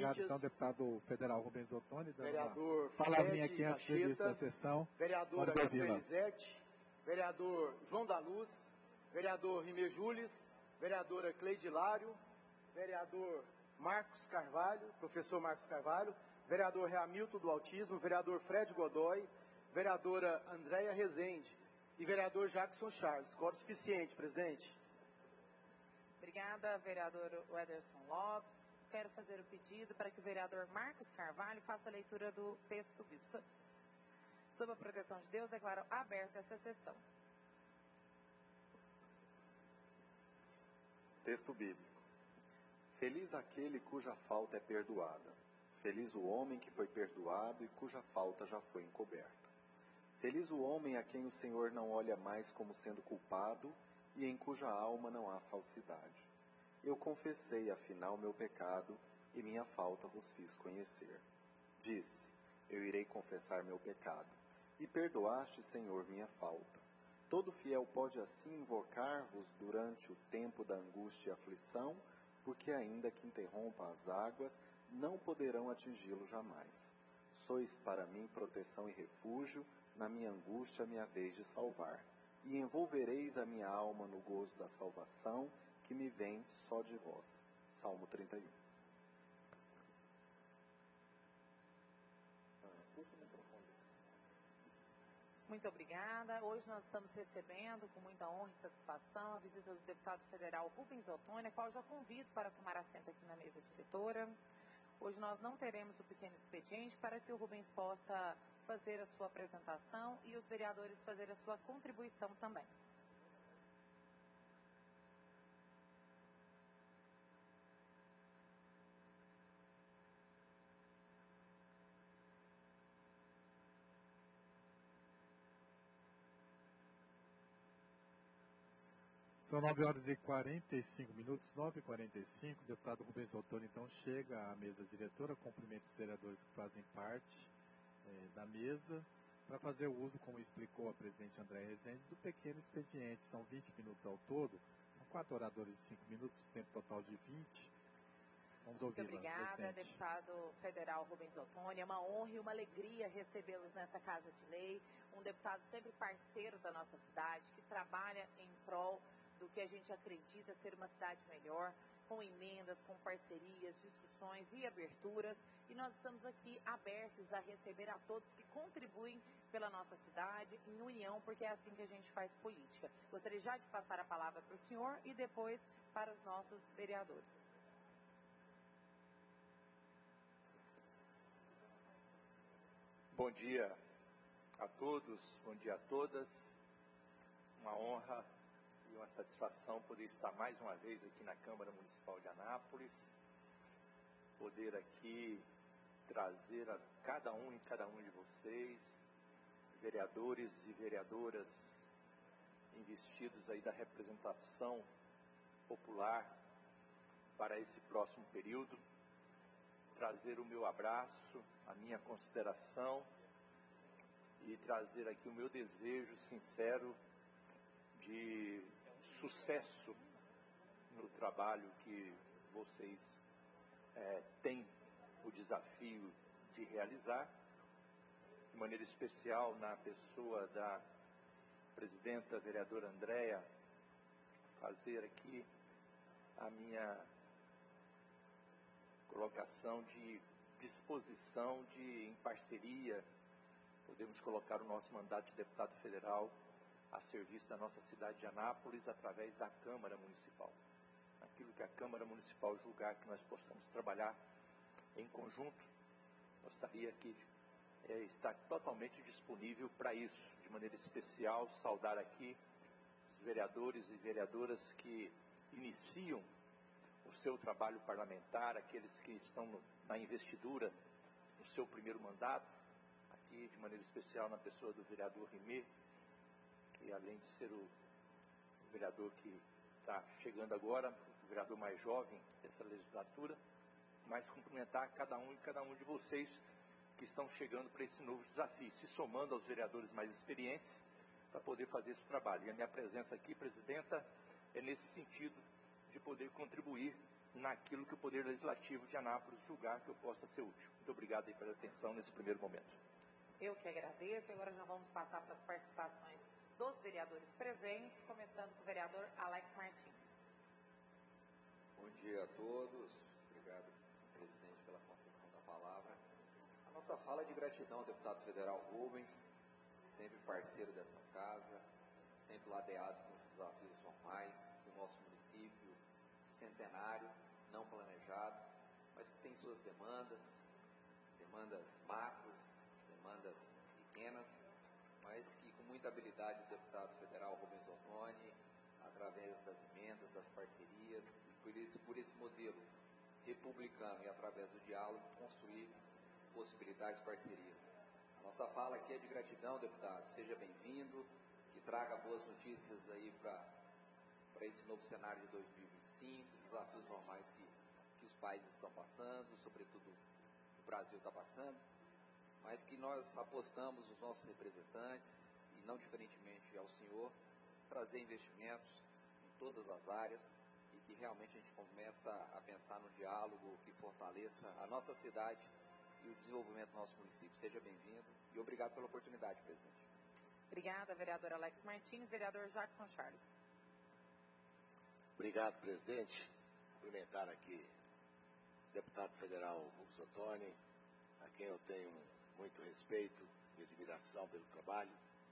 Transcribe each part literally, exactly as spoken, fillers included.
Obrigado, então, deputado federal Rubens Ottoni. Vereador Palavrinha aqui antes do início da sessão. Vereadora Elisete, vereador João da Luz, vereador Rimê Jules, vereadora Cleide Lário, vereador Marcos Carvalho, professor Marcos Carvalho, vereador Hamilton do Autismo, vereador Fred Godoy, vereadora Andréia Rezende e vereador Jackson Charles. Quórum suficiente, presidente. Obrigada, vereador Wederson Lopes. Quero fazer o pedido para que o vereador Marcos Carvalho faça a leitura do texto bíblico. Sob a proteção de Deus, declaro aberta essa sessão. Texto bíblico. Feliz aquele cuja falta é perdoada. Feliz o homem que foi perdoado e cuja falta já foi encoberta. Feliz o homem a quem o Senhor não olha mais como sendo culpado e em cuja alma não há falsidade. Eu confessei, afinal, meu pecado e minha falta vos fiz conhecer. Disse, eu irei confessar meu pecado. E perdoaste, Senhor, minha falta. Todo fiel pode assim invocar-vos durante o tempo da angústia e aflição, porque ainda que interrompa as águas, não poderão atingi-lo jamais. Sois para mim proteção e refúgio, na minha angústia, minha vez de salvar. E envolvereis a minha alma no gozo da salvação, que me vem só de vós. Salmo trinta e um. Muito obrigada. Hoje nós estamos recebendo com muita honra e satisfação a visita do deputado federal Rubens Ottoni, a qual eu já convido para tomar assento aqui na mesa diretora. Hoje nós não teremos o pequeno expediente para que o Rubens possa fazer a sua apresentação e os vereadores fazer a sua contribuição também. São nove horas e quarenta e cinco minutos, nove e quarenta e cinco. O deputado Rubens Ottoni, então, chega à mesa diretora, cumprimenta os vereadores que fazem parte é, da mesa, para fazer o uso, como explicou a presidente Andréia Rezende, do pequeno expediente. São vinte minutos ao todo, são quatro oradores de cinco minutos, tempo total de vinte. Vamos ouvir. Muito obrigada, deputado federal Rubens Ottoni. É uma honra e uma alegria recebê-los nessa Casa de Lei. Um deputado sempre parceiro da nossa cidade, que trabalha em prol do que a gente acredita ser uma cidade melhor, com emendas, com parcerias, discussões e aberturas. E nós estamos aqui abertos a receber a todos que contribuem pela nossa cidade, em união, porque é assim que a gente faz política. Gostaria já de passar a palavra para o senhor e depois para os nossos vereadores. Bom dia a todos, bom dia a todas. Uma honra e uma satisfação poder estar mais uma vez aqui na Câmara Municipal de Anápolis, poder aqui trazer a cada um e cada um de vocês, vereadores e vereadoras investidos aí da representação popular para esse próximo período, trazer o meu abraço, a minha consideração e trazer aqui o meu desejo sincero de sucesso no trabalho que vocês é, têm o desafio de realizar, de maneira especial na pessoa da presidenta vereadora Andréia, fazer aqui a minha colocação de disposição de, em parceria, podemos colocar o nosso mandato de deputado federal a serviço da nossa cidade de Anápolis através da Câmara Municipal. Aquilo que a Câmara Municipal julgar que nós possamos trabalhar em conjunto, gostaria que é, estar totalmente disponível para isso. De maneira especial, saudar aqui os vereadores e vereadoras que iniciam o seu trabalho parlamentar, aqueles que estão no, na investidura no seu primeiro mandato, aqui de maneira especial na pessoa do vereador Rimê, que além de ser o vereador que está chegando agora, o vereador mais jovem dessa legislatura, mas cumprimentar cada um e cada um de vocês que estão chegando para esse novo desafio, se somando aos vereadores mais experientes para poder fazer esse trabalho. E a minha presença aqui, presidenta, é nesse sentido de poder contribuir naquilo que o Poder Legislativo de Anápolis julgar que eu possa ser útil. Muito obrigado aí pela atenção nesse primeiro momento. Eu que agradeço. Agora já vamos passar para as participações dos vereadores presentes, começando com o vereador Alex Martins. Bom dia a todos. Obrigado, presidente, pela concessão da palavra. A nossa fala é de gratidão ao deputado federal Rubens, sempre parceiro dessa casa, sempre ladeado com os desafios normais do nosso município, centenário, não planejado, mas que tem suas demandas, demandas macros, demandas pequenas, mas que com muita habilidade o deputado federal Rubens Ottoni, através das emendas, das parcerias, e por esse, por esse modelo republicano e através do diálogo, construir possibilidades, parcerias. A nossa fala aqui é de gratidão, deputado, seja bem-vindo, que traga boas notícias aí para para esse novo cenário de dois mil e vinte e cinco, os desafios normais que, que os países estão passando, sobretudo o Brasil está passando, mas que nós apostamos os nossos representantes, e não diferentemente ao senhor, trazer investimentos em todas as áreas e que realmente a gente começa a pensar no diálogo que fortaleça a nossa cidade e o desenvolvimento do nosso município. Seja bem-vindo e obrigado pela oportunidade, presidente. Obrigada, vereador Alex Martins. Vereador Jackson Charles. Obrigado, presidente. Cumprimentar aqui o deputado federal Rubens Ottoni, a quem eu tenho muito respeito e admiração pelo trabalho.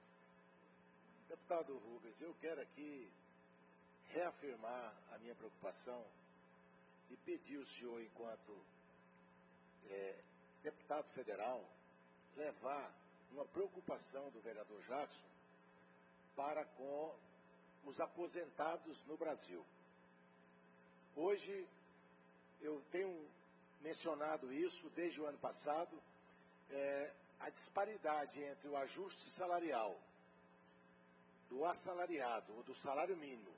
Deputado Rubens, eu quero aqui reafirmar a minha preocupação e pedir ao senhor, enquanto é, deputado federal, levar uma preocupação do vereador Jackson para com os aposentados no Brasil. Hoje, eu tenho mencionado isso desde o ano passado, é, a disparidade entre o ajuste salarial do assalariado ou do salário mínimo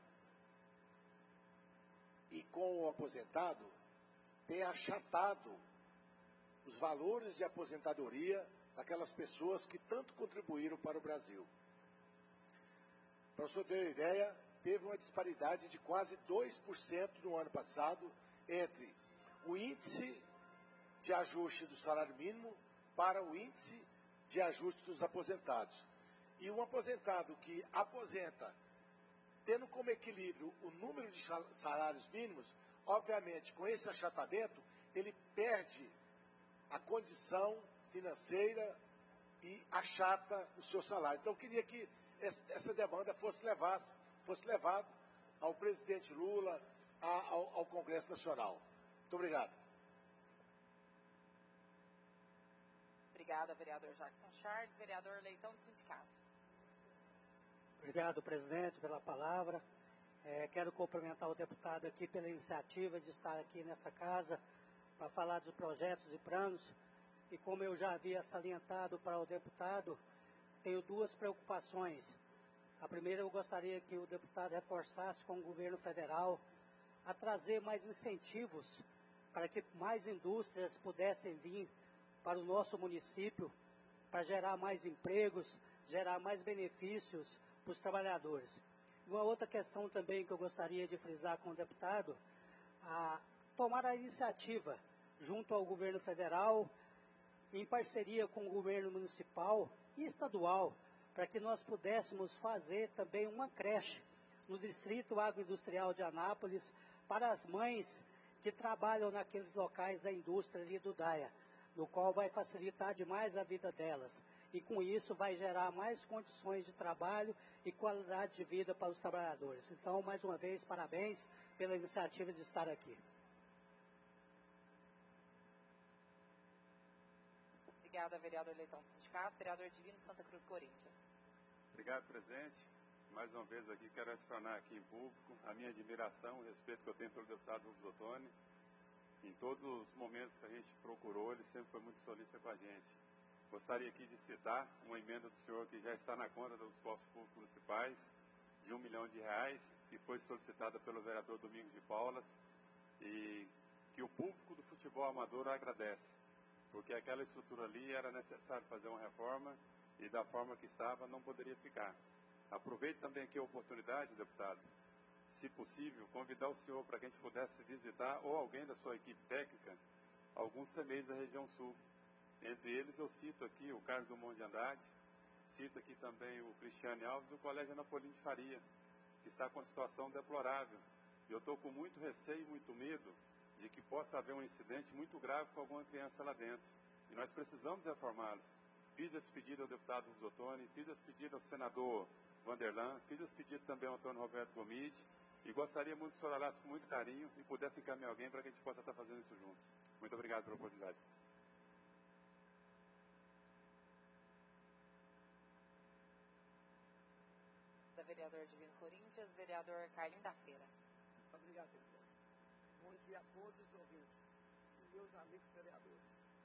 e com o aposentado tem achatado os valores de aposentadoria daquelas pessoas que tanto contribuíram para o Brasil. Para o senhor ter uma ideia, teve uma disparidade de quase dois por cento no ano passado entre o índice de ajuste do salário mínimo para o índice de ajuste dos aposentados. E um aposentado que aposenta, tendo como equilíbrio o número de salários mínimos, obviamente, com esse achatamento, ele perde a condição financeira e achata o seu salário. Então, eu queria que essa demanda fosse levada, fosse levada ao presidente Lula, ao, ao Congresso Nacional. Muito obrigado. Obrigada, vereador Jackson Charles. Vereador Leitão do Sindicato. Obrigado, presidente, pela palavra. É, quero cumprimentar o deputado aqui pela iniciativa de estar aqui nessa casa para falar dos projetos e planos. E como eu já havia salientado para o deputado, tenho duas preocupações. A primeira, eu gostaria que o deputado reforçasse com o governo federal a trazer mais incentivos para que mais indústrias pudessem vir para o nosso município, para gerar mais empregos, gerar mais benefícios para os trabalhadores. Uma outra questão também que eu gostaria de frisar com o deputado, a tomar a iniciativa junto ao governo federal, em parceria com o governo municipal e estadual, para que nós pudéssemos fazer também uma creche no Distrito Agroindustrial de Anápolis para as mães que trabalham naqueles locais da indústria ali do DAIA, no qual vai facilitar demais a vida delas. E com isso vai gerar mais condições de trabalho e qualidade de vida para os trabalhadores. Então, mais uma vez, parabéns pela iniciativa de estar aqui. Obrigada, vereador Leitão do Sindicato. Vereador Divino, Santa Cruz, Corinthians. Obrigado, presidente. Mais uma vez aqui, quero adicionar aqui em público a minha admiração, o respeito que eu tenho pelo deputado Rubens Ottoni. Em todos os momentos que a gente procurou, ele sempre foi muito solícito com a gente. Gostaria aqui de citar uma emenda do senhor que já está na conta dos postos públicos municipais, de um milhão de reais, que foi solicitada pelo vereador Domingos de Paulas, e que o público do futebol amador agradece, porque aquela estrutura ali era necessário fazer uma reforma e da forma que estava não poderia ficar. Aproveito também aqui a oportunidade, deputado, se possível, convidar o senhor para que a gente pudesse visitar, ou alguém da sua equipe técnica, alguns C M Is da região sul. Entre eles eu cito aqui o Carlos Dumont de Andrade, cito aqui também o Cristiane Alves do Colégio Anapolino de Faria, que está com uma situação deplorável. E eu estou com muito receio e muito medo de que possa haver um incidente muito grave com alguma criança lá dentro. E nós precisamos reformá-los. Fiz esse pedido ao deputado Rubens Ottoni, fiz esse pedido ao senador Vanderlan, fiz esse pedido também ao Antônio Roberto Gomide, e gostaria muito que o senhor olhasse com muito carinho e pudesse encaminhar alguém para que a gente possa estar fazendo isso junto. Muito obrigado pela oportunidade. Da vereador Divino Corinthians, vereador Carlinho da Feira. Obrigado, deputado. Bom dia a todos os ouvintes e meus amigos vereadores.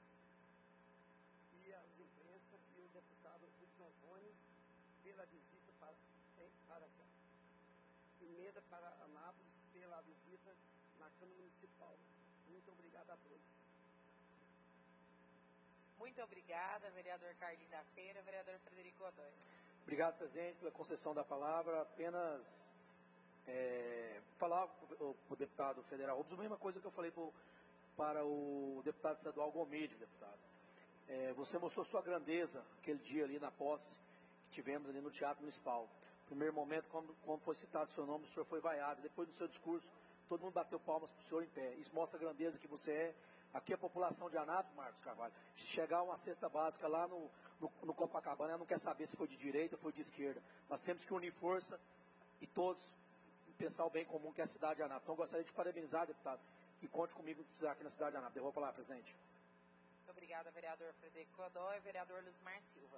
E as imprensa e o deputado Rubens Ottoni pela visita para, para cá. E Meda para Anápolis pela visita na Câmara Municipal. Muito obrigado a todos. Muito obrigada, vereador Carlinho da Feira, vereador Frederico Godoy. Obrigado, presidente, pela concessão da palavra. Apenas é, falar para o deputado federal Rubens a mesma coisa que eu falei pro, para o deputado estadual Gomide, deputado. É, você mostrou sua grandeza aquele dia ali na posse que tivemos ali no Teatro Municipal. Primeiro momento, quando, quando foi citado seu nome, o senhor foi vaiado. Depois do seu discurso, todo mundo bateu palmas para o senhor em pé. Isso mostra a grandeza que você é. Aqui a população de Anápolis, Marcos Carvalho, se chegar uma cesta básica lá no, no, no Copacabana, ela não quer saber se foi de direita ou foi de esquerda. Nós temos que unir força e todos pensar o bem comum que é a cidade de Anápolis. Então, eu gostaria de parabenizar, deputado, e conte comigo se precisar aqui na cidade de Anápolis. Devolvo a palavra, presidente. Muito obrigada, vereador Frederico Godoy. Vereador Luzmar Silva.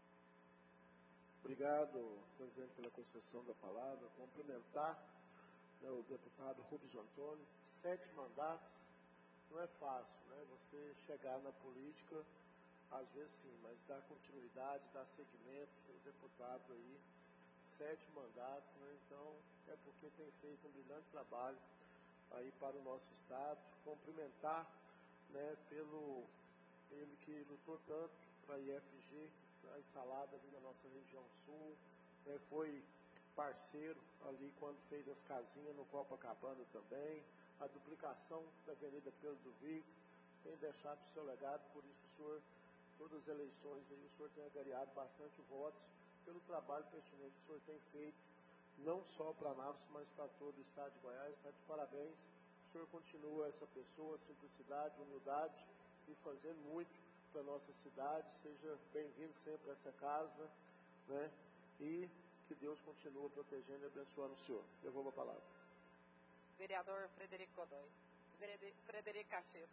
Obrigado, presidente, pela concessão da palavra. Cumprimentar, né, o deputado Rubens Ottoni. Sete mandatos. Não é fácil, né? Você chegar na política, às vezes sim, mas dar continuidade, dar seguimento, o deputado aí, sete mandatos, né? Então é porque tem feito um brilhante trabalho aí para o nosso estado. Cumprimentar, né, pelo ele que lutou tanto para a I F G, a instalada ali na nossa região sul, né? Foi parceiro ali quando fez as casinhas no Copacabana também. A duplicação da Avenida Pedro do Vigo, tem deixado o seu legado, por isso o senhor, todas as eleições aí, o senhor tem agariado bastante votos pelo trabalho pertinente que o senhor tem feito, não só para Anápolis, mas para todo o estado de Goiás. Está de parabéns, o senhor continua essa pessoa, simplicidade, humildade e fazendo muito para a nossa cidade. Seja bem-vindo sempre a essa casa, né? E que Deus continue protegendo e abençoando o senhor. Devolvo a palavra. Vereador Frederico Godoy. Frederico Cacheta.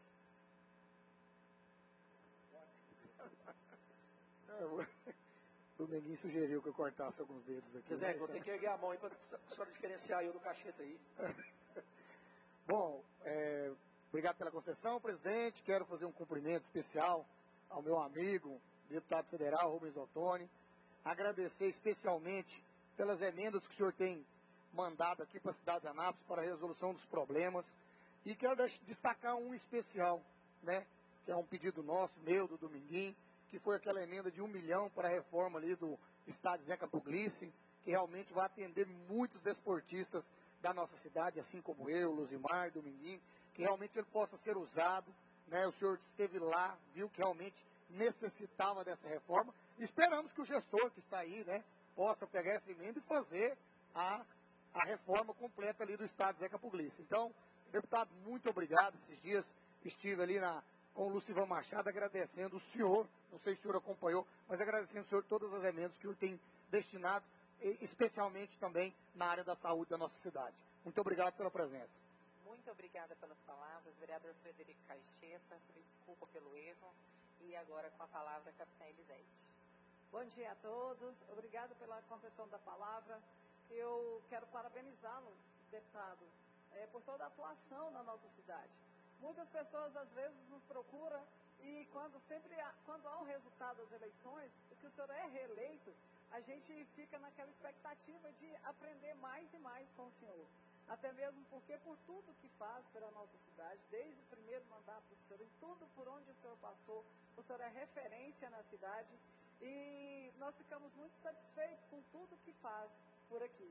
O Neguinho sugeriu que eu cortasse alguns dedos aqui. Presidente, vou ter que erguer a mão aí para a senhora diferenciar eu do Cacheta aí. Bom, é, obrigado pela concessão, presidente. Quero fazer um cumprimento especial ao meu amigo, deputado federal Rubens Ottoni. Agradecer especialmente pelas emendas que o senhor tem mandado aqui para a cidade de Anápolis para a resolução dos problemas. E quero destacar um especial, né, que é um pedido nosso, meu, do Dominguinho, que foi aquela emenda de um milhão para a reforma ali do estádio Zeca Pugliese, que realmente vai atender muitos desportistas da nossa cidade, assim como eu, Luzimar, Dominguinho, que realmente ele possa ser usado, né? O senhor esteve lá, viu que realmente necessitava dessa reforma. Esperamos que o gestor que está aí, né, possa pegar essa emenda e fazer a a reforma completa ali do estádio Zeca Pugliese. Então, deputado, muito obrigado. Esses dias estive ali na, com o Lucivan Machado agradecendo o senhor, não sei se o senhor acompanhou, mas agradecendo o senhor todas as emendas que o senhor tem destinado, especialmente também na área da saúde da nossa cidade. Muito obrigado pela presença. Muito obrigada pelas palavras, vereador Frederico Caixeta, me desculpa pelo erro, e agora com a palavra a capitã Elisete. Bom dia a todos, obrigado pela concessão da palavra. Eu quero parabenizá-lo, deputado, é, por toda a atuação na nossa cidade. Muitas pessoas às vezes nos procuram e quando sempre há, quando há um resultado das eleições, o que o senhor é reeleito, a gente fica naquela expectativa de aprender mais e mais com o senhor. Até mesmo porque por tudo que faz pela nossa cidade, desde o primeiro mandato do senhor, em tudo por onde o senhor passou, o senhor é referência na cidade e nós ficamos muito satisfeitos com tudo que faz por aqui.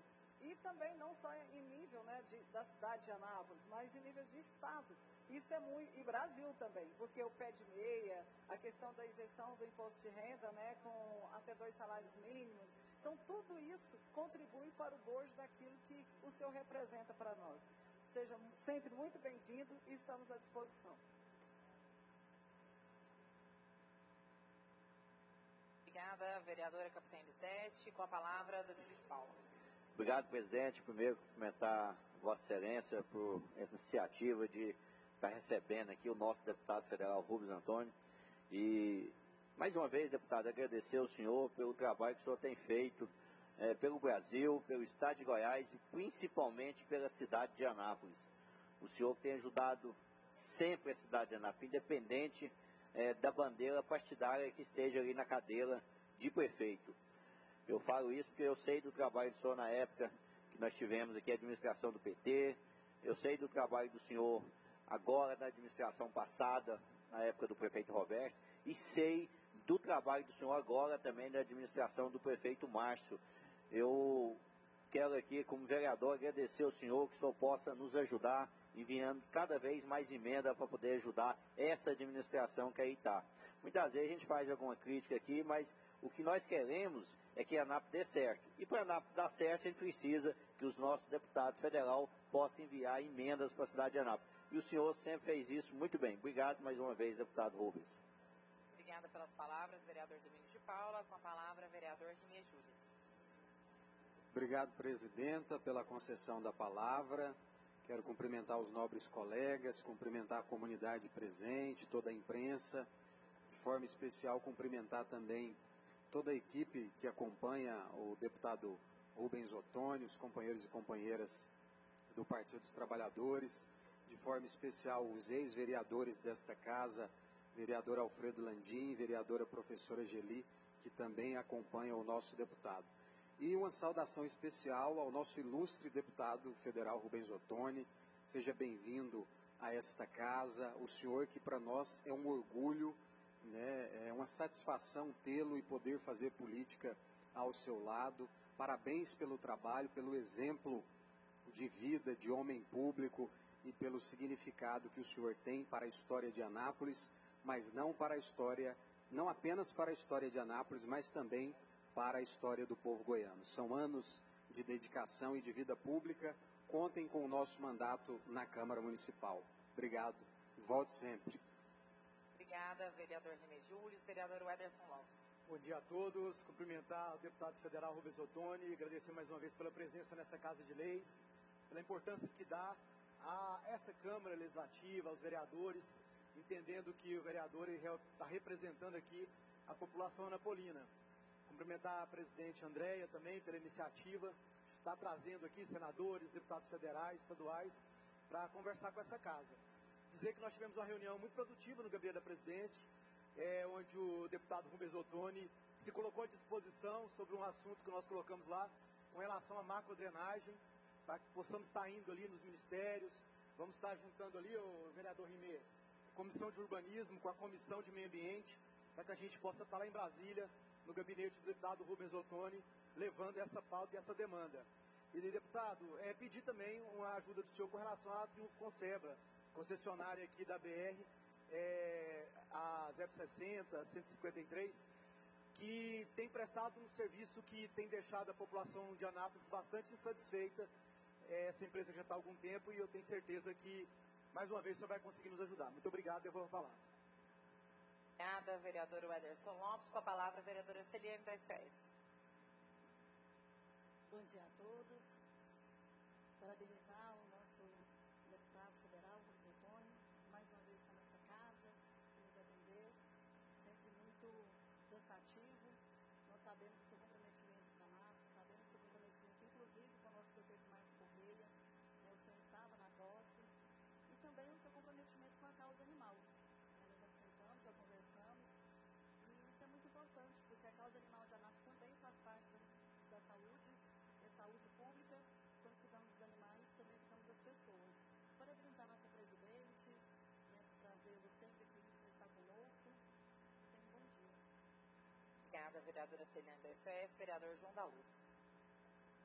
E também não só em nível, né, de, da cidade de Anápolis, mas em nível de estado. Isso é muito, e Brasil também, porque o pé de meia, a questão da isenção do imposto de renda, né, com até dois salários mínimos. Então, tudo isso contribui para o bojo daquilo que o senhor representa para nós. Seja sempre muito bem-vindo e estamos à disposição. Obrigada, vereadora Capitã Bissete. Com a palavra, Domingos Paulo. Obrigado, presidente. Primeiro, cumprimentar Vossa Excelência por essa iniciativa de estar recebendo aqui o nosso deputado federal Rubens Antônio. E, mais uma vez, deputado, agradecer ao senhor pelo trabalho que o senhor tem feito é, pelo Brasil, pelo estado de Goiás e principalmente pela cidade de Anápolis. O senhor tem ajudado sempre a cidade de Anápolis, independente é, da bandeira partidária que esteja ali na cadeira de prefeito. Eu falo isso porque eu sei do trabalho do senhor na época que nós tivemos aqui a administração do P T, eu sei do trabalho do senhor agora na administração passada, na época do prefeito Roberto, e sei do trabalho do senhor agora também na administração do prefeito Márcio. Eu quero aqui, como vereador, agradecer ao senhor que o senhor possa nos ajudar, enviando cada vez mais emenda para poder ajudar essa administração que aí está. Muitas vezes a gente faz alguma crítica aqui, mas o que nós queremos é que a ANAP dê certo. E para a ANAP dar certo, a gente precisa que os nossos deputados federal possam enviar emendas para a cidade de Anápolis. E o senhor sempre fez isso muito bem. Obrigado mais uma vez, deputado Rubens. Obrigada pelas palavras, vereador Domingos de Paula. Com a palavra, vereador Rimê Júlio. Obrigado, presidenta, pela concessão da palavra. Quero cumprimentar os nobres colegas, cumprimentar a comunidade presente, toda a imprensa. De forma especial, cumprimentar também toda a equipe que acompanha o deputado Rubens Ottoni, os companheiros e companheiras do Partido dos Trabalhadores, de forma especial os ex-vereadores desta casa, vereador Alfredo Landim, vereadora professora Geli, que também acompanham o nosso deputado. E uma saudação especial ao nosso ilustre deputado federal Rubens Ottoni. Seja bem-vindo a esta casa, o senhor que para nós é um orgulho, né, é uma satisfação tê-lo e poder fazer política ao seu lado. Parabéns pelo trabalho, pelo exemplo de vida, de homem público e pelo significado que o senhor tem para a história de Anápolis, mas não para a história, não apenas para a história de Anápolis, mas também para a história do povo goiano. São anos de dedicação e de vida pública. Contem com o nosso mandato na Câmara Municipal. Obrigado. Volte sempre. Obrigada, vereador Rimê Júlio. Vereador Ederson Lopes. Bom dia a todos. Cumprimentar o deputado federal Rubens Ottoni e agradecer mais uma vez pela presença nessa Casa de Leis, pela importância que dá a essa Câmara Legislativa, aos vereadores, entendendo que o vereador está representando aqui a população anapolina. Cumprimentar a presidente Andréia também pela iniciativa, está trazendo aqui senadores, deputados federais, estaduais, para conversar com essa casa. Dizer que nós tivemos uma reunião muito produtiva no gabinete da presidente, é, onde o deputado Rubens Ottoni se colocou à disposição sobre um assunto que nós colocamos lá, com relação à macrodrenagem, para que possamos estar indo ali nos ministérios, vamos estar juntando ali, o vereador Rimê, a Comissão de Urbanismo com a Comissão de Meio Ambiente, para que a gente possa estar lá em Brasília, no gabinete do deputado Rubens Ottoni, levando essa pauta e essa demanda. E, deputado, é, pedir também uma ajuda do senhor com relação à Triunfo Concebra, concessionária aqui da B R, é, a zero sessenta, cento e cinquenta e três, que tem prestado um serviço que tem deixado a população de Anápolis bastante insatisfeita. É, essa empresa já está há algum tempo e eu tenho certeza que, mais uma vez, o senhor vai conseguir nos ajudar. Muito obrigado, eu vou falar. Obrigada, vereador Ederson Lopes. Com a palavra, a vereadora Celiane das Férias. Bom dia a todos. Parabenizar o nosso deputado federal, Rubens Ottoni, mais uma vez está nessa casa, nos atender, sempre muito cansativo. Nós sabemos do seu comprometimento com a Anápolis, sabemos do seu comprometimento, inclusive, com o nosso prefeito Marcos Correia, né, o senhor estava na COSP, e também o seu comprometimento com a causa animal. Nós já sentamos, já conversamos, e isso é muito importante, porque a causa animal de Anápolis também faz parte da, da saúde, é saúde pública. Quando cuidamos dos animais, também cuidamos das pessoas. Parabenizar nossa presidente, né, trazê-lo sempre aqui para estar conosco. Tenha um bom dia. Obrigada, vereadora Celiane da F S. Vereador João da Luz.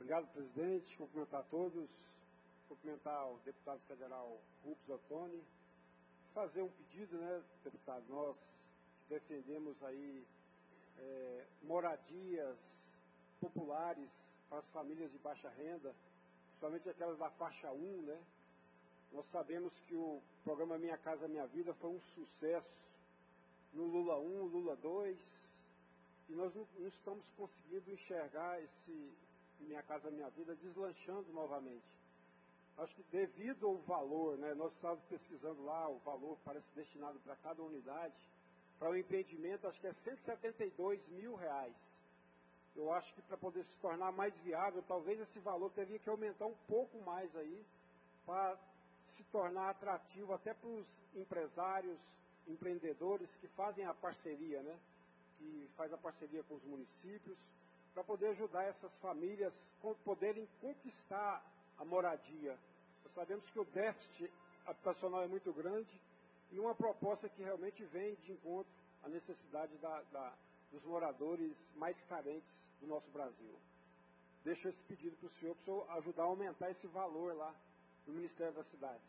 Obrigado, presidente. Cumprimentar a todos. Cumprimentar o deputado federal Rubens Ottoni. Fazer um pedido, né, deputado? Nós defendemos aí é, moradias populares para as famílias de baixa renda, principalmente aquelas da faixa um, né? Nós sabemos que o programa Minha Casa Minha Vida foi um sucesso no Lula um, Lula dois, e nós não, não estamos conseguindo enxergar esse Minha Casa Minha Vida deslanchando novamente. Acho que devido ao valor, né, nós estávamos pesquisando lá, o valor parece destinado para cada unidade, para o empreendimento, acho que é cento e setenta e dois mil reais. Eu acho que para poder se tornar mais viável, talvez esse valor teria que aumentar um pouco mais aí, para se tornar atrativo até para os empresários, empreendedores que fazem a parceria, né? Que faz a parceria com os municípios, para poder ajudar essas famílias a poderem conquistar a moradia. Nós sabemos que o déficit habitacional é muito grande e uma proposta que realmente vem de encontro à necessidade da, da, dos moradores mais carentes do nosso Brasil. Deixo esse pedido para o senhor, para o senhor ajudar a aumentar esse valor lá no Ministério das Cidades.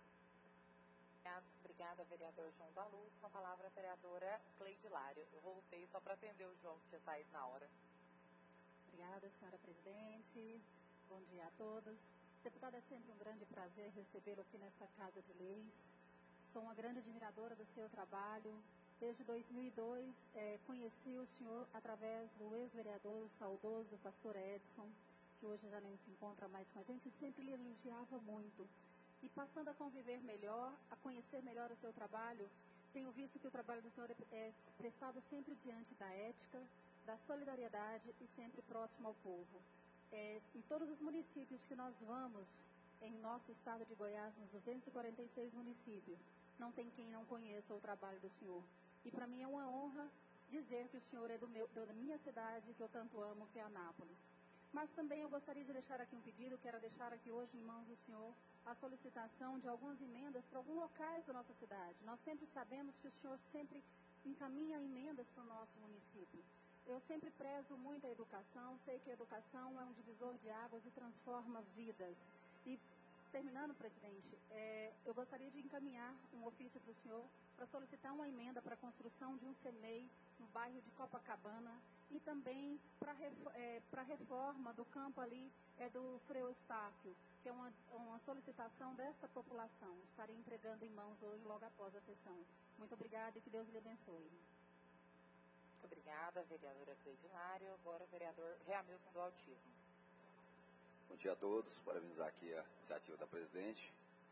Obrigada, vereador João da Luz. Com a palavra, a vereadora Cleide Lário. Eu voltei só para atender o João, que tinha saído na hora. Obrigada, senhora presidente. Bom dia a todos. Deputado, é sempre um grande prazer recebê-lo aqui nesta Casa de Leis. Sou uma grande admiradora do seu trabalho. Desde dois mil e dois, eh, conheci o senhor através do ex-vereador, o saudoso pastor Edson, que hoje já nem se encontra mais com a gente, sempre lhe elogiava muito. E passando a conviver melhor, a conhecer melhor o seu trabalho, tenho visto que o trabalho do senhor é prestado sempre diante da ética, da solidariedade e sempre próximo ao povo. É, em todos os municípios que nós vamos, em nosso estado de Goiás, nos duzentos e quarenta e seis municípios, não tem quem não conheça o trabalho do senhor. E para mim é uma honra dizer que o senhor é do meu, da minha cidade, que eu tanto amo, que é Anápolis. Mas também eu gostaria de deixar aqui um pedido, quero deixar aqui hoje em mãos do senhor a solicitação de algumas emendas para alguns locais da nossa cidade. Nós sempre sabemos que o senhor sempre encaminha emendas para o nosso município. Eu sempre prezo muito a educação, sei que a educação é um divisor de águas e transforma vidas. E, terminando, presidente, é, eu gostaria de encaminhar um ofício para o senhor para solicitar uma emenda para a construção de um C M E I no bairro de Copacabana e também para é, a reforma do campo ali é, do Frei Eustáquio, que é uma, uma solicitação dessa população. Estarei entregando em mãos hoje, logo após a sessão. Muito obrigada e que Deus lhe abençoe. Muito obrigada, vereadora Cleide Lário. Agora, o vereador Reamilton do Autismo. Bom dia a todos. Parabenizar aqui a iniciativa da presidente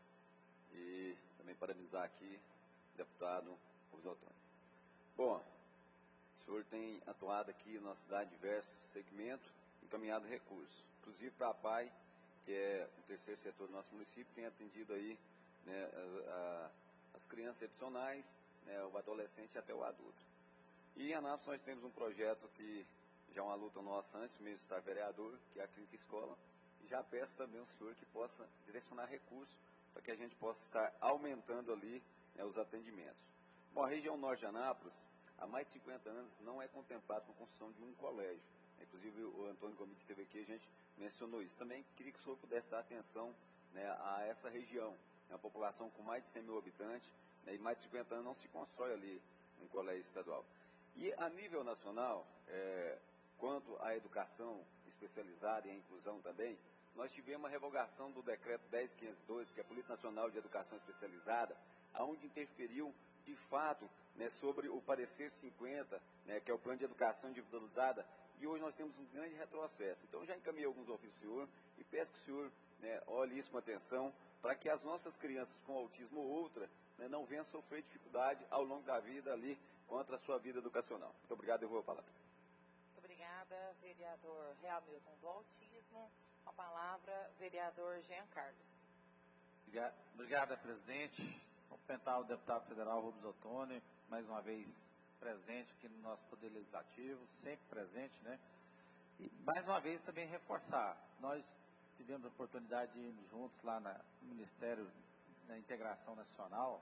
e também parabenizar aqui o deputado Rubens Ottoni. Bom, o senhor tem atuado aqui na cidade em diversos segmentos, encaminhado recursos, inclusive para a P A I, que é o terceiro setor do nosso município, tem atendido aí, né, a, a, as crianças excepcionais, né, o adolescente e até o adulto. E em Anápolis nós temos um projeto que já é uma luta nossa antes mesmo de estar vereador, que é a Clínica Escola, e já peço também ao senhor que possa direcionar recursos para que a gente possa estar aumentando ali, né, os atendimentos. Bom, a região norte de Anápolis, há mais de cinquenta anos, não é contemplado com a construção de um colégio. Inclusive o Antônio Gomes esteve aqui, a gente mencionou isso. Também queria que o senhor pudesse dar atenção, né, a essa região. É uma população com mais de cem mil habitantes, né, e mais de cinquenta anos não se constrói ali um colégio estadual. E a nível nacional, é, quanto à educação especializada e à inclusão também, nós tivemos a revogação do decreto dez mil quinhentos e doze, que é a Política Nacional de Educação Especializada, onde interferiu, de fato, né, sobre o parecer cinquenta, né, que é o Plano de Educação Individualizada, e hoje nós temos um grande retrocesso. Então, eu já encaminhei alguns ofícios ao senhor e peço que o senhor, né, olhe isso com atenção, para que as nossas crianças com autismo ou outra, né, não venham sofrer dificuldade ao longo da vida ali, contra a sua vida educacional. Muito obrigado, eu vou falar. Muito obrigada, vereador Reamilton do Autismo. Com a palavra, vereador Jean Carlos. Obrigado, presidente. Cumprimentar o deputado federal Rubens Ottoni, mais uma vez presente aqui no nosso Poder Legislativo, sempre presente, né? E mais uma vez também reforçar, nós tivemos a oportunidade de ir juntos lá na, no Ministério da Integração Nacional,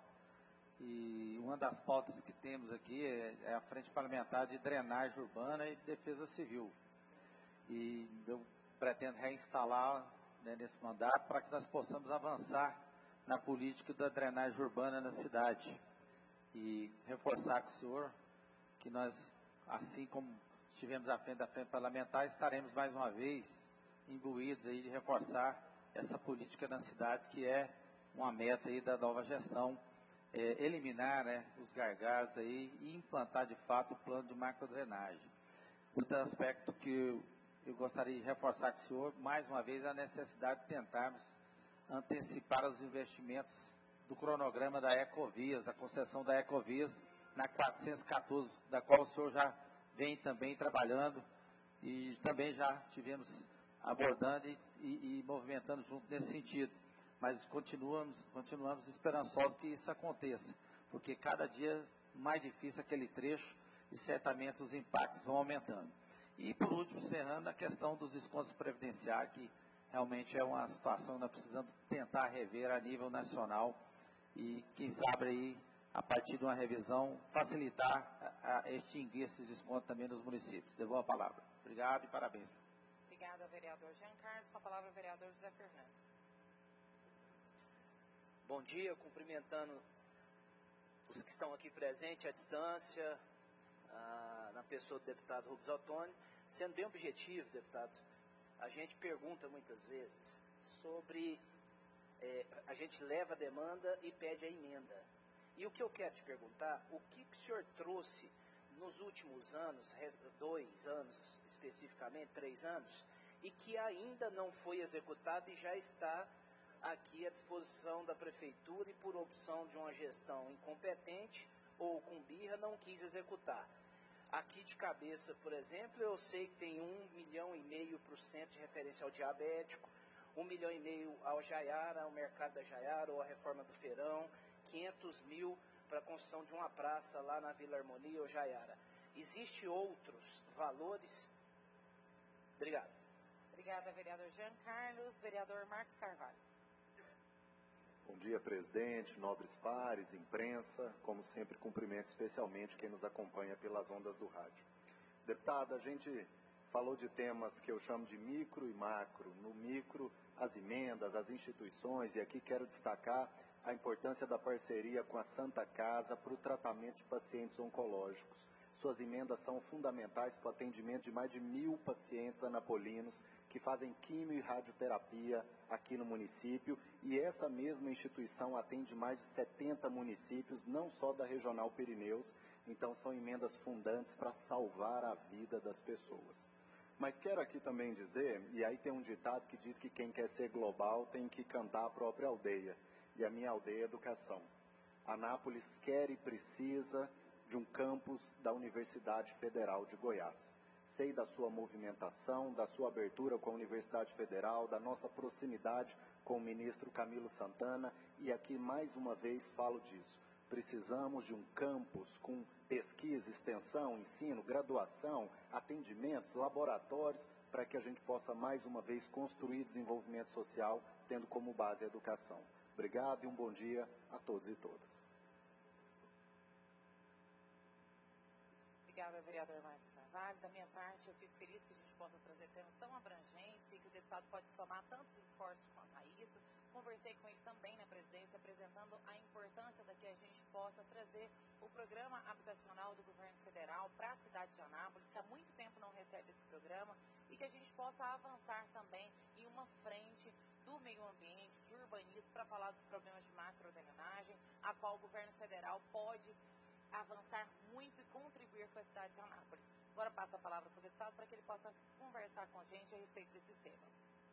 e uma das pautas que temos aqui é, é a Frente Parlamentar de Drenagem Urbana e Defesa Civil. E eu pretendo reinstalar, né, nesse mandato, para que nós possamos avançar na política da drenagem urbana na cidade. E reforçar com o senhor que nós, assim como estivemos à frente da frente parlamentar, estaremos mais uma vez imbuídos aí de reforçar essa política na cidade, que é uma meta aí da nova gestão, é, eliminar, né, os gargalos aí e implantar de fato o plano de macrodrenagem. Outro aspecto que eu, eu gostaria de reforçar com o senhor, mais uma vez, a necessidade de tentarmos antecipar os investimentos do cronograma da Ecovias, da concessão da Ecovias, na quatrocentos e quatorze, da qual o senhor já vem também trabalhando e também já tivemos abordando e, e, e movimentando junto nesse sentido. Mas continuamos, continuamos esperançosos que isso aconteça, porque cada dia mais difícil aquele trecho e certamente os impactos vão aumentando. E, por último, encerrando, a questão dos descontos previdenciários, que realmente é uma situação que nós precisamos tentar rever a nível nacional e, quem sabe, aí, a partir de uma revisão, facilitar a, a extinguir esses descontos também nos municípios. Devolvo a palavra. Obrigado e parabéns. Obrigada, vereador Jean Carlos. Com a palavra, o vereador José Fernandes. Bom dia, cumprimentando os que estão aqui presentes à distância, ah, na pessoa do deputado Rubens Ottoni. Sendo bem objetivo, deputado, a gente pergunta muitas vezes sobre, é, a gente leva a demanda e pede a emenda. E o que eu quero te perguntar, o que, que o senhor trouxe nos últimos anos, dois anos especificamente, três anos, e que ainda não foi executado e já está aqui à disposição da prefeitura e por opção de uma gestão incompetente ou com birra não quis executar. Aqui de cabeça, por exemplo, eu sei que tem um milhão e meio para o centro de referencial diabético, um milhão e meio ao Jaiara, ao mercado da Jaiara ou a reforma do Feirão, quinhentos mil para a construção de uma praça lá na Vila Harmonia ou Jaiara. Existem outros valores? Obrigado. Obrigada, vereador Jean Carlos. Vereador Marcos Carvalho. Bom dia, presidente, nobres pares, imprensa. Como sempre, cumprimento especialmente quem nos acompanha pelas ondas do rádio. Deputado, a gente falou de temas que eu chamo de micro e macro. No micro, as emendas, as instituições, e aqui quero destacar a importância da parceria com a Santa Casa para o tratamento de pacientes oncológicos. Suas emendas são fundamentais para o atendimento de mais de mil pacientes anapolinos que fazem quimio e radioterapia aqui no município, e essa mesma instituição atende mais de setenta municípios, não só da Regional Pirineus, então são emendas fundantes para salvar a vida das pessoas. Mas quero aqui também dizer, e aí tem um ditado que diz que quem quer ser global tem que cantar a própria aldeia, e a minha aldeia é educação. Anápolis quer e precisa de um campus da Universidade Federal de Goiás. Sei da sua movimentação, da sua abertura com a Universidade Federal, da nossa proximidade com o ministro Camilo Santana, e aqui mais uma vez falo disso. Precisamos de um campus com pesquisa, extensão, ensino, graduação, atendimentos, laboratórios, para que a gente possa mais uma vez construir desenvolvimento social, tendo como base a educação. Obrigado e um bom dia a todos e todas. Obrigada, vereador Marcos Carvalho. Da minha parte, eu fico feliz que a gente possa trazer temas tão abrangentes e que o deputado pode somar tantos esforços quanto a isso. Conversei com ele também na presidência, apresentando a importância de que a gente possa trazer o programa habitacional do governo federal para a cidade de Anápolis, que há muito tempo não recebe esse programa, e que a gente possa avançar também em uma frente do meio ambiente, de urbanismo, para falar dos problemas de macrodrenagem, a qual o governo federal pode avançar muito e contribuir com a cidade de Anápolis. Agora passo a palavra para o deputado para que ele possa conversar com a gente a respeito desses temas.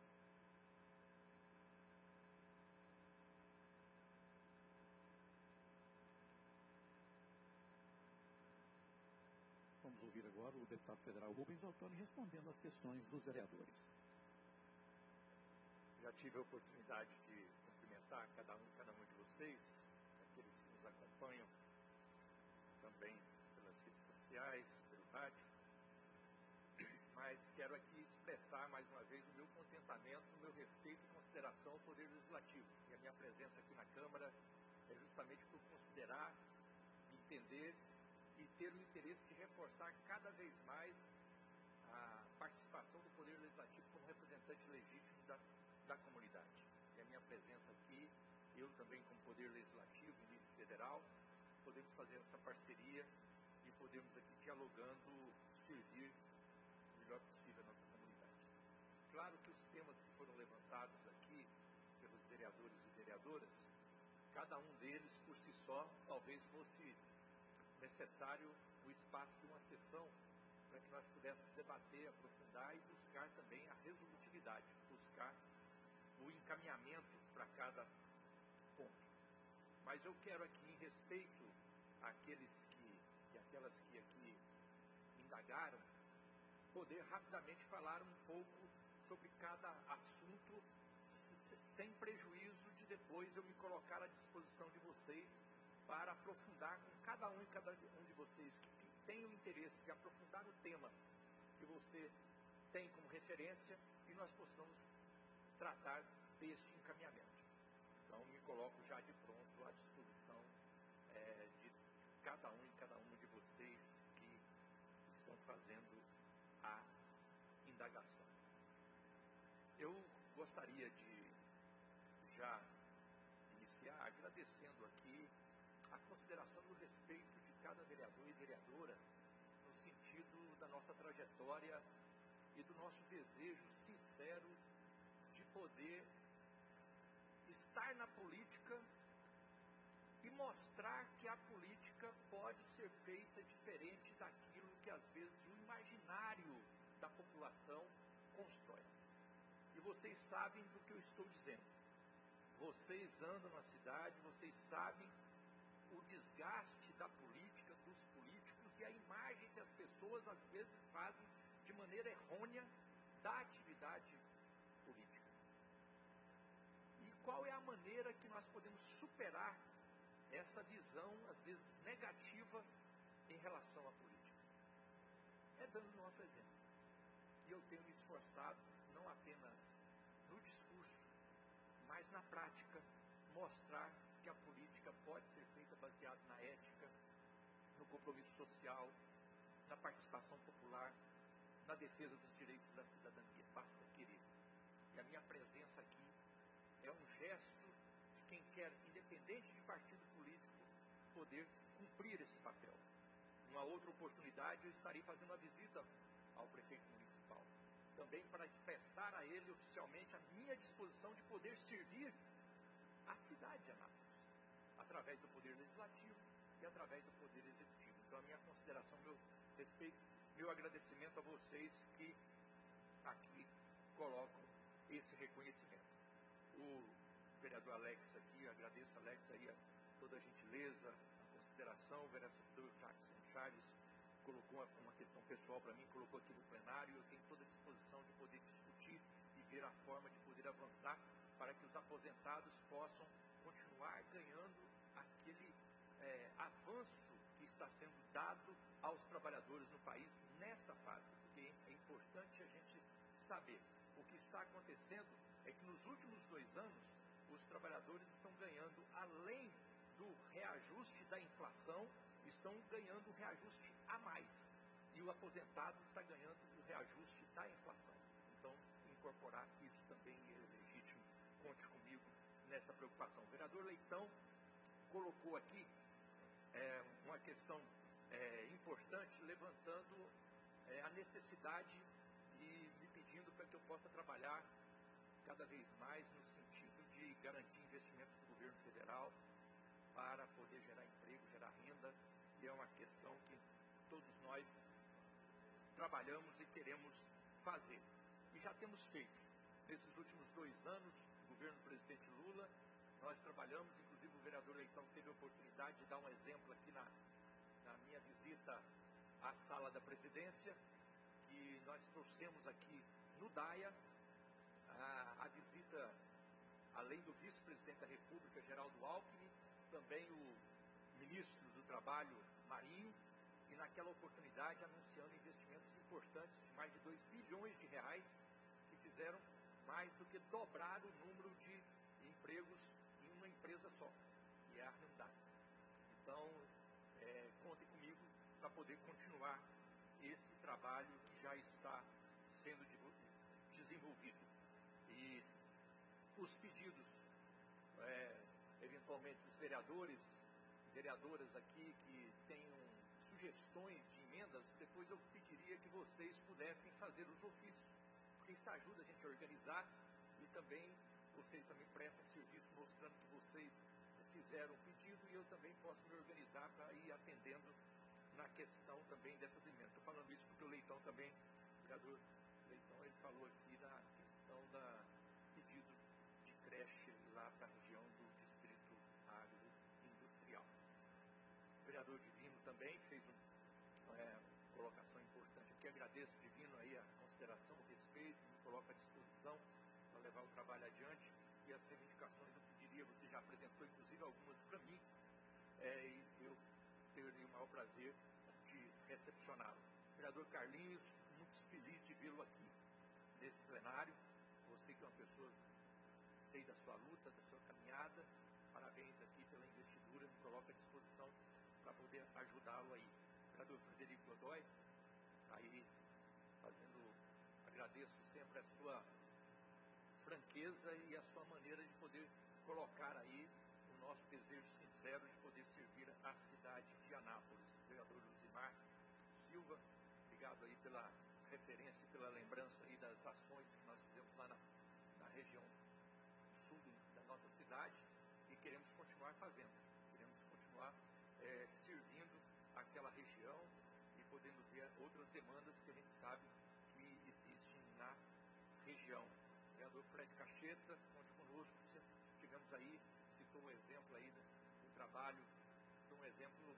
Vamos ouvir agora o deputado federal Rubens Ottoni respondendo às questões dos vereadores. Já tive a oportunidade de cumprimentar cada um, cada um de vocês, aqueles que nos acompanham também pelas redes sociais, pelo rádio, mas quero aqui expressar mais uma vez o meu contentamento, o meu respeito e consideração ao Poder Legislativo. E a minha presença aqui na Câmara é justamente por considerar, entender e ter o interesse de reforçar cada vez mais a participação do Poder Legislativo como representante legítimo da, da comunidade. E a minha presença aqui, eu também como Poder Legislativo em nível federal, podemos fazer essa parceria e podemos aqui dialogando, servir o melhor possível a nossa comunidade. Claro que os temas que foram levantados aqui pelos vereadores e vereadoras, cada um deles por si só, talvez fosse necessário o espaço de uma sessão para que nós pudéssemos debater, aprofundar e buscar também a resolutividade, buscar o encaminhamento para cada ponto. Mas eu quero aqui, em respeito àqueles que, e aquelas que aqui indagaram, poder rapidamente falar um pouco sobre cada assunto, sem prejuízo de depois eu me colocar à disposição de vocês para aprofundar com cada um e cada um de vocês que tem o interesse de aprofundar no tema que você tem como referência e nós possamos tratar deste encaminhamento. Então, me coloco já de pronto à disposição é, de cada um e cada uma de vocês que estão fazendo a indagação. Eu gostaria de já iniciar agradecendo aqui a consideração e o respeito de cada vereador e vereadora no sentido da nossa trajetória e do nosso desejo sincero de poder estar na política e mostrar que a política pode ser feita diferente daquilo que às vezes o imaginário da população constrói. E vocês sabem do que eu estou dizendo. Vocês andam na cidade, vocês sabem o desgaste da política, dos políticos e a imagem que as pessoas às vezes fazem de maneira errônea da atividade política. E qual é a maneira que nós podemos superar essa visão, às vezes negativa, em relação à política? É dando nosso exemplo. E eu tenho me esforçado, não apenas no discurso, mas na prática, mostrar que a política pode ser feita baseada na ética, no compromisso social, na participação popular, na defesa dos direitos da cidadania. Basta querer. E a minha presença aqui é um gesto de quem quer, independente de partido político, poder cumprir esse papel. Numa outra oportunidade, eu estarei fazendo uma visita ao prefeito municipal, também para expressar a ele oficialmente a minha disposição de poder servir a cidade de Anápolis, através do Poder Legislativo e através do Poder Executivo. Então, a minha consideração, meu respeito, meu agradecimento a vocês que aqui colocam esse reconhecimento. O vereador Alex aqui, agradeço, Alex, aí a toda a gentileza, a consideração. O vereador Jackson Charles colocou uma questão pessoal para mim, colocou aqui no plenário. Eu tenho toda a disposição de poder discutir e ver a forma de poder avançar para que os aposentados possam continuar ganhando aquele é, avanço que está sendo dado aos trabalhadores no país nessa fase, porque é importante a gente saber. O que está acontecendo é que nos últimos dois anos os trabalhadores estão ganhando, além do reajuste da inflação, estão ganhando um reajuste a mais, e o aposentado está ganhando o reajuste da inflação. Então, incorporar isso também é legítimo. Conte comigo nessa preocupação. O vereador Leitão colocou aqui é, uma questão é, importante, levantando é, a necessidade e me pedindo para que eu possa trabalhar cada vez mais no sentido de garantir investimentos do governo federal para poder gerar emprego, gerar renda, e é uma questão que todos nós trabalhamos e queremos fazer. E já temos feito. Nesses últimos dois anos, o governo do presidente Lula, nós trabalhamos, inclusive o vereador Leitão teve a oportunidade de dar um exemplo aqui na, na minha visita à sala da presidência, que nós trouxemos aqui no DAIA a, a visita, além do vice-presidente da República, Geraldo Alckmin, também o ministro do Trabalho, Marinho, e naquela oportunidade anunciando investimentos importantes de mais de dois bilhões de reais, que fizeram mais do que dobrar o número de empregos em uma empresa só, que é a Hyundai. Então, é, contem comigo para poder continuar esse trabalho que já está sendo desenvolvido. E os pedidos, é, eventualmente, dos vereadores, vereadoras aqui que tenham sugestões de emendas, depois eu pediria que vocês pudessem fazer os ofícios, porque isso ajuda a gente a organizar e também vocês também prestam serviço mostrando que vocês fizeram o pedido e eu também posso me organizar para ir atendendo na questão também dessas emendas. Estou falando isso porque o Leitão também, o vereador Leitão, ele falou aqui da questão da pedido de creche lá para a região do Distrito Agroindustrial. O vereador Divino também fez uma é, colocação importante aqui. Agradeço, Divino, aí a consideração, o respeito, me coloca à disposição para levar o trabalho adiante. E as reivindicações eu pediria, você já apresentou inclusive algumas para mim, é, e eu teria o maior prazer de recepcioná-lo. Vereador Carlinhos, muito feliz de vê-lo aqui nesse plenário. Você que é uma pessoa, sei da sua luta, da sua caminhada, parabéns aqui pela investidura, me coloco à disposição para poder ajudá-lo aí. Vereador Frederico Godoy, aí fazendo, agradeço sempre a sua franqueza e a sua maneira de poder colocar aí o nosso desejo sincero de poder servir a cidade de Anápolis. Vereador Luzimar Silva, obrigado aí pela referência e pela lembrança aí das ações que nós fizemos lá na, na região sul da nossa cidade e queremos continuar fazendo, queremos continuar é, servindo aquela região e podendo ver outras demandas que a gente sabe que existem na região. O vereador Fred Cacheta, conte conosco, tivemos aí, citou um exemplo aí do, do trabalho, citou um exemplo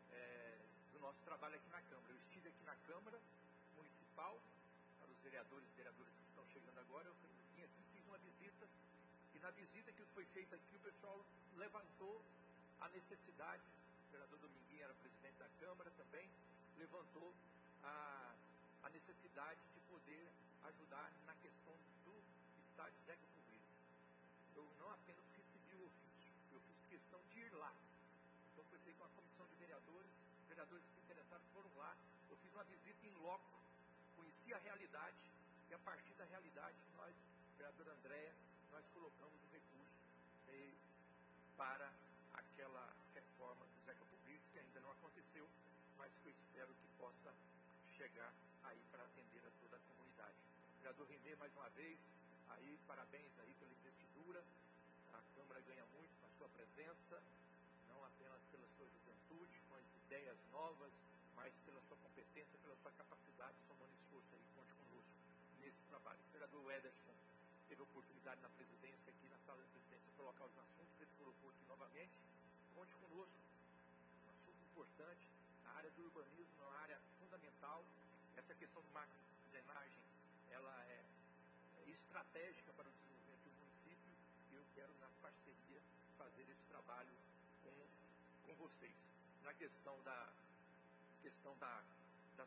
é, do nosso trabalho aqui na Câmara. Eu estive aqui na Câmara Municipal, para os vereadores e vereadoras que estão chegando agora, eu vim aqui, fiz uma visita, e na visita que foi feita aqui, o pessoal levantou a necessidade, o vereador Dominguinho era presidente da Câmara também, levantou a, a necessidade de poder ajudar na questão do estádio Zeca Pobreza. Eu não apenas recebi o ofício, eu fiz questão de ir lá. Então foi feita uma comissão de vereadores, vereadores que se interessaram foram lá, eu fiz uma visita em loco, conheci a realidade, e a partir da realidade nós, vereadora Andréa, nós colocamos o recurso eh, para aquela reforma do Zeca Pobreza, que ainda não aconteceu, mas que eu espero que possa chegar aí para atender a toda a comunidade. Vereador Rimê, mais uma vez, aí parabéns aí pela investidura, a Câmara ganha muito com a sua presença, não apenas pela sua juventude, com as ideias novas, mas pela sua competência, pela sua capacidade, somando esforço aí, conte conosco nesse trabalho. O vereador Ederson teve a oportunidade na presidência, aqui na sala da presidência, de colocar os assuntos que ele colocou aqui novamente, conte conosco, um assunto importante, a área do urbanismo é uma área fundamental, essa questão de macro drenagem, ela é estratégica para o desenvolvimento do município e eu quero, na parceria, fazer esse trabalho com, com vocês. Na questão da questão da, das,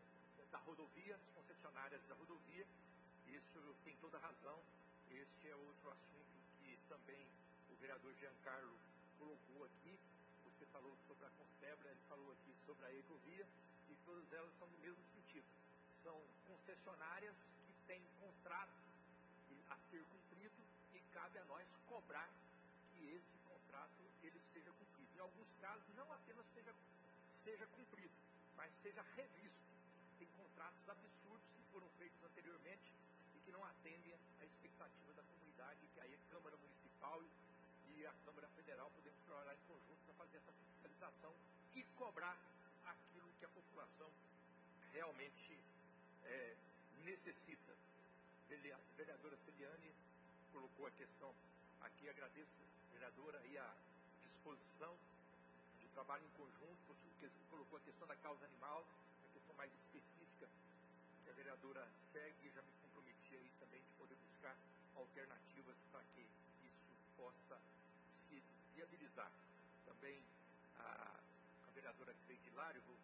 da rodovia, as concessionárias da rodovia, isso tem toda a razão, este é outro assunto que também o vereador Giancarlo colocou aqui, você falou sobre a Constebra, ele falou aqui sobre a Ecovia, e todas elas são do mesmo sentido. São concessionárias que têm contrato a ser cumprido e cabe a nós cobrar que esse contrato ele seja cumprido. Em alguns casos, não apenas seja, seja cumprido, mas seja revisto. Tem contratos absurdos que foram feitos anteriormente e que não atendem à expectativa da comunidade, que aí a Câmara Municipal e a Câmara Federal podemos trabalhar em conjunto para fazer essa fiscalização e cobrar aquilo que a população realmente é, necessita. A vereadora Celiane colocou a questão aqui, agradeço, vereadora, aí a disposição de trabalho em conjunto, porque colocou a questão da causa animal, a questão mais específica que a vereadora segue, e já me comprometi aí também de poder buscar alternativas para que isso possa se viabilizar. Também a, a vereadora Cleide Hilário, vou,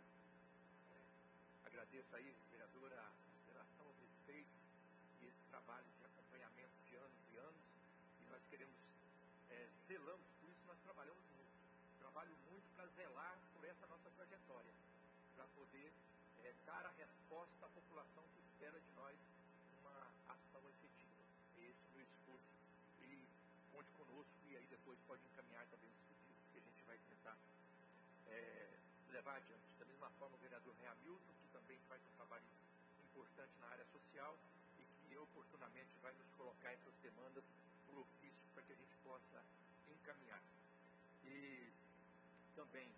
é, agradeço aí, vereadora, a consideração, o respeito e esse trabalho de acompanhamento de anos e anos, e nós queremos, é, zelamos por isso, nós trabalhamos muito, trabalho muito para zelar por essa nossa trajetória, para poder é, dar a resposta à população que espera de nós pode encaminhar também os pedidos que a gente vai tentar é, levar adiante. Da mesma forma, o vereador Rei Hamilton, que também faz um trabalho importante na área social e que oportunamente vai nos colocar essas demandas por ofício para que a gente possa encaminhar. E também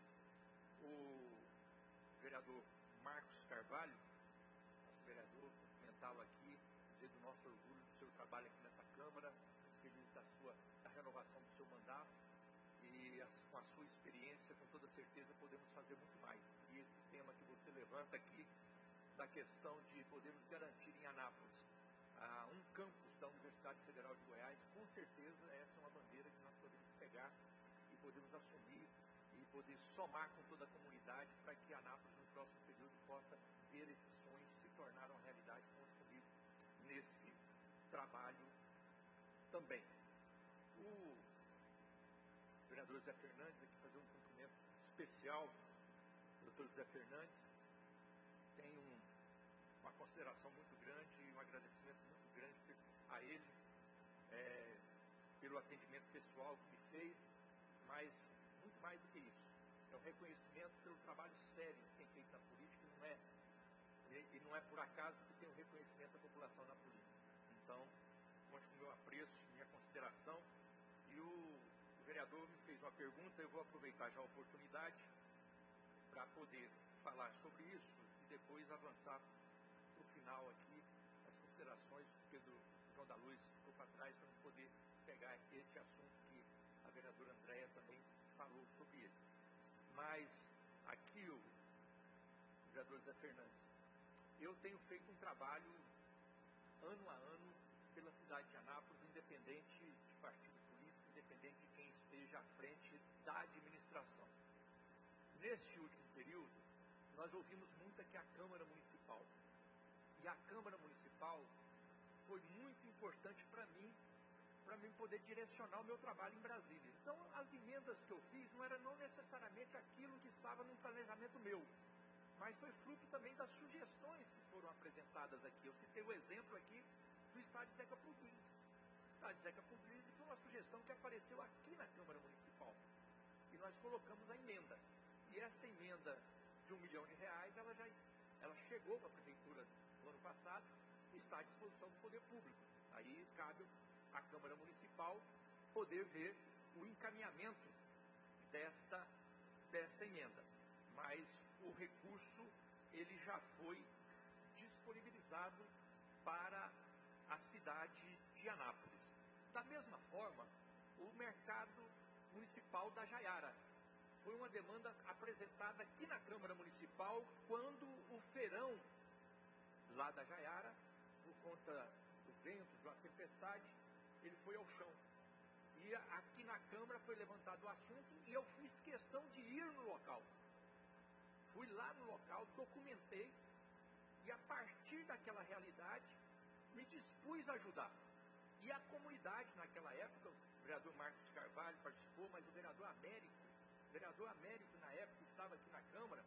o vereador Marcos Carvalho, nosso vereador, cumprimentá-lo aqui, dizer do nosso orgulho do seu trabalho aqui nessa Câmara, feliz da, sua, da renovação do seu mandato e a, com a sua experiência, com toda certeza, podemos fazer muito mais. E esse tema que você levanta aqui, da questão de podermos garantir em Anápolis ah, um campus da Universidade Federal de Goiás, com certeza essa é uma bandeira que nós podemos pegar e podemos assumir e poder somar com toda a comunidade para que Anápolis, no próximo período, possa ver esse sonho se tornar uma realidade construída nesse trabalho também. O vereador Zé Fernandes, aqui fazer um cumprimento especial, doutor Zé Fernandes, tem um, uma consideração muito grande e um agradecimento muito grande a ele, é, pelo atendimento pessoal que me fez, mas muito mais do que isso. É um reconhecimento pelo trabalho sério que tem feito na política, não é, e não é por acaso que tem o reconhecimento da população na política. Então, conte com o meu apreço, minha consideração. E o, o vereador me fez uma pergunta, eu vou aproveitar já a oportunidade para poder falar sobre isso e depois avançar para o final aqui, as considerações, porque o João da Luz ficou para trás para não poder pegar esse assunto que a vereadora Andréia também falou sobre ele. Mas aqui o vereador Zé Fernandes, eu tenho feito um trabalho ano a ano pela cidade de Anápolis, independente de partido político, independente de quem esteja à frente da administração. Neste último período, nós ouvimos muito aqui a Câmara Municipal. E a Câmara Municipal foi muito importante para mim, para mim poder direcionar o meu trabalho em Brasília. Então, as emendas que eu fiz não eram não necessariamente aquilo que estava no planejamento meu, mas foi fruto também das sugestões que foram apresentadas aqui. Eu citei o exemplo aqui do estádio Zeca Puglisi. O estádio Zeca Puglisi foi uma sugestão que apareceu aqui na Câmara Municipal. E nós colocamos a emenda. E essa emenda de um milhão de reais, ela já ela chegou para a Prefeitura no ano passado e está à disposição do Poder Público. Aí cabe à Câmara Municipal poder ver o encaminhamento desta, desta emenda. Mas o recurso, ele já foi disponibilizado para a cidade de Anápolis. Da mesma forma, o mercado municipal da Jaiara. Foi uma demanda apresentada aqui na Câmara Municipal quando o feirão lá da Jaiara, por conta do vento, de uma tempestade, ele foi ao chão. E aqui na Câmara foi levantado o assunto e eu fiz questão de ir no local. Fui lá no local, documentei e a partir daquela realidade me dispus a ajudar. E a comunidade naquela época, o vereador Marcos Carvalho participou, mas o vereador Américo, o vereador Américo na época estava aqui na Câmara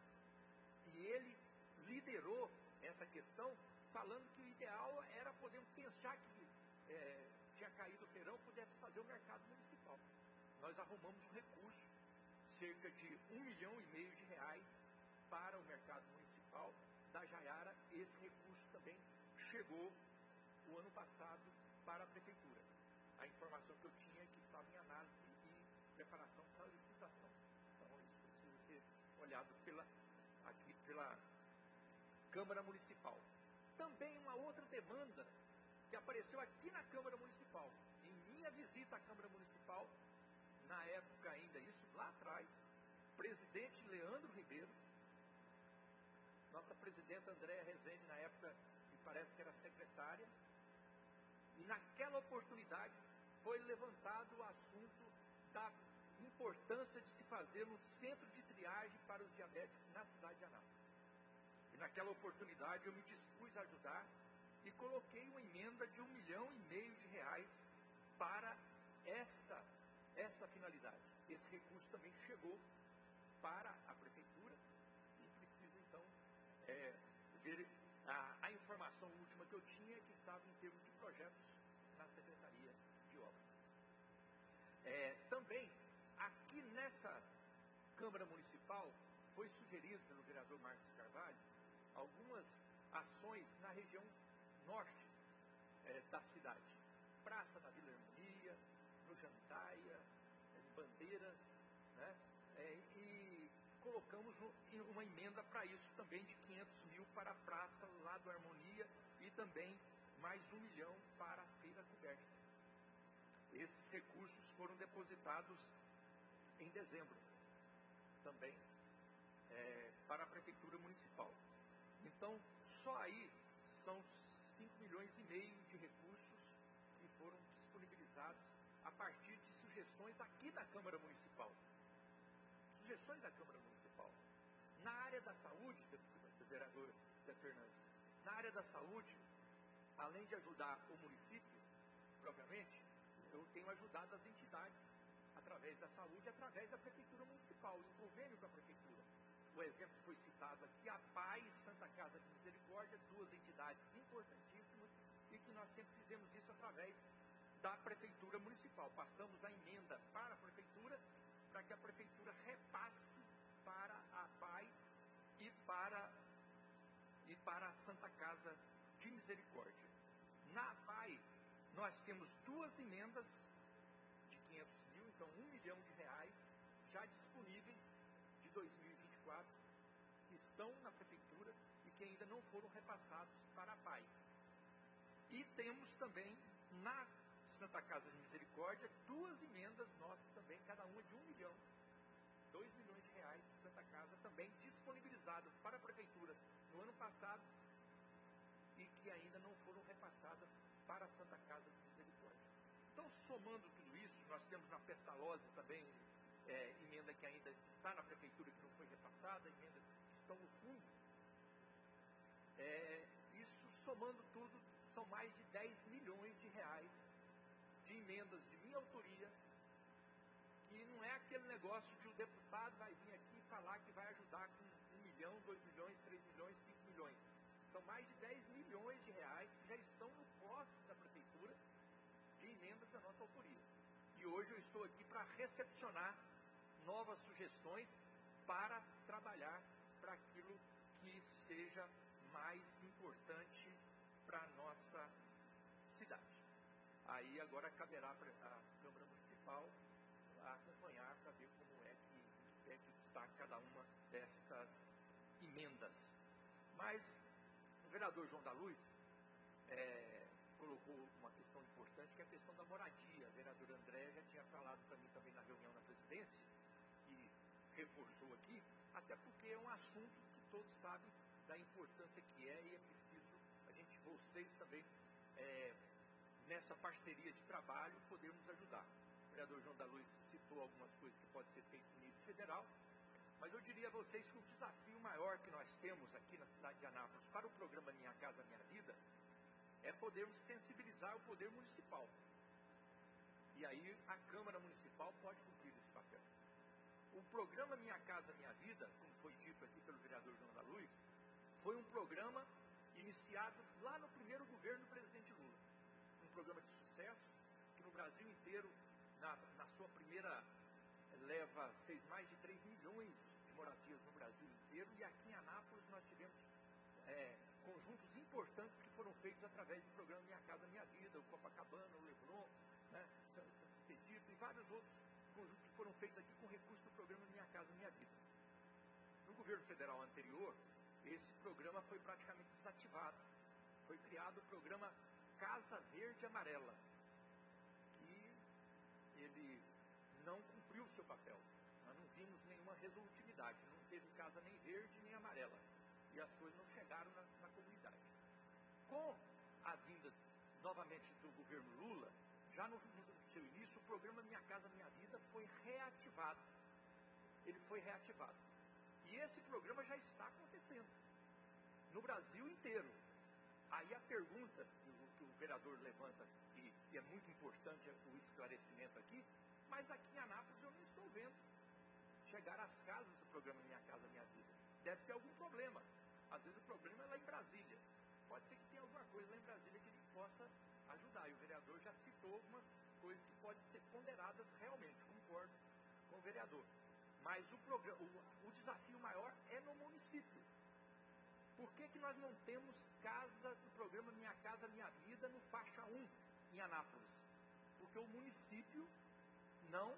e ele liderou essa questão, falando que o ideal era poder pensar que é, tinha caído o feirão, pudesse fazer o mercado municipal. Nós arrumamos um recurso, cerca de um milhão e meio de reais para o mercado municipal da Jaiara. Esse recurso também chegou o ano passado para a Prefeitura. A informação que eu tinha é que estava em análise e preparação para a licitação. Então isso precisa ser olhado pela, aqui pela Câmara Municipal. Também uma outra demanda que apareceu aqui na Câmara Municipal. Em minha visita à Câmara Municipal, na época ainda, isso lá atrás, presidente Leandro Ribeiro, nossa presidenta Andréia Rezende, na época, me parece que era secretária, e naquela oportunidade foi levantado o assunto da importância de se fazer um centro de triagem para os diabéticos na cidade de Anápolis. E naquela oportunidade eu me dispus a ajudar e coloquei uma emenda de um milhão e meio de reais para esta, esta finalidade. Esse recurso também chegou para a Prefeitura e preciso então é, ver a, a informação última que eu tinha, que estava em termos de projetos na Secretaria de Obras. É, também também, aqui nessa Câmara Municipal, foi sugerido pelo vereador Marcos Carvalho algumas ações na região norte é, da cidade. Praça da Vila Harmonia, no Jandaia, em Bandeiras, né? É, e colocamos uma emenda para isso também de quinhentos mil para a praça lá do Harmonia e também mais um milhão para a feira coberta. Esses recursos foram depositados em dezembro também é, para a Prefeitura Municipal. Então, só aí são cinco milhões e meio de recursos que foram disponibilizados a partir de sugestões aqui da Câmara Municipal. Sugestões da Câmara Municipal. Na área da saúde, vereador Zé Fernandes, na área da saúde, além de ajudar o município, propriamente, eu tenho ajudado as entidades através da saúde, através da Prefeitura Municipal, em convênio com a Prefeitura. O exemplo foi citado aqui, a Paz Santa Casa de Misericórdia, duas entidades importantíssimas, e que nós sempre fizemos isso através da Prefeitura Municipal. Passamos a emenda para a Prefeitura, para que a Prefeitura repasse para a Paz e para, e para a Santa Casa de Misericórdia. Na Paz, nós temos duas emendas de quinhentos mil, então um milhão de reais, já disponíveis de dois mil e vinte e quatro, que estão na Prefeitura e que ainda não foram repassados para a Paz. E temos também na Santa Casa de Misericórdia duas emendas nossas também, cada uma de um milhão, dois milhões de reais de Santa Casa também disponibilizadas para a Prefeitura no ano passado e que ainda não foram repassadas para a Santa Casa de Misericórdia. Então, somando tudo isso, nós temos na Pestalozzi também é, emenda que ainda está na Prefeitura, que não foi repassada, emendas que estão no fundo. É, isso, somando tudo, são mais de dez milhões de reais de emendas de minha autoria, que não é aquele negócio que o deputado vai vir aqui e falar que vai ajudar com um milhão, dois milhões, três milhões, cinco milhões. São mais de dez milhões de reais que já estão no cofre da Prefeitura de emendas da nossa autoria. E hoje eu estou aqui para recepcionar novas sugestões para trabalhar para aquilo que seja mais importante para a nossa cidade. Aí agora caberá para a Câmara Municipal acompanhar para ver como é que, é que está cada uma destas emendas. Mas o vereador João da Luz é, colocou uma questão importante, que é a questão da moradia. A vereadora André já tinha falado para mim também na reunião na presidência, e reforçou aqui, até porque é um assunto que todos sabem da importância que é, e é preciso a gente, vocês também, é, nessa parceria de trabalho, podermos ajudar. O vereador João da Luz citou algumas coisas que podem ser feitas no nível federal, mas eu diria a vocês que o desafio maior que nós temos aqui na cidade de Anápolis para o programa Minha Casa Minha Vida é podermos sensibilizar o poder municipal. E aí a Câmara Municipal pode cumprir esse papel. O programa Minha Casa Minha Vida, como foi dito aqui pelo vereador João da Luz, foi um programa iniciado lá no primeiro governo do presidente Lula. Um programa de sucesso, que no Brasil inteiro, na, na sua primeira leva, fez mais de três milhões de moradias no Brasil inteiro, e aqui em Anápolis nós tivemos é, conjuntos importantes que foram feitos através do programa Minha Casa Minha Vida, o Copacabana, o Leblon, né, e vários outros conjuntos que foram feitos aqui com recursos do programa Minha Casa Minha Vida. No governo federal anterior, esse programa foi praticamente desativado. Foi criado o programa Casa Verde Amarela, que ele não cumpriu o seu papel. Nós não vimos nenhuma resolutividade, não teve casa nem verde nem amarela, e as coisas não chegaram na, na comunidade. Com a vinda novamente do governo Lula, já no, no seu início, o programa Minha Casa Minha Vida foi reativado. Ele foi reativado. E esse programa já está acontecendo no Brasil inteiro. Aí a pergunta que o, que o vereador levanta, e, e é muito importante o esclarecimento aqui, mas aqui em Anápolis eu não estou vendo chegar às casas do programa Minha Casa Minha Vida. Deve ter algum problema. Às vezes o problema é lá em Brasília. Pode ser que tenha alguma coisa lá em Brasília que ele possa ajudar. E o vereador já citou algumas coisas que podem ser ponderadas realmente, como concordo com o vereador. Mas o, programa, o, o desafio maior é no município. Por que que nós não temos casa do programa Minha Casa Minha Vida no faixa um, em Anápolis? Porque o município não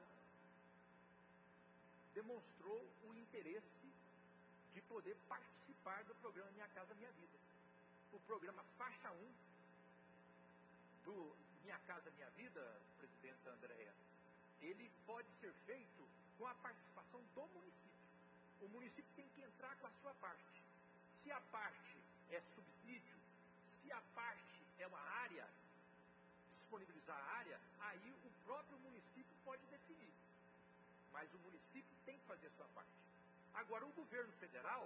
demonstrou o interesse de poder participar do programa Minha Casa Minha Vida. O programa faixa um do Minha Casa Minha Vida, presidenta Andréia, ele pode ser feito com a participação do município. O município tem que entrar com a sua parte. Se a parte é subsídio, se a parte é uma área, disponibilizar a área, aí o próprio município pode definir. Mas o município tem que fazer a sua parte. Agora, o governo federal,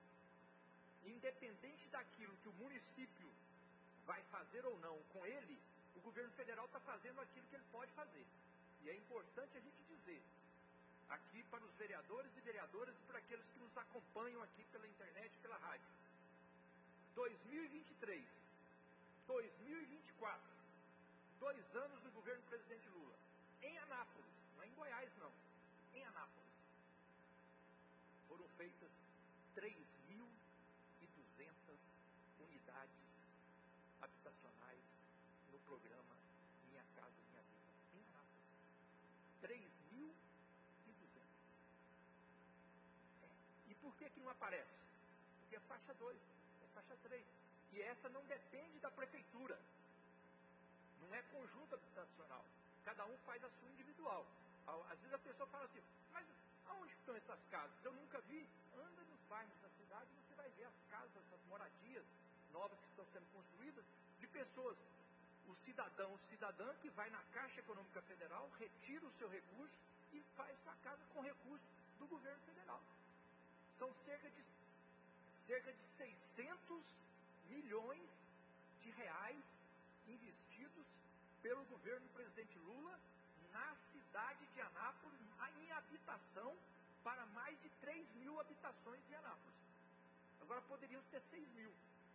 independente daquilo que o município vai fazer ou não com ele, o governo federal está fazendo aquilo que ele pode fazer. E é importante a gente dizer, aqui para os vereadores e vereadoras e para aqueles que nos acompanham aqui pela internet e pela rádio. dois mil e vinte e três, dois mil e vinte e quatro, dois anos do governo do presidente Lula, em Anápolis, não é em Goiás não, em Anápolis, foram feitas três mil e duzentas unidades habitacionais no programa Minha Casa Minha Vida, em Anápolis. três mil e duzentas. É. E por que que não aparece? Porque é faixa dois, é faixa três. E essa não depende da prefeitura. Não é conjunto habitacional. Cada um faz a sua individual. Às vezes a pessoa fala assim, mas aonde estão essas casas? Eu nunca vi. Anda nos bairros da cidade e você vai ver as casas, as moradias novas que estão sendo construídas de pessoas. O cidadão, o cidadã que vai na Caixa Econômica Federal, retira o seu recurso e faz sua casa com recurso do governo federal. São cerca de, cerca de seiscentos milhões de reais investidos pelo governo do presidente Lula na cidade de Anápolis, em habitação para mais de três mil habitações em Anápolis. Agora poderiam ter seis mil,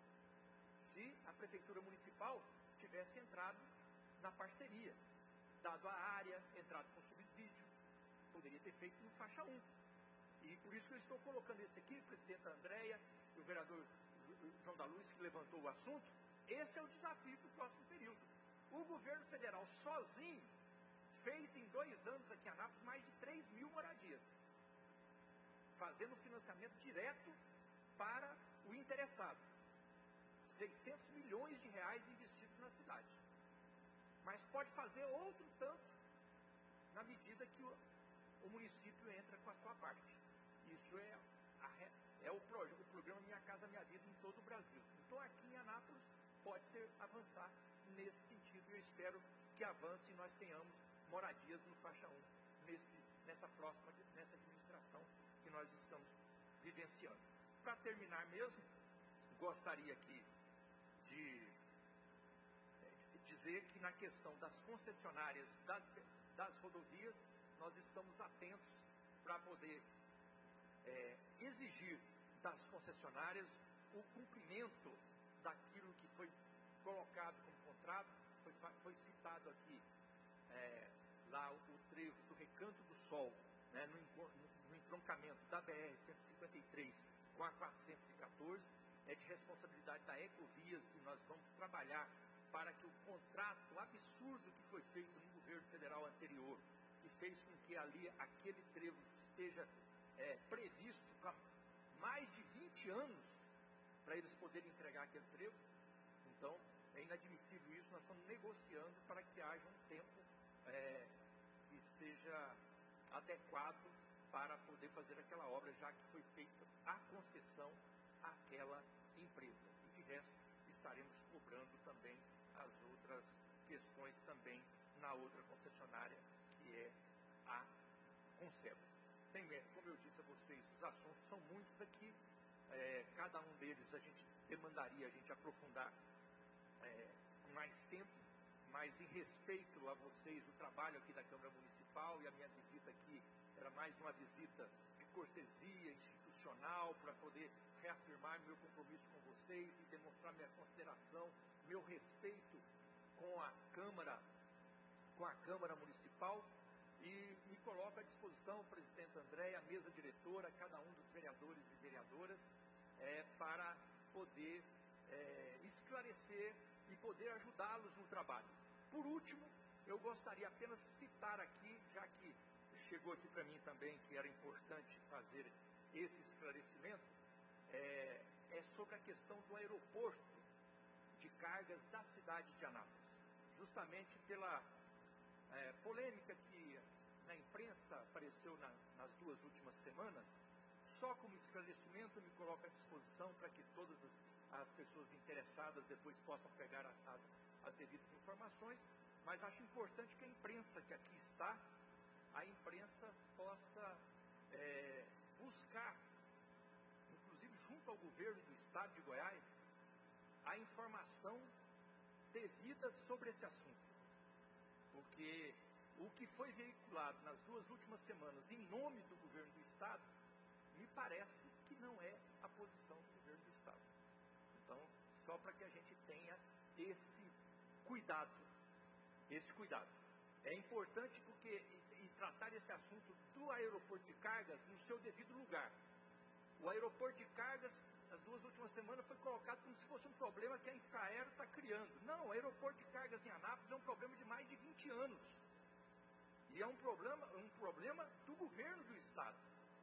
se a prefeitura municipal tivesse entrado na parceria, dado a área, entrado com subsídio, poderia ter feito no faixa um. E por isso que eu estou colocando esse aqui, presidenta Andréia, e o vereador João da Luz, que levantou o assunto. Esse é o desafio para o próximo período. O governo federal sozinho fez em dois anos aqui em Anápolis mais de três mil moradias, fazendo financiamento direto para o interessado. seiscentos milhões de reais investidos na cidade. Mas pode fazer outro tanto na medida que o, o município entra com a sua parte. Isso é, a, é o, pro, o programa Minha Casa Minha Vida em todo o Brasil. Então aqui em Anápolis pode ser avançar nesse sentido. Eu espero que avance e nós tenhamos moradias no faixa um nesse, nessa próxima nessa administração que nós estamos vivenciando. Para terminar mesmo, gostaria aqui de dizer que na questão das concessionárias das, das rodovias, nós estamos atentos para poder é, exigir das concessionárias o cumprimento daquilo que foi colocado como contrato. Foi, foi citado aqui é, lá o, o trevo do Recanto do Sol, né, no, no, no entroncamento da B R cento e cinquenta e três com a quatrocentos e quatorze, é de responsabilidade da Ecovias, e nós vamos trabalhar para que o contrato absurdo que foi feito no governo federal anterior, que fez com que ali aquele trevo esteja é, previsto para mais de vinte anos para eles poderem entregar aquele trevo. Então, é inadmissível isso. Nós estamos negociando para que haja um tempo é, que seja adequado para poder fazer aquela obra, já que foi feita a concessão àquela empresa. E de resto, estaremos cobrando também as outras questões também na outra concessionária, que é a Conceba. Tem, como eu disse a vocês, os assuntos são muitos aqui, é, cada um deles a gente demandaria a gente aprofundar é, com mais tempo, mas em respeito a vocês, o trabalho aqui da Câmara Municipal, e a minha visita aqui era mais uma visita de cortesia institucional para poder reafirmar meu compromisso com vocês e demonstrar minha consideração, meu respeito com a Câmara, com a Câmara Municipal, e me coloco à disposição, presidente André, a mesa diretora, cada um dos vereadores e vereadoras, é, para poder é, esclarecer e poder ajudá-los no trabalho. Por último, eu gostaria apenas de citar aqui, já que chegou aqui para mim também que era importante fazer esse esclarecimento, é, é sobre a questão do aeroporto de cargas da cidade de Anápolis. Justamente pela é, polêmica que na imprensa apareceu na, nas duas últimas semanas, só como esclarecimento eu me coloco à disposição para que todas as, as pessoas interessadas depois possam pegar a, as, as devidas informações, mas acho importante que a imprensa que aqui está, a imprensa possa é, buscar, inclusive junto ao governo do estado de Goiás, a informação devida sobre esse assunto. Porque o que foi veiculado nas duas últimas semanas em nome do governo do estado, me parece que não é a posição do governo do estado. Então, só para que a gente tenha esse cuidado, esse cuidado. É importante porque, e, e tratar esse assunto do aeroporto de cargas no seu devido lugar. O aeroporto de cargas, nas duas últimas semanas, foi colocado como se fosse um problema que a Infraero está criando. Não, o aeroporto de cargas em Anápolis é um problema de mais de vinte anos. E é um problema, um problema do governo do estado,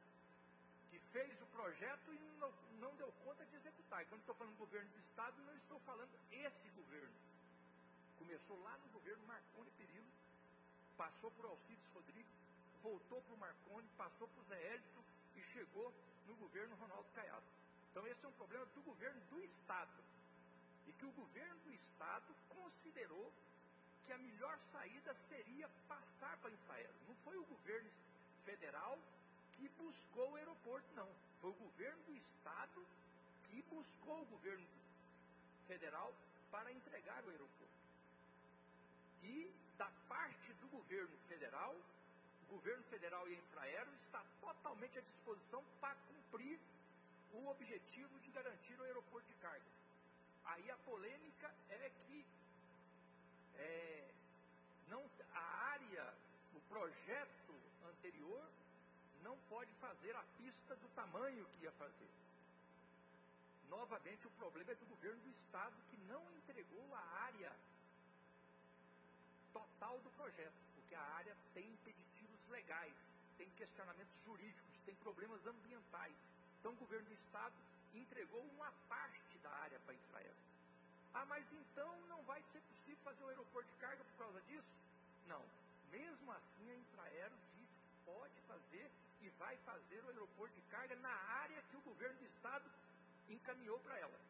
que fez o projeto e não, não deu conta de executar. E quando estou falando do governo do estado, não estou falando esse governo. Começou lá no governo Marconi Perillo, passou por Alcides Rodrigues, voltou para o Marconi, passou para o Zé Hélito e chegou no governo Ronaldo Caiado. Então esse é um problema do governo do estado. E que o governo do estado considerou que a melhor saída seria passar para a Infraero. Não foi o governo federal que buscou o aeroporto, não. Foi o governo do estado que buscou o governo federal para entregar o aeroporto. E da parte do governo federal, o governo federal e a Infraero está totalmente à disposição para cumprir o objetivo de garantir o aeroporto de cargas. Aí a polêmica é que é, não, a área, o projeto anterior não pode fazer a pista do tamanho que ia fazer. Novamente o problema é do governo do estado, que não entregou a área total do projeto, porque a área tem impeditivos legais, tem questionamentos jurídicos, tem problemas ambientais. Então o governo do estado entregou uma parte da área para a Infraero. Ah, mas então não vai ser possível fazer o aeroporto de carga por causa disso? Não. Mesmo assim a Infraero diz que pode fazer e vai fazer o aeroporto de carga na área que o governo do estado encaminhou para ela.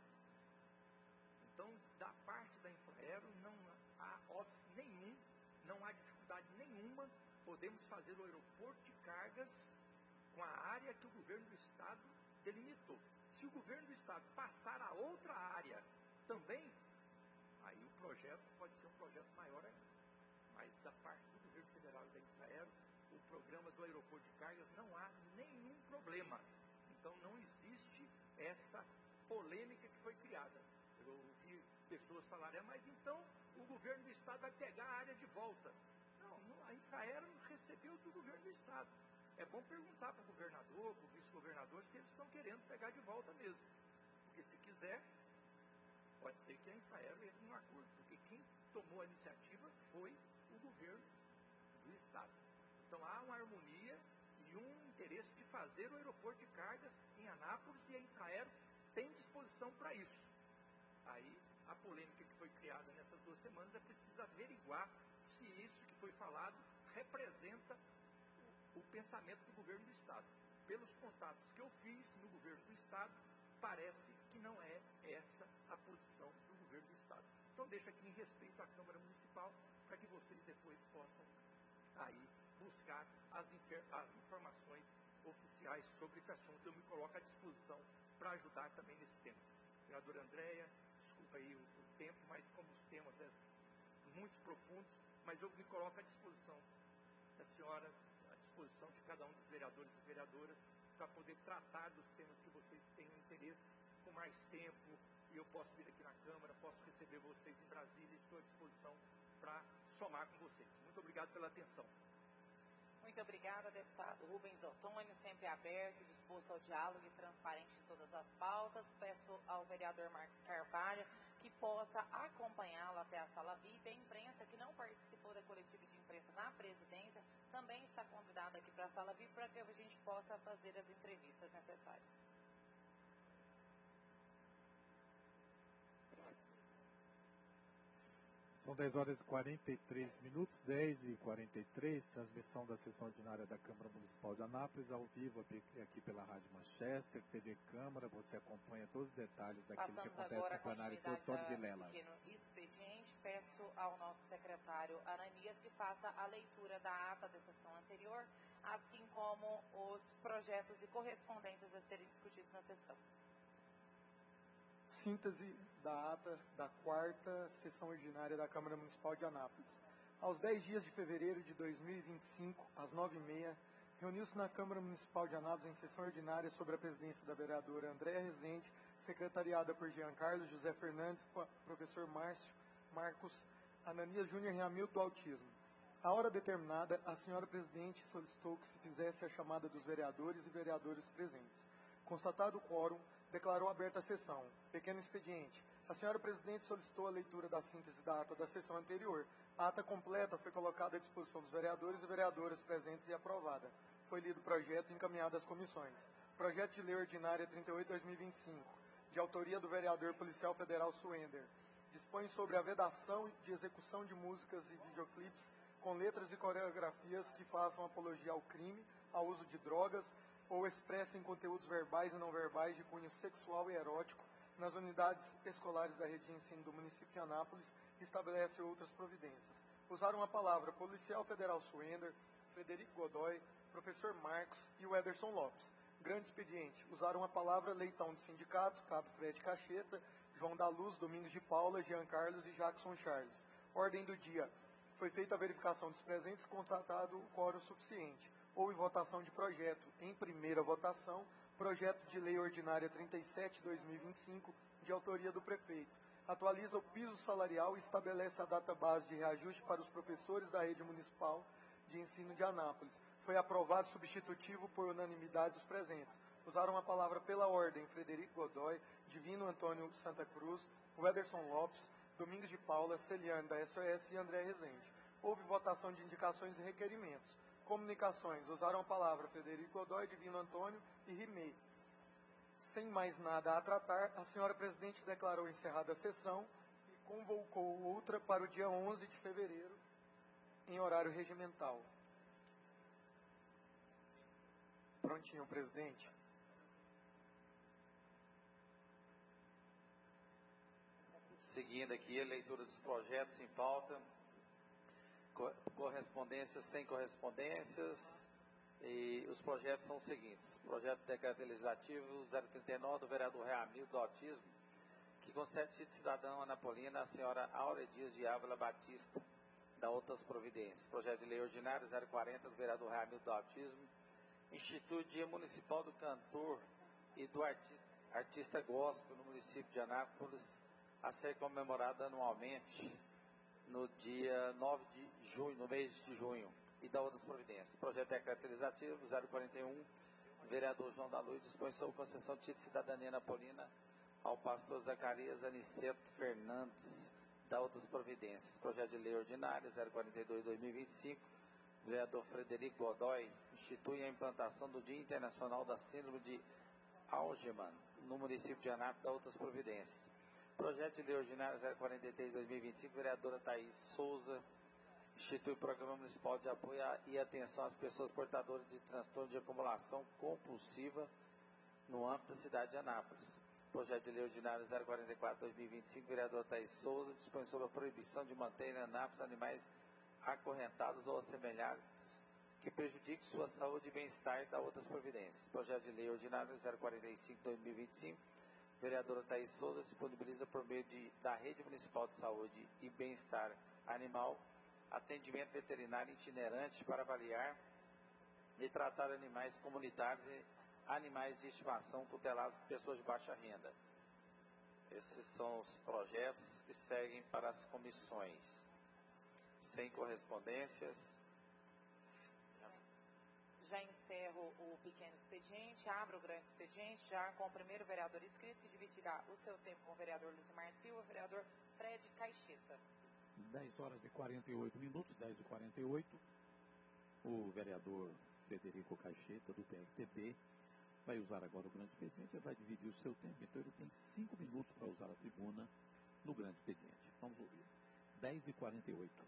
Então, da parte da Infraero não há óbice nenhum, não há dificuldade nenhuma, podemos fazer o aeroporto de cargas com a área que o governo do estado delimitou. Se o governo do estado passar a outra área também, aí o projeto pode ser um projeto maior ainda. Mas da parte do governo federal e da Infraero, o programa do aeroporto de cargas não há nenhum problema. Então não existe essa polêmica que foi criada. Eu ouvi pessoas falarem, mas então o governo do estado vai pegar a área de volta. Não, a Infraero recebeu do governo do estado. É bom perguntar para o governador, para o vice-governador, se eles estão querendo pegar de volta mesmo. Porque se quiser, pode ser que a Infraero entre num acordo, porque quem tomou a iniciativa foi o governo do estado. Então há uma harmonia e um interesse de fazer o aeroporto de cargas em Anápolis, e a Infraero tem disposição para isso. Aí a polêmica que foi criada nessas duas semanas é preciso averiguar se isso que foi falado representa o pensamento do governo do estado. Pelos contatos que eu fiz no governo do estado, parece que não é essa a posição do governo do estado. Então deixo aqui em respeito à Câmara Municipal, para que vocês depois possam aí buscar as, as informações oficiais sobre esse assunto. Eu me coloco à disposição para ajudar também nesse tema. Vereadora Andréia, desculpa aí o, o tempo, mas como os temas são muito profundos, mas eu me coloco à disposição da senhora, à disposição de cada um dos vereadores e vereadoras, para poder tratar dos temas que vocês tenham interesse com mais tempo, e eu posso vir aqui na Câmara, posso receber vocês em Brasília, estou à disposição para somar com vocês. Muito obrigado pela atenção. Muito obrigada, deputado Rubens Ottoni, sempre aberto, disposto ao diálogo e transparente em todas as pautas. Peço ao vereador Marcos Carvalho que possa acompanhá-lo até a sala V I P. A imprensa que não participou da coletiva de imprensa na presidência também está convidada aqui para a sala V I P para que a gente possa fazer as entrevistas necessárias. São dez horas e quarenta e três minutos, dez e quarenta e três, transmissão da sessão ordinária da Câmara Municipal de Anápolis, ao vivo aqui pela Rádio Manchester, T V Câmara, você acompanha todos os detalhes daquilo Passamos que acontece no plenário todo, Tony agora Vilela. a pequeno expediente. Peço ao nosso secretário Ananias que faça a leitura da ata da sessão anterior, assim como os projetos e correspondências a serem discutidos na sessão. Síntese da ata da quarta sessão ordinária da Câmara Municipal de Anápolis. Aos dez dias de fevereiro de dois mil e vinte e cinco, às nove e meia, reuniu-se na Câmara Municipal de Anápolis em sessão ordinária sobre a presidência da vereadora Andréa Rezende, secretariada por Jean Carlos José Fernandes, professor Márcio Marcos Ananias Júnior e Hamilton do Autismo. À hora determinada, a senhora presidente solicitou que se fizesse a chamada dos vereadores e vereadoras presentes. Constatado o quórum, declarou aberta a sessão. Pequeno expediente. A senhora presidente solicitou a leitura da síntese da ata da sessão anterior. A ata completa foi colocada à disposição dos vereadores e vereadoras presentes e aprovada. Foi lido o projeto e encaminhado às comissões. Projeto de Lei Ordinária trinta e oito barra dois mil e vinte e cinco, de autoria do vereador policial federal Suender, dispõe sobre a vedação de execução de músicas e videoclipes com letras e coreografias que façam apologia ao crime, ao uso de drogas, ou expressem conteúdos verbais e não verbais de cunho sexual e erótico nas unidades escolares da rede de ensino do município de Anápolis e estabelece outras providências. Usaram a palavra policial federal Suender, Frederico Godoy, professor Marcos e o Ederson Lopes. Grande expediente. Usaram a palavra leitão de sindicato, Cabo Fred Cacheta, João da Luz, Domingos de Paula, Jean Carlos e Jackson Charles. Ordem do dia. Foi feita a verificação dos presentes, constatado o quórum suficiente. Houve votação de projeto. Em primeira votação, projeto de lei ordinária trinta e sete barra dois mil e vinte e cinco, de autoria do prefeito. Atualiza o piso salarial e estabelece a data base de reajuste para os professores da rede municipal de ensino de Anápolis. Foi aprovado substitutivo por unanimidade dos presentes. Usaram a palavra pela ordem Frederico Godoy, Divino Antônio Santa Cruz, Wederson Lopes, Domingos de Paula, Celiane da S O S e André Rezende. Houve votação de indicações e requerimentos. Comunicações. Usaram a palavra Frederico Godoy, Divino Antônio e Rimei. Sem mais nada a tratar, a senhora presidente declarou encerrada a sessão e convocou outra para o dia onze de fevereiro, em horário regimental. Prontinho, presidente. Seguindo aqui a leitura dos projetos em pauta, correspondências sem correspondências, e os projetos são os seguintes. Projeto de decreto legislativo zero trinta e nove do vereador Hamilton do Autismo, que concede título de cidadão anapolina à senhora Áurea Dias de Ávila Batista, da outras providências. Projeto de lei ordinário zero quarenta do vereador Hamilton do Autismo, institui o Dia Municipal do Cantor e do arti Artista Gospel no município de Anápolis, a ser comemorado anualmente no dia nove de junho, no mês de junho, e da outras providências. Projeto de decreto legislativo zero quarenta e um, vereador João da Luz, dispõe sobre concessão de título de cidadania napolina ao pastor Zacarias Aniceto Fernandes, da outras providências. Projeto de lei ordinária zero quarenta e dois barra dois mil e vinte e cinco, vereador Frederico Godoy, institui a implantação do Dia Internacional da Síndrome de Algeman no município de Anápolis, da outras providências. Projeto de lei ordinário zero quarenta e três barra dois mil e vinte e cinco, vereadora Thaís Souza, institui o Programa Municipal de Apoio e Atenção às Pessoas Portadoras de Transtorno de Acumulação Compulsiva no âmbito da cidade de Anápolis. Projeto de lei ordinário zero quarenta e quatro barra dois mil e vinte e cinco, vereadora Thaís Souza, dispõe sobre a proibição de manter em Anápolis animais acorrentados ou assemelhados que prejudiquem sua saúde e bem-estar, da outras providências. Projeto de lei ordinário zero quarenta e cinco barra dois mil e vinte e cinco, vereadora Thaís Souza, disponibiliza por meio de, da Rede Municipal de Saúde e Bem-Estar Animal atendimento veterinário itinerante para avaliar e tratar animais comunitários e animais de estimação tutelados por pessoas de baixa renda. Esses são os projetos que seguem para as comissões. Sem correspondências. já encerro o pequeno expediente, abro o grande expediente, já com o primeiro vereador inscrito, que dividirá o seu tempo com o vereador Lucimar Silva, o vereador Fred Caixeta. dez horas e quarenta e oito minutos, dez e quarenta e oito. O vereador Frederico Caixeta, do P R T B, vai usar agora o grande expediente e vai dividir o seu tempo. Então ele tem cinco minutos para usar a tribuna no grande expediente. Vamos ouvir. dez e quarenta e oito.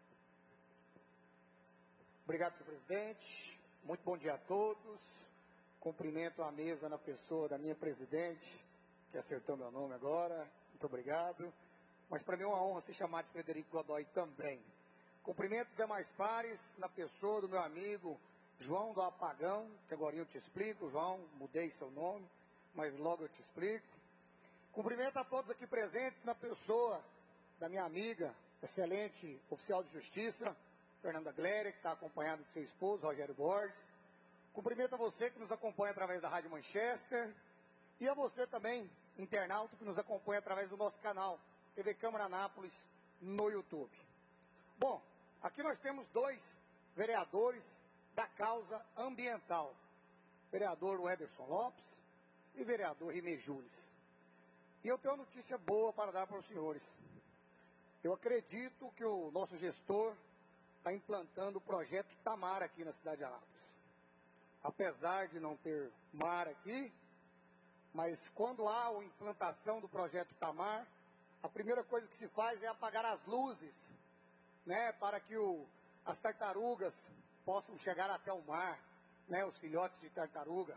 Obrigado, senhor presidente. Muito bom dia a todos. Cumprimento a mesa na pessoa da minha presidente, que acertou meu nome agora. Muito obrigado. Mas para mim é uma honra ser chamado de Frederico Godoy também. Cumprimento os demais pares na pessoa do meu amigo João do Apagão, que agora eu te explico, João, mudei seu nome, mas logo eu te explico. Cumprimento a todos aqui presentes na pessoa da minha amiga, excelente oficial de justiça, Fernanda Gléria, que está acompanhada de seu esposo, Rogério Borges. Cumprimento a você que nos acompanha através da Rádio Manchester e a você também, internauta, que nos acompanha através do nosso canal, T V Câmara Anápolis, no YouTube. Bom, aqui nós temos dois vereadores da causa ambiental, vereador Wederson Lopes e vereador Rimé Jules. E eu tenho uma notícia boa para dar para os senhores. Eu acredito que o nosso gestor está implantando o projeto Tamar aqui na cidade de Anápolis. Apesar de não ter mar aqui, mas quando há a implantação do projeto Tamar, a primeira coisa que se faz é apagar as luzes, né, para que o, as tartarugas possam chegar até o mar, né, os filhotes de tartaruga.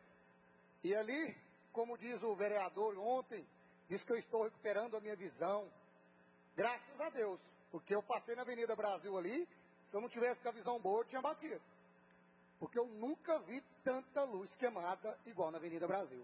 E ali, como diz o vereador ontem, diz que eu estou recuperando a minha visão. Graças a Deus, porque eu passei na Avenida Brasil ali, se eu não tivesse com a visão boa, eu tinha batido. Porque eu nunca vi tanta luz queimada igual na Avenida Brasil.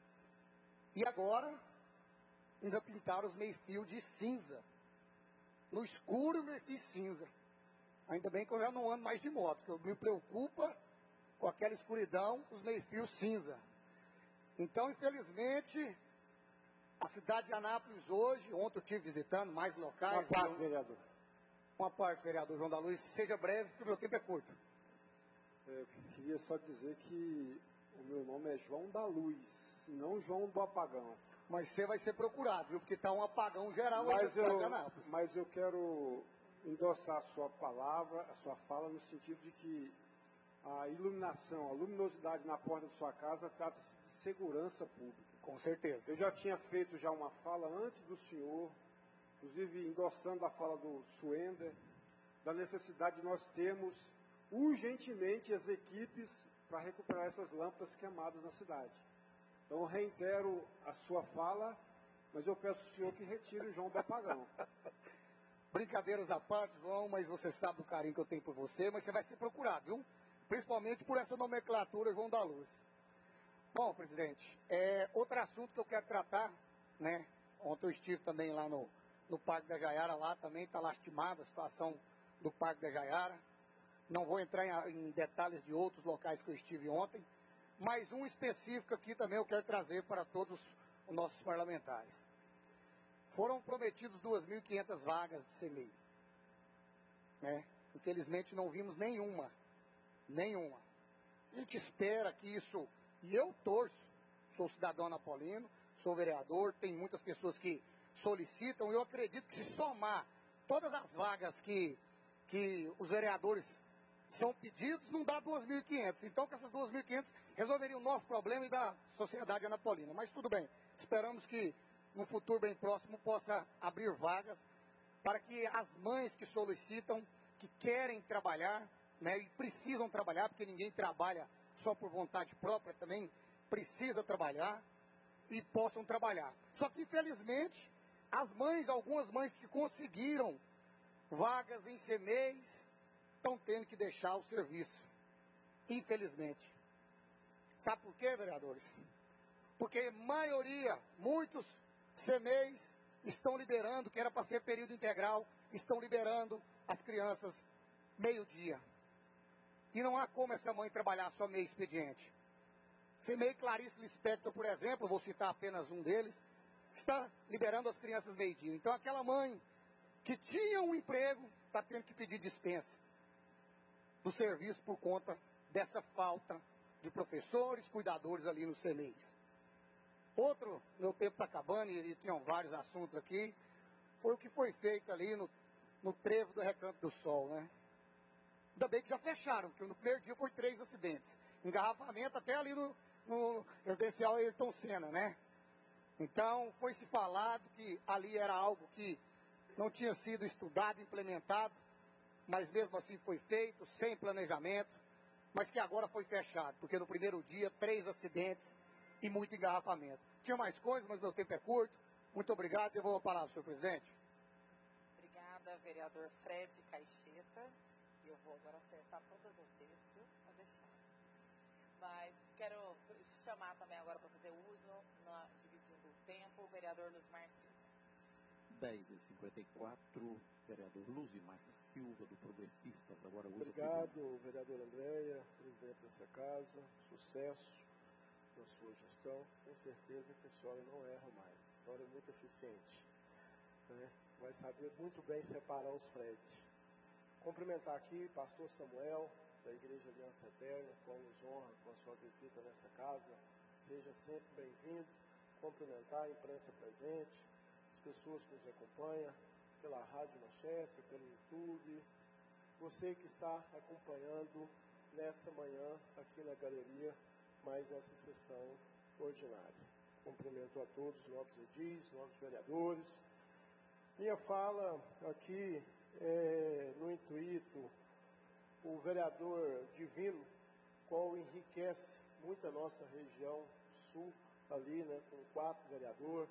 E agora, ainda pintaram os meio-fios de cinza. No escuro, meio-fio cinza. Ainda bem que eu já não ando mais de moto, porque eu me preocupa com aquela escuridão, os meio-fios cinza. Então, infelizmente, a cidade de Anápolis hoje, ontem eu estive visitando mais locais. Uma parte, vereador. Uma parte, vereador João da Luz. Seja breve, porque o meu tempo é curto. Eu queria só dizer que o meu nome é João da Luz, não João do Apagão. Mas você vai ser procurado, viu? Porque está um apagão geral mas na cidade eu, de Anápolis. Mas eu quero endossar a sua palavra, a sua fala, no sentido de que a iluminação, a luminosidade na porta de sua casa trata-se de segurança pública. Com certeza. Eu já tinha feito já uma fala antes do senhor, inclusive endossando a fala do Suender, da necessidade de nós termos urgentemente as equipes para recuperar essas lâmpadas queimadas na cidade. Então eu reitero a sua fala, mas eu peço ao senhor que retire o João do Apagão. Brincadeiras à parte, João, mas você sabe do carinho que eu tenho por você, mas você vai ser procurado, viu? Principalmente por essa nomenclatura João da Luz. Bom, presidente, é, outro assunto que eu quero tratar, né? Ontem eu estive também lá no, no Parque da Jaiara, lá também está lastimada a situação do Parque da Jaiara. Não vou entrar em, em detalhes de outros locais que eu estive ontem, mas um específico aqui também eu quero trazer para todos os nossos parlamentares. Foram prometidos duas mil e quinhentas vagas de C M E I. Né? Infelizmente não vimos nenhuma. Nenhuma. A gente espera que isso, e eu torço, sou cidadão napolino, sou vereador, tem muitas pessoas que solicitam, eu acredito que se somar todas as vagas que, que os vereadores são pedidos, não dá duas mil e quinhentas. Então, com essas duas mil e quinhentas, resolveria o nosso problema e da sociedade anapolina. Mas tudo bem, esperamos que no futuro bem próximo possa abrir vagas para que as mães que solicitam, que querem trabalhar, né, e precisam trabalhar, porque ninguém trabalha só por vontade própria, também precisa trabalhar, e possam trabalhar. Só que, infelizmente, as mães, algumas mães que conseguiram vagas em C M E Is, estão tendo que deixar o serviço. Infelizmente. Sabe por quê, vereadores? Porque maioria, muitos C M E Is estão liberando, que era para ser período integral, estão liberando as crianças meio-dia. E não há como essa mãe trabalhar só meio expediente. C M E I Clarice Lispector, por exemplo, vou citar apenas um deles, está liberando as crianças meio-dia. Então aquela mãe que tinha um emprego está tendo que pedir dispensa do serviço por conta dessa falta de professores, cuidadores ali no C M E I S. Outro, meu tempo está acabando e tinham vários assuntos aqui, foi o que foi feito ali no, no trevo do Recanto do Sol, né? Ainda bem que já fecharam, porque no primeiro dia foi três acidentes. Engarrafamento até ali no, no residencial Ayrton Senna, né? Então, foi se falado que ali era algo que não tinha sido estudado, implementado, mas mesmo assim foi feito, sem planejamento, mas que agora foi fechado, porque no primeiro dia, três acidentes e muito engarrafamento. Tinha mais coisas, mas meu tempo é curto. Muito obrigado e eu vou a palavra, senhor presidente. Obrigada, vereador Fred Caixeta. Eu vou agora acertar todas as vezes, pode deixar. Mas quero chamar também agora para fazer uso, na, dividindo o tempo, o vereador Luzimar Silva. dez e cinquenta e quatro, vereador Luzimar Silva, do Progressistas. Agora usa Obrigado, vereador Andréia, presidente dessa casa. Sucesso na sua gestão. Tenho certeza que a senhora não erra mais. A senhora é muito eficiente, né? Vai saber muito bem separar os fretes. Cumprimentar aqui pastor Samuel, da Igreja Aliança Eterna, qual nos honra com a sua visita nessa casa. Seja sempre bem-vindo. Cumprimentar a imprensa presente, as pessoas que nos acompanham pela Rádio Manchester, pelo YouTube, você que está acompanhando nessa manhã aqui na galeria, mais essa sessão ordinária. Cumprimento a todos os novos edis, novos vereadores. Minha fala aqui é no intuito, o vereador Divino, qual enriquece muito a nossa região sul, ali, né, com quatro vereadores,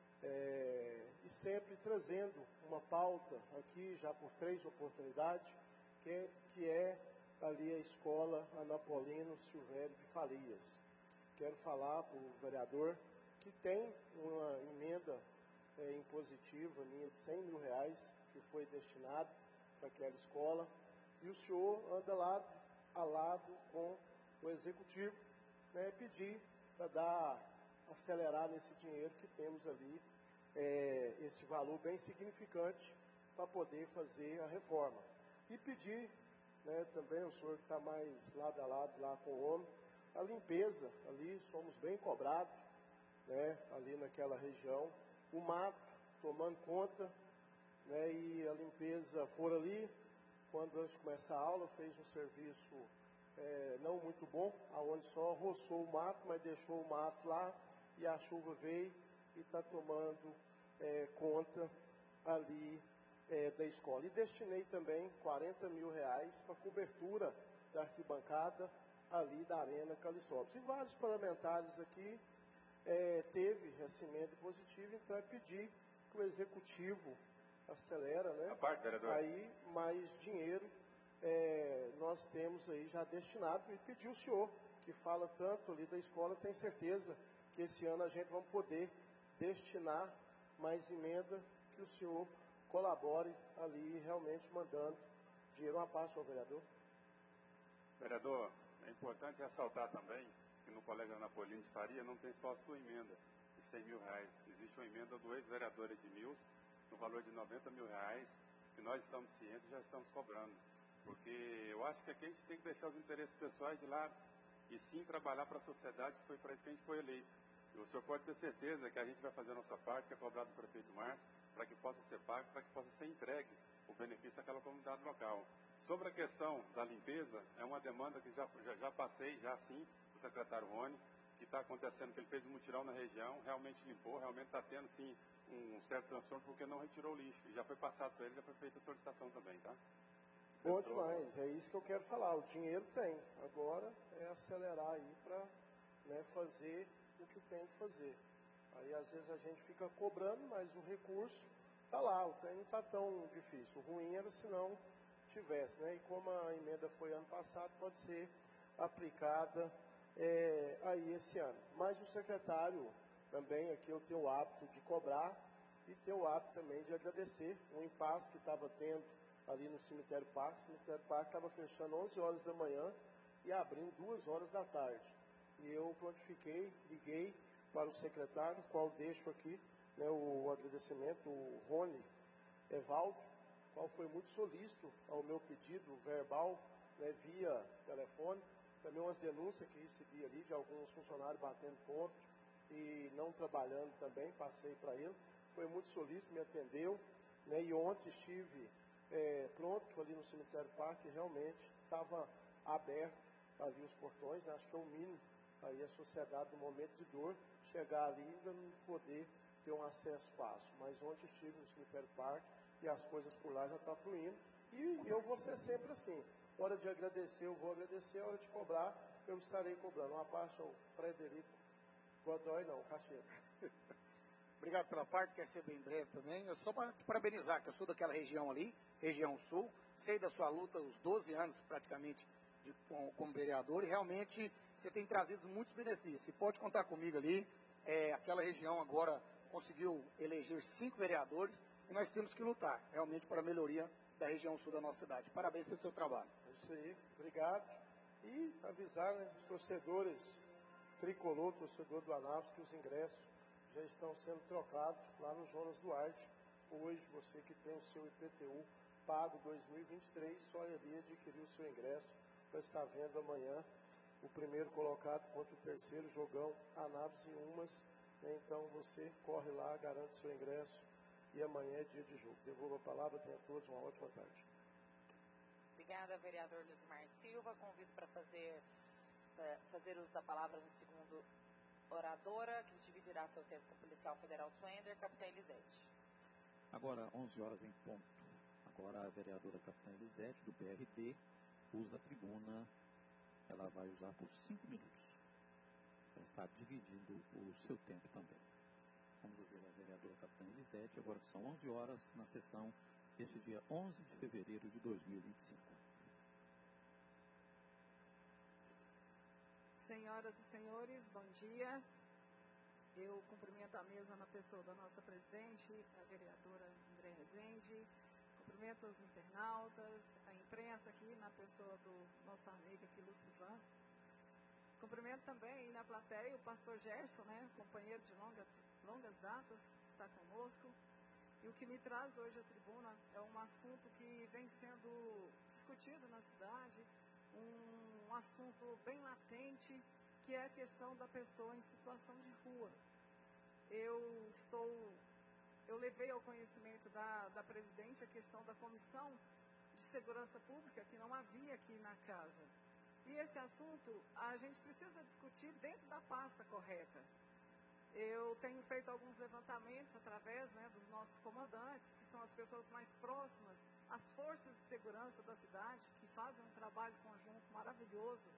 é, e sempre trazendo uma pauta aqui, já por três oportunidades, que é, que é ali a escola Anapolino Silvério de Farias. Quero falar para o vereador que tem uma emenda é, impositiva minha de cem mil reais, que foi destinado para aquela escola, e o senhor anda lado a lado com o executivo, né, pedir para dar, acelerar nesse dinheiro que temos ali, é, esse valor bem significante para poder fazer a reforma. E pedir, né, também o senhor que está mais lado a lado lá com o homem, a limpeza ali, somos bem cobrados, né, ali naquela região, o mato tomando conta, né, e a limpeza for ali, quando antes de começar a aula, fez um serviço é, não muito bom, aonde só roçou o mato, mas deixou o mato lá, e a chuva veio e está tomando é, conta ali é, da escola. E destinei também quarenta mil reais para cobertura da arquibancada ali da Arena Calissópolis. E vários parlamentares aqui é, teve essa emenda positiva, então é pedir que o executivo acelera, né? A parte, vereador. Aí mais dinheiro é, nós temos aí já destinado, e pedir o senhor, que fala tanto ali da escola, tem certeza que esse ano a gente vai poder destinar mais emenda, que o senhor colabore ali realmente mandando dinheiro. Uma parte ao vereador. Vereador, é importante ressaltar também que no Colégio Anapolino de Faria não tem só a sua emenda de cem mil reais. Existe uma emenda do ex-vereador Edmilson, no valor de noventa mil reais, que nós estamos cientes e já estamos cobrando. Porque eu acho que aqui a gente tem que deixar os interesses pessoais de lado e sim trabalhar para a sociedade, que foi para isso que a gente foi eleito. E o senhor pode ter certeza que a gente vai fazer a nossa parte, que é cobrado do prefeito Márcio, para que possa ser pago, para que possa ser entregue o benefício àquela comunidade local. Sobre a questão da limpeza, é uma demanda que já, já, já passei, já sim, o secretário Rony, que está acontecendo, que ele fez um mutirão na região, realmente limpou, realmente está tendo sim um certo transtorno, porque não retirou o lixo. E já foi passado para ele, já foi feita a solicitação também, tá? Bom demais, é isso que eu quero falar. O dinheiro tem, agora é acelerar aí para, né, fazer o que tem que fazer. Aí às vezes a gente fica cobrando, mas o recurso está lá, o trem não está tão difícil. O ruim era se não tivesse, né? E como a emenda foi ano passado, pode ser aplicada é, aí esse ano. Mas o secretário também aqui eu tenho o hábito de cobrar e tenho o hábito também de agradecer o impasse que estava tendo ali no Cemitério Parque. O Cemitério Parque estava fechando onze horas da manhã e abrindo duas horas da tarde. E eu prontifiquei, liguei para o secretário, qual deixo aqui, né, o agradecimento, o Rony Evaldo, qual foi muito solícito ao meu pedido verbal, né, via telefone, também umas denúncias que recebi ali de alguns funcionários batendo ponto e não trabalhando também, passei para ele. Foi muito solícito, me atendeu, né? E ontem estive é, pronto ali no cemitério Parque, realmente estava aberto ali os portões, né? Acho que é o mínimo aí a sociedade no momento de dor, chegar ali e não poder ter um acesso fácil. Mas ontem estive no cemitério Parque e as coisas por lá já estão fluindo. E eu vou ser sempre assim. Hora de agradecer, eu vou agradecer. Hora de cobrar, eu estarei cobrando. Uma parte ao Frederico Godoy, não, Cacheiro. Obrigado pela parte, quer ser bem breve também. Eu só para parabenizar, que eu sou daquela região ali, região sul, sei da sua luta, os doze anos praticamente de, com, como vereador, e realmente você tem trazido muitos benefícios. E pode contar comigo ali, é, aquela região agora conseguiu eleger cinco vereadores, e nós temos que lutar realmente para a melhoria da região sul da nossa cidade. Parabéns pelo seu trabalho. É isso aí, obrigado. E avisar, né, os torcedores tricolor, torcedor do Anápolis, que os ingressos já estão sendo trocados lá no Jonas Duarte. Hoje, você que tem o seu I P T U pago dois mil e vinte e três, só ali adquirir o seu ingresso para estar vendo amanhã o primeiro colocado contra o terceiro, jogão Anápolis e Umas. Né? Então você corre lá, garante seu ingresso e amanhã é dia de jogo. Devolvo a palavra, tenha a todos uma ótima tarde. Obrigada, vereador Luizmar Silva. Convido para fazer, uh, fazer uso da palavra no segundo oradora, que dividirá seu tempo com o policial federal Swender, capitã Elisete. Agora, onze horas em ponto. Agora a vereadora capitã Elisete, do P R D, usa a tribuna. Ela vai usar por cinco minutos. Ela está dividindo o seu tempo também. Vamos ouvir a vereadora capitã Elisete. Agora são onze horas na sessão deste dia onze de fevereiro de dois mil e vinte e cinco. Senhoras e senhores, bom dia. Eu cumprimento a mesa na pessoa da nossa presidente, a vereadora André Rezende. Cumprimento os internautas, a imprensa aqui na pessoa do nosso amigo aqui, Lucivan. Cumprimento também na plateia o pastor Gerson, né, companheiro de longas, longas datas, está conosco. E o que me traz hoje à tribuna é um assunto que vem sendo discutido na cidade, um, um assunto bem latente, que é a questão da pessoa em situação de rua. Eu estou, eu levei ao conhecimento da, da presidente a questão da Comissão de Segurança Pública, que não havia aqui na casa. E esse assunto a gente precisa discutir dentro da pasta correta. Eu tenho feito alguns levantamentos através, né, dos nossos comandantes, que são as pessoas mais próximas, as forças de segurança da cidade, que fazem um trabalho conjunto maravilhoso.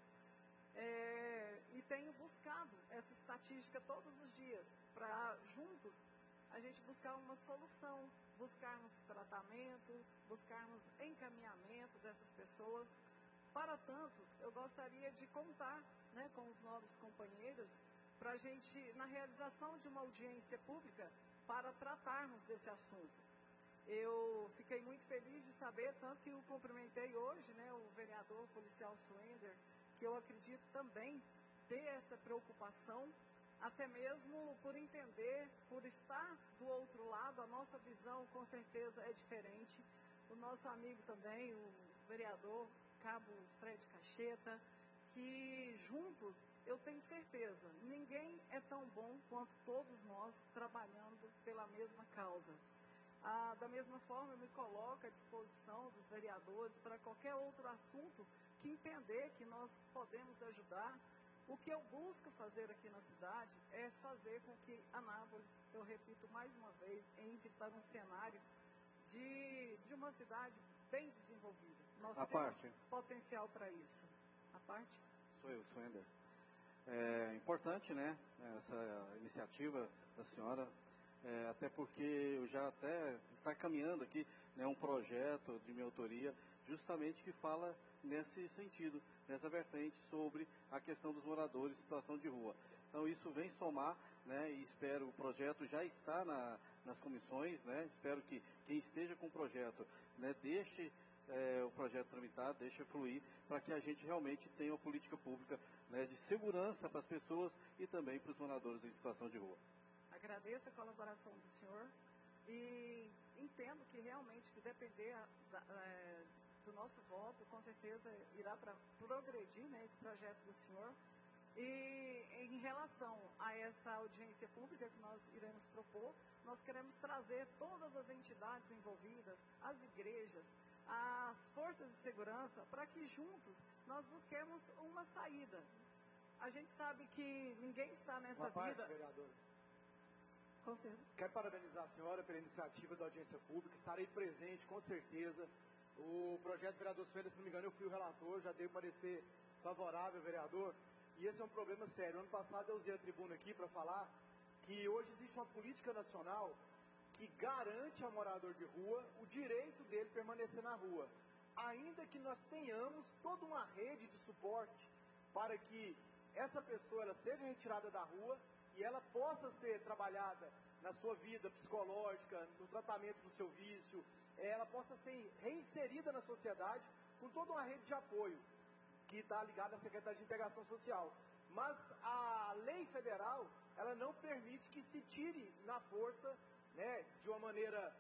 É, e tenho buscado essa estatística todos os dias, para juntos a gente buscar uma solução, buscarmos tratamento, buscarmos encaminhamento dessas pessoas. Para tanto, eu gostaria de contar, né, com os novos companheiros, para a gente, na realização de uma audiência pública, para tratarmos desse assunto. Eu fiquei muito feliz de saber, tanto que eu cumprimentei hoje, né, o vereador policial Swender, que eu acredito também ter essa preocupação, até mesmo por entender, por estar do outro lado, a nossa visão com certeza é diferente. O nosso amigo também, o vereador Cabo Fred Cacheta, que juntos, eu tenho certeza, ninguém é tão bom quanto todos nós trabalhando pela mesma causa. Ah, da mesma forma, eu me coloco à disposição dos vereadores para qualquer outro assunto que entender que nós podemos ajudar. O que eu busco fazer aqui na cidade é fazer com que Anápolis, eu repito mais uma vez, entre para um cenário de, de uma cidade bem desenvolvida. Nós a temos parte. potencial para isso. A parte? Sou eu, Swender. É importante, né, essa iniciativa da senhora, é, até porque eu já até está caminhando aqui, né, um projeto de minha autoria, justamente que fala nesse sentido, nessa vertente sobre a questão dos moradores em situação de rua. Então isso vem somar, né, e espero, o projeto já está na, nas comissões, né, espero que quem esteja com o projeto, né, deixe é, o projeto tramitado, deixe fluir, para que a gente realmente tenha uma política pública, né, de segurança para as pessoas e também para os moradores em situação de rua. Agradeço a colaboração do senhor e entendo que realmente, que depender da, é, do nosso voto, com certeza irá para progredir, né, esse projeto do senhor. E em relação a essa audiência pública que nós iremos propor, nós queremos trazer todas as entidades envolvidas, as igrejas, as forças de segurança, para que juntos nós busquemos uma saída. A gente sabe que ninguém está nessa uma parte, vida... vereadora. Com certeza. Quero parabenizar a senhora pela iniciativa da audiência pública. Estarei presente, com certeza. O projeto do vereador Suenda, se não me engano, eu fui o relator, já dei o parecer favorável, vereador. E esse é um problema sério. Ano passado eu usei a tribuna aqui para falar que hoje existe uma política nacional que garante ao morador de rua o direito dele permanecer na rua. Ainda que nós tenhamos toda uma rede de suporte para que essa pessoa ela seja retirada da rua e ela possa ser trabalhada na sua vida psicológica, no tratamento do seu vício, ela possa ser reinserida na sociedade com toda uma rede de apoio que está ligada à Secretaria de Integração Social. Mas a lei federal, ela não permite que se tire na força, né, de uma maneira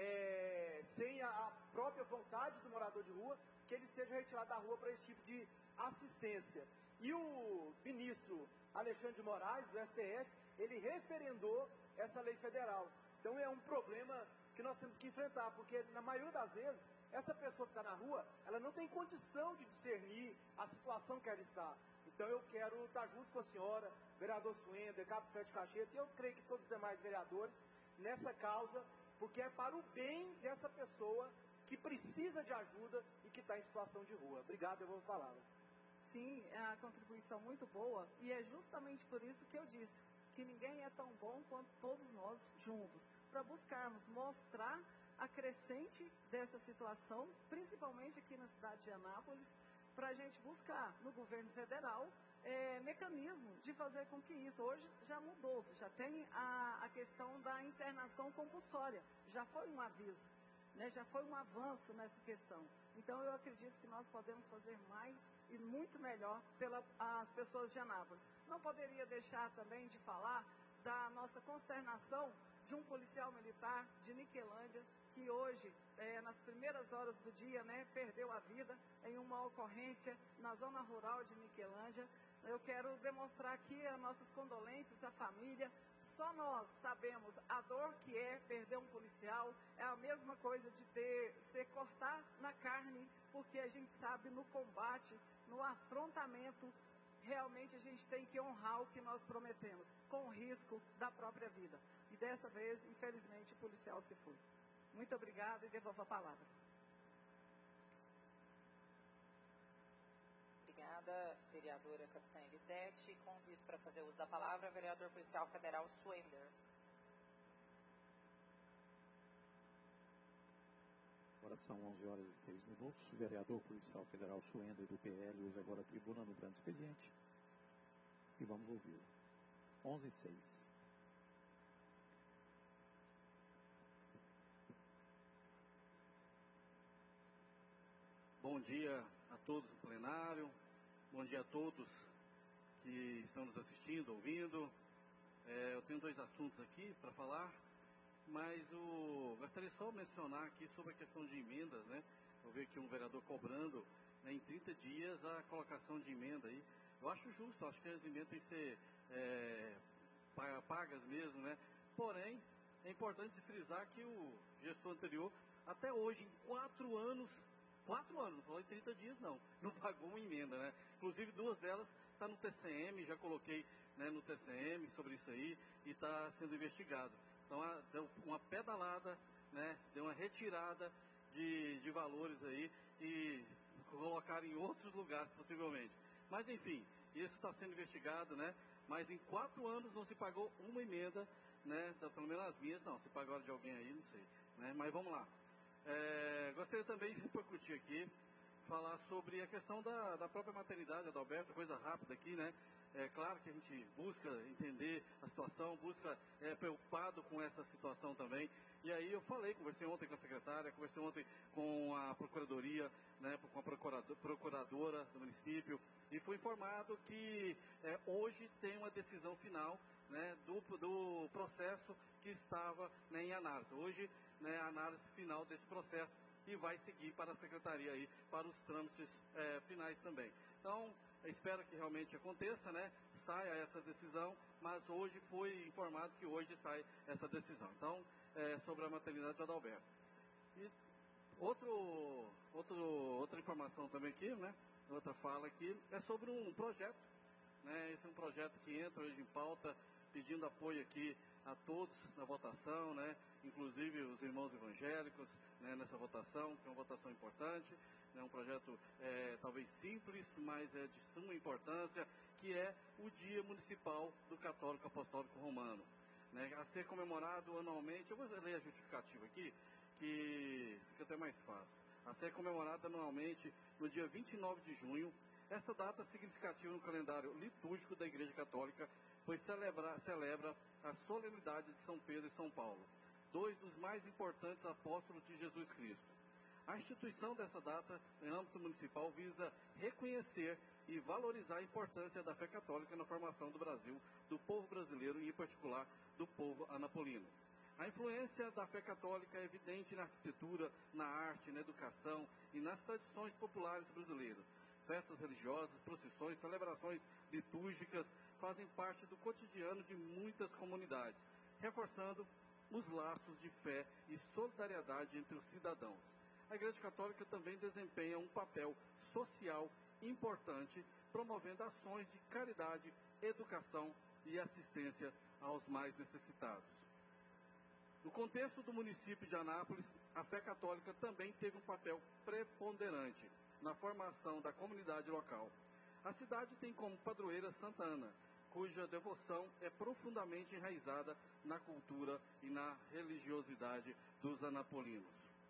é, sem a própria vontade do morador de rua, que ele seja retirado da rua para esse tipo de assistência. E o ministro Alexandre de Moraes, do S T F, ele referendou essa lei federal. Então é um problema que nós temos que enfrentar, porque na maioria das vezes, essa pessoa que está na rua, ela não tem condição de discernir a situação que ela está. Então eu quero estar junto com a senhora, vereador Suenda, Cabo Fred Cacheta, e eu creio que todos os demais vereadores, nessa causa, porque é para o bem dessa pessoa que precisa de ajuda e que está em situação de rua. Obrigado, eu vou falar. Sim, é uma contribuição muito boa, e é justamente por isso que eu disse que ninguém é tão bom quanto todos nós juntos, para buscarmos mostrar a crescente dessa situação, principalmente aqui na cidade de Anápolis, para a gente buscar no governo federal é, mecanismo de fazer com que isso, hoje já mudou, já tem a, a questão da internação compulsória, já foi um aviso, né, já foi um avanço nessa questão. Então eu acredito que nós podemos fazer mais e muito melhor pelas pessoas de Anápolis. Não poderia deixar também de falar da nossa consternação de um policial militar de Niquelândia, que hoje, é, nas primeiras horas do dia, né, perdeu a vida em uma ocorrência na zona rural de Niquelândia. Eu quero demonstrar aqui as nossas condolências à família. Só nós sabemos a dor que é perder um policial. É a mesma coisa de ter, ser cortar na carne, porque a gente sabe no combate, no afrontamento, realmente a gente tem que honrar o que nós prometemos, com o risco da própria vida. E dessa vez, infelizmente, o policial se foi. Muito obrigada e devolvo a palavra. Obrigada, vereadora Capitã Elisete. Convido para fazer uso da palavra o vereador policial federal Suender. Agora são onze horas e seis minutos. O vereador policial federal Suender, do P L, usa agora a tribuna no grande expediente. E vamos ouvi-lo. onze e seis. Bom dia a todos no plenário, bom dia a todos que estão nos assistindo, ouvindo. É, eu tenho dois assuntos aqui para falar, mas o, gostaria só de mencionar aqui sobre a questão de emendas, né? Eu vejo aqui um vereador cobrando, né, em trinta dias a colocação de emenda aí. Eu acho justo, eu acho que as emendas têm que ser é, pagas mesmo, né? Porém, é importante frisar que o gestor anterior, até hoje, em quatro anos, Quatro anos, não falou em trinta dias não, não pagou uma emenda, né? Inclusive duas delas estão tá no T C M, já coloquei, né, no T C M sobre isso aí e está sendo investigado. Então a, deu uma pedalada, né, deu uma retirada de, de valores aí e colocaram em outros lugares possivelmente. Mas enfim, isso está sendo investigado, né? Mas em quatro anos não se pagou uma emenda, né? Então, pelo menos as minhas não, se pagou de alguém aí, não sei, né? Mas vamos lá. É, gostaria também de repercutir aqui, falar sobre a questão da, da própria maternidade, Adalberto, coisa rápida aqui, né? É claro que a gente busca entender a situação, busca, é preocupado com essa situação também. E aí eu falei, conversei ontem com a secretária, conversei ontem com a procuradoria, né, com a procurador, procuradora do município, e fui informado que é, hoje tem uma decisão final, né, do, do processo que estava, né, em análise. Hoje, né, a análise final desse processo e vai seguir para a secretaria aí, para os trâmites é, finais também. Então, espero que realmente aconteça, né? Saia essa decisão, mas hoje foi informado que hoje sai essa decisão. Então, é, sobre a maternidade de Adalberto. E outro, outro, outra informação também aqui, né? Outra fala aqui, é sobre um projeto, né? Esse é um projeto que entra hoje em pauta, pedindo apoio aqui a todos na votação, né? Inclusive os irmãos evangélicos, né? Nessa votação, que é uma votação importante, é né? Um projeto é, talvez simples, mas é de suma importância, que é o Dia Municipal do Católico Apostólico Romano, né? A ser comemorado anualmente. Eu vou ler a justificativa aqui, que fica até mais fácil. A ser comemorada anualmente no dia vinte e nove de junho, essa data significativa no calendário litúrgico da Igreja Católica, pois celebra, celebra a solenidade de São Pedro e São Paulo, dois dos mais importantes apóstolos de Jesus Cristo. A instituição dessa data, em âmbito municipal, visa reconhecer e valorizar a importância da fé católica na formação do Brasil, do povo brasileiro e, em particular, do povo anapolino. A influência da fé católica é evidente na arquitetura, na arte, na educação e nas tradições populares brasileiras. Festas religiosas, procissões, celebrações litúrgicas fazem parte do cotidiano de muitas comunidades, reforçando os laços de fé e solidariedade entre os cidadãos. A Igreja Católica também desempenha um papel social importante, promovendo ações de caridade, educação e assistência aos mais necessitados. No contexto do município de Anápolis, a fé católica também teve um papel preponderante na formação da comunidade local. A cidade tem como padroeira Santa Ana, cuja devoção é profundamente enraizada na cultura e na religiosidade dos anapolinos.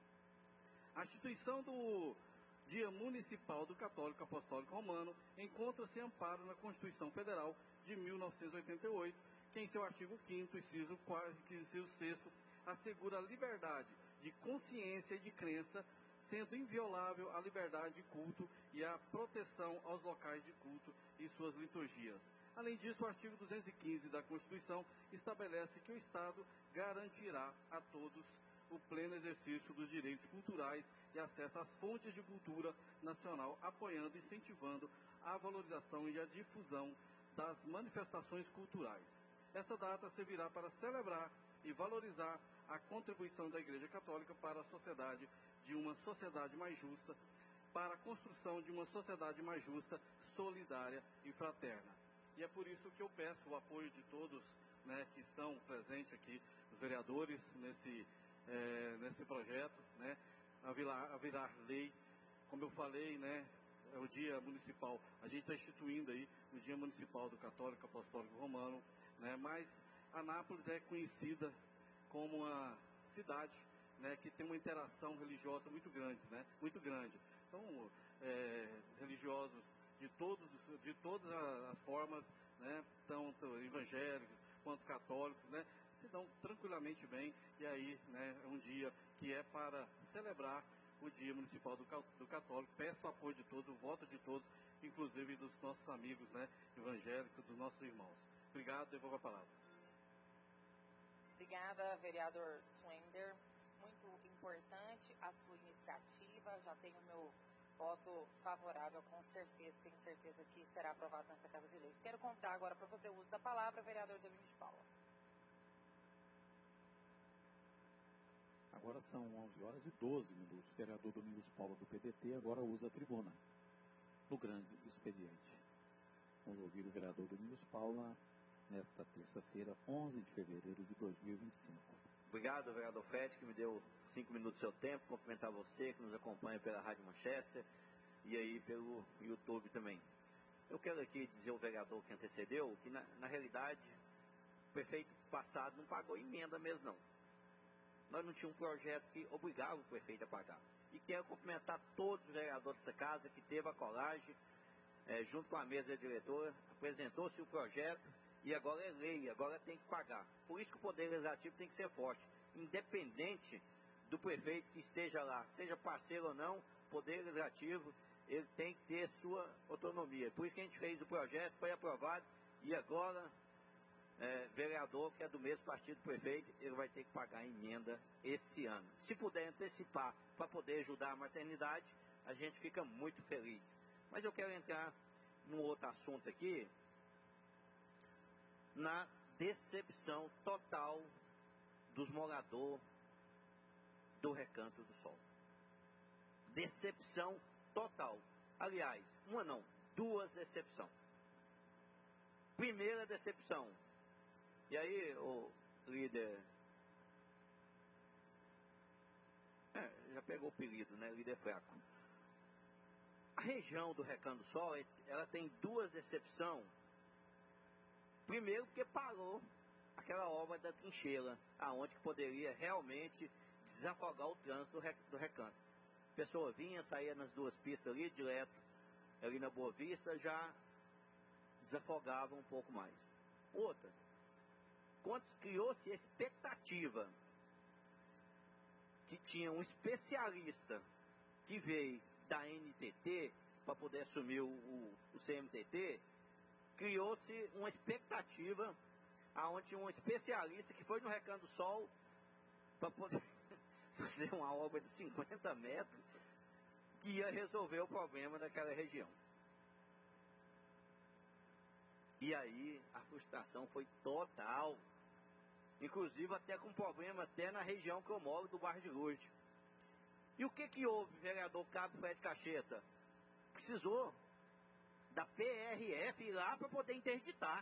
A instituição do Dia Municipal do Católico Apostólico Romano encontra-se em amparo na Constituição Federal de mil novecentos e oitenta e oito, que em seu artigo quinto, inciso sexto, assegura a liberdade de consciência e de crença, sendo inviolável a liberdade de culto e a proteção aos locais de culto e suas liturgias. Além disso, o artigo duzentos e quinze da Constituição estabelece que o Estado garantirá a todos o pleno exercício dos direitos culturais e acesso às fontes de cultura nacional, apoiando e incentivando a valorização e a difusão das manifestações culturais. Esta data servirá para celebrar e valorizar a contribuição da Igreja Católica para a sociedade de uma sociedade mais justa, para a construção de uma sociedade mais justa, solidária e fraterna. E é por isso que eu peço o apoio de todos, né, que estão presentes aqui, os vereadores, nesse, é, nesse projeto, né, a virar, a virar lei. Como eu falei, né, é o Dia Municipal, a gente está instituindo aí o Dia Municipal do Católico Apostólico Romano, né, mas Anápolis é conhecida como uma cidade, né, que tem uma interação religiosa muito grande, né, muito grande. Então, é, religiosos de, todos, de todas as formas, né, tanto evangélicos quanto católicos, né, se dão tranquilamente bem. E aí, né, é um dia que é para celebrar o Dia Municipal do, do Católico. Peço o apoio de todos, o voto de todos, inclusive dos nossos amigos, né, evangélicos, dos nossos irmãos. Obrigado, devolvo a palavra. Obrigada, vereador Swender. Muito importante a sua iniciativa. Já tenho meu voto favorável, com certeza. Tenho certeza que será aprovado nessa Casa de Leis. Quero contar agora para fazer uso da palavra, vereador Domingos Paula. Agora são onze horas e doze minutos. O vereador Domingos Paula, do P D T, agora usa a tribuna no grande expediente. Vamos ouvir o vereador Domingos Paula nesta terça-feira, onze de fevereiro de dois mil e vinte e cinco. Obrigado, vereador Fred, que me deu cinco minutos do seu tempo. Cumprimentar você, que nos acompanha pela Rádio Manchester e aí pelo YouTube também. Eu quero aqui dizer ao vereador que antecedeu que, na, na realidade, o prefeito passado não pagou emenda mesmo, não. Nós não tínhamos um projeto que obrigava o prefeito a pagar. E quero cumprimentar todos os vereadores dessa casa que teve a coragem, é, junto com a mesa diretora, apresentou-se o projeto e agora é lei, agora tem que pagar. Por isso que o Poder Legislativo tem que ser forte, independente do prefeito que esteja lá, seja parceiro ou não, o Poder Legislativo, ele tem que ter sua autonomia. Por isso que a gente fez o projeto, foi aprovado e agora é, vereador que é do mesmo partido do prefeito, ele vai ter que pagar a emenda esse ano. Se puder antecipar para poder ajudar a maternidade, a gente fica muito feliz. Mas eu quero entrar num outro assunto aqui, na decepção total dos moradores do Recanto do Sol. Decepção total. Aliás, uma não, duas decepções. Primeira decepção. E aí, o líder... É, já pegou o apelido, né? Líder fraco. A região do Recanto do Sol, ela tem duas decepções. Primeiro, porque parou aquela obra da trincheira, aonde que poderia realmente desafogar o trânsito do Recanto. A pessoa vinha, saía nas duas pistas ali, direto, ali na Boa Vista, já desafogava um pouco mais. Outra, quando criou-se a expectativa que tinha um especialista que veio da N T T para poder assumir o, o, o C M T T, criou-se uma expectativa aonde tinha um especialista que foi no Recanto do Sol para poder fazer uma obra de cinquenta metros que ia resolver o problema daquela região. E aí a frustração foi total. Inclusive até com problema até na região que eu moro, do bairro de Lourdes. E o que que houve, vereador Cabo Fred Cacheta? Precisou da P R F ir lá para poder interditar.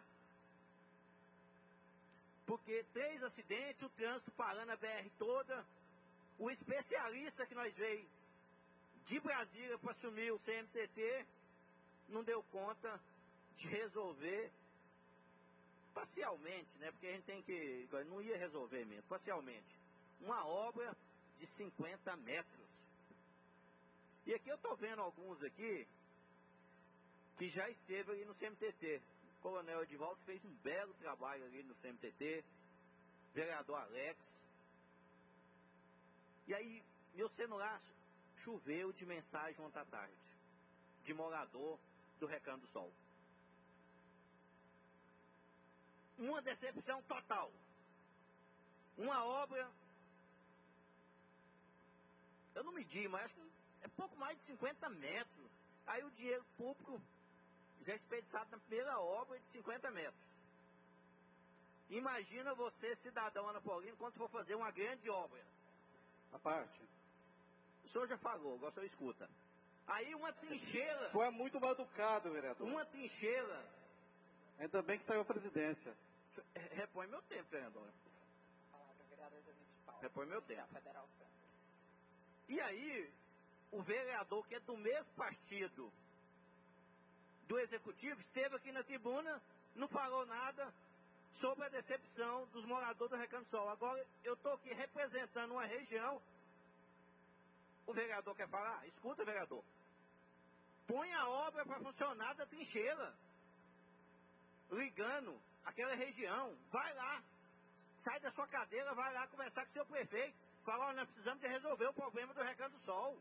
Porque três acidentes, o trânsito parando a B R toda, o especialista que nós veio de Brasília para assumir o C M T T não deu conta de resolver parcialmente, né? Porque a gente tem que, não ia resolver mesmo, parcialmente, uma obra de cinquenta metros. E aqui eu estou vendo alguns aqui que já esteve ali no C M T T. O Coronel Edivaldo fez um belo trabalho ali no C M T T, vereador Alex. E aí, meu celular choveu de mensagem ontem à tarde, de morador do Recanto do Sol. Uma decepção total. Uma obra, eu não medi, mas acho que é pouco mais de cinquenta metros. Aí o dinheiro público já desperdiçado na primeira obra de cinquenta metros. Imagina você, cidadão Ana Paulina, quando for fazer uma grande obra. A parte. O senhor já falou, agora o senhor escuta. Aí uma trincheira... Tu é muito mal educado, vereador. Uma trincheira... Ainda bem que saiu a presidência. Repõe meu tempo, vereador. Repõe meu tempo. E aí, o vereador que é do mesmo partido do executivo esteve aqui na tribuna, não falou nada sobre a decepção dos moradores do Recanto do Sol. Agora eu estou aqui representando uma região. O vereador quer falar? Escuta, vereador. Põe a obra para funcionar da trincheira, ligando aquela região. Vai lá, sai da sua cadeira, vai lá conversar com o seu prefeito. Fala, olha, nós precisamos de resolver o problema do Recanto do Sol.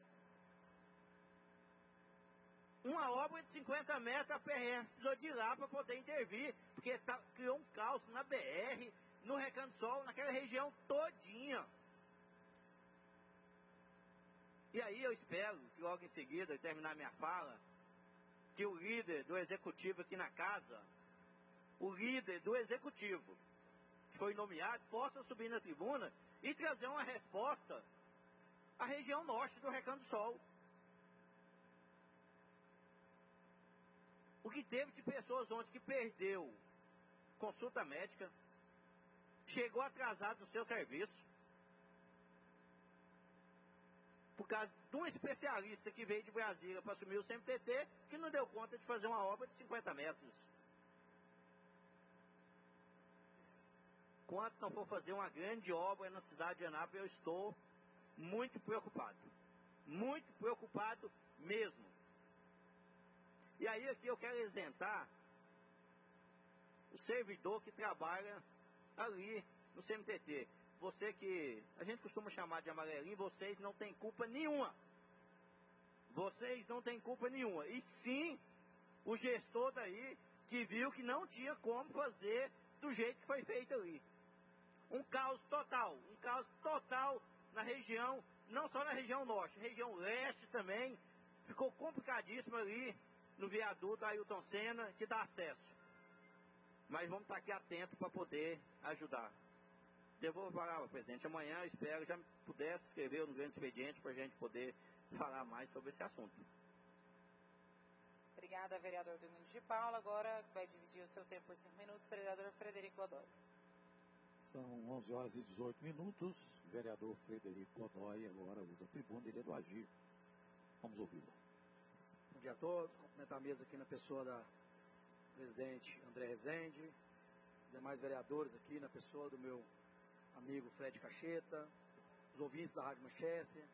Uma obra de cinquenta metros, a P R F precisou de ir lá para poder intervir, porque tá, criou um caos na B R, no Recanto do Sol, naquela região todinha. E aí eu espero que logo em seguida, terminar minha fala, que o líder do executivo aqui na casa, o líder do executivo que foi nomeado, possa subir na tribuna e trazer uma resposta à região norte do Recanto do Sol. O que teve de pessoas ontem que perdeu consulta médica, chegou atrasado no seu serviço, por causa de um especialista que veio de Brasília para assumir o C M T T, que não deu conta de fazer uma obra de cinquenta metros. Quando não for fazer uma grande obra na cidade de Anápolis, eu estou muito preocupado. Muito preocupado mesmo. E aí aqui eu quero isentar o servidor que trabalha ali no C M T T. Você que a gente costuma chamar de amarelinho, vocês não têm culpa nenhuma. Vocês não têm culpa nenhuma. E sim, o gestor daí que viu que não tinha como fazer do jeito que foi feito ali. Um caos total, um caos total na região, não só na região norte, região leste também, ficou complicadíssimo ali no viaduto Ailton Senna, que dá acesso. Mas vamos estar aqui atentos para poder ajudar. Devolvo a palavra, presidente. Amanhã eu espero já pudesse escrever no grande expediente para a gente poder falar mais sobre esse assunto. Obrigada, vereador Domingos de Paula. Agora vai dividir o seu tempo por cinco minutos, vereador Frederico Godoy. São onze horas e dezoito minutos. O vereador Frederico Godoy agora usa a tribuna, ele é do Agir. Vamos ouvi-lo. Bom dia a todos. Cumprimentar a mesa aqui na pessoa da presidente André Rezende, demais vereadores aqui na pessoa do meu amigo Fred Cacheta, os ouvintes da Rádio Manchester,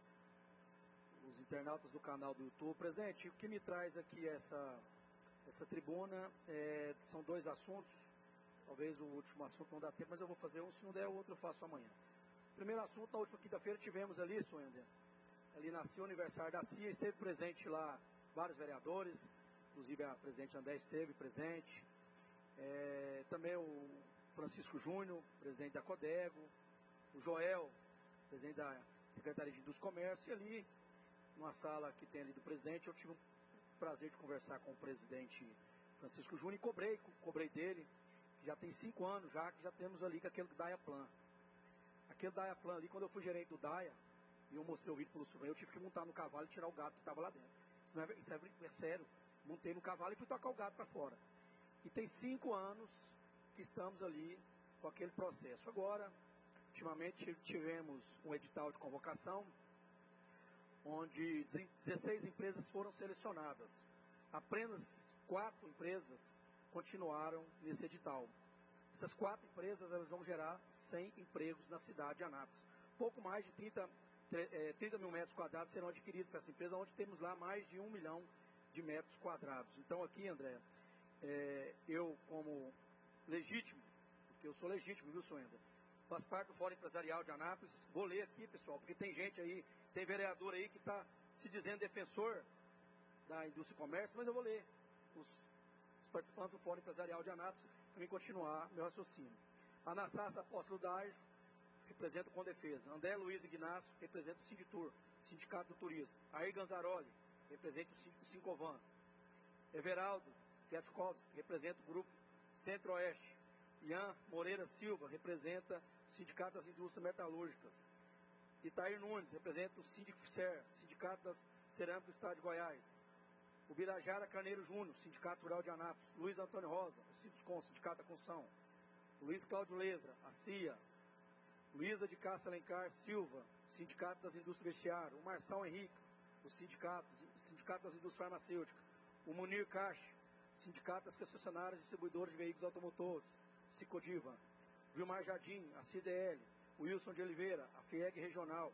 os internautas do canal do YouTube. Presidente, o que me traz aqui essa, essa tribuna é, são dois assuntos. Talvez o último assunto não dá tempo, mas eu vou fazer um, se não der o outro eu faço amanhã. Primeiro assunto, na última quinta-feira tivemos ali, Suender, ali nasceu o aniversário da C I A, esteve presente lá vários vereadores, inclusive a presidente André esteve presente, é, também o Francisco Júnior, presidente da Codego, o Joel, presidente da Secretaria de Indústria e Comércio, e ali, numa sala que tem ali do presidente, eu tive o prazer de conversar com o presidente Francisco Júnior e cobrei, cobrei dele, que já tem cinco anos já, que já temos ali com aquele Daia Plan. Aquele Daia Plan ali, quando eu fui gerente do Daia, e eu mostrei o vídeo para o Silvio, eu tive que montar no cavalo e tirar o gato que estava lá dentro. Isso, não é, isso é, é sério. Montei no cavalo e fui tocar o gato para fora. E tem cinco anos que estamos ali com aquele processo. Agora, ultimamente tivemos um edital de convocação, onde dezesseis empresas foram selecionadas. Apenas quatro empresas continuaram nesse edital. Essas quatro empresas elas vão gerar cem empregos na cidade de Anápolis. Pouco mais de trinta, trinta mil metros quadrados serão adquiridos para essa empresa, onde temos lá mais de um milhão de metros quadrados. Então aqui, André, é, eu como legítimo, porque eu sou legítimo, viu, Suenda? Faço parte do Fórum Empresarial de Anápolis. Vou ler aqui, pessoal, porque tem gente aí, tem vereador aí que está se dizendo defensor da indústria e comércio, mas eu vou ler os, os participantes do Fórum Empresarial de Anápolis para mim continuar meu raciocínio. Anastácia Apóstolo Dágio, representa o Condefesa. André Luiz Ignacio, representa o Sinditur, Sindicato do Turismo. Air Ganzaroli, representa o Sincovan. Everaldo Piatkovski, representa o Grupo Centro-Oeste. Ian Moreira Silva, representa o Sindicato das Indústrias Metalúrgicas. Itair Nunes, representa o Sindicser, Sindicato das Cerâmicas do Estado de Goiás. O Birajara Carneiro Júnior, Sindicato Rural de Anápolis. Luiz Antônio Rosa, o Sinduscom, Sindicato da Construção. Luiz Cláudio Lezra, a C I A. Luísa de Cássia Alencar Silva, Sindicato das Indústrias Vestiário. O Marçal Henrique, o Sindicato, o Sindicato das Indústrias Farmacêuticas. O Munir Caixa, Sindicato das Concessionárias e Distribuidores de Veículos Automotores. Cicodiva. Vilmar Jardim, a C D L. O Wilson de Oliveira, a FIEG Regional.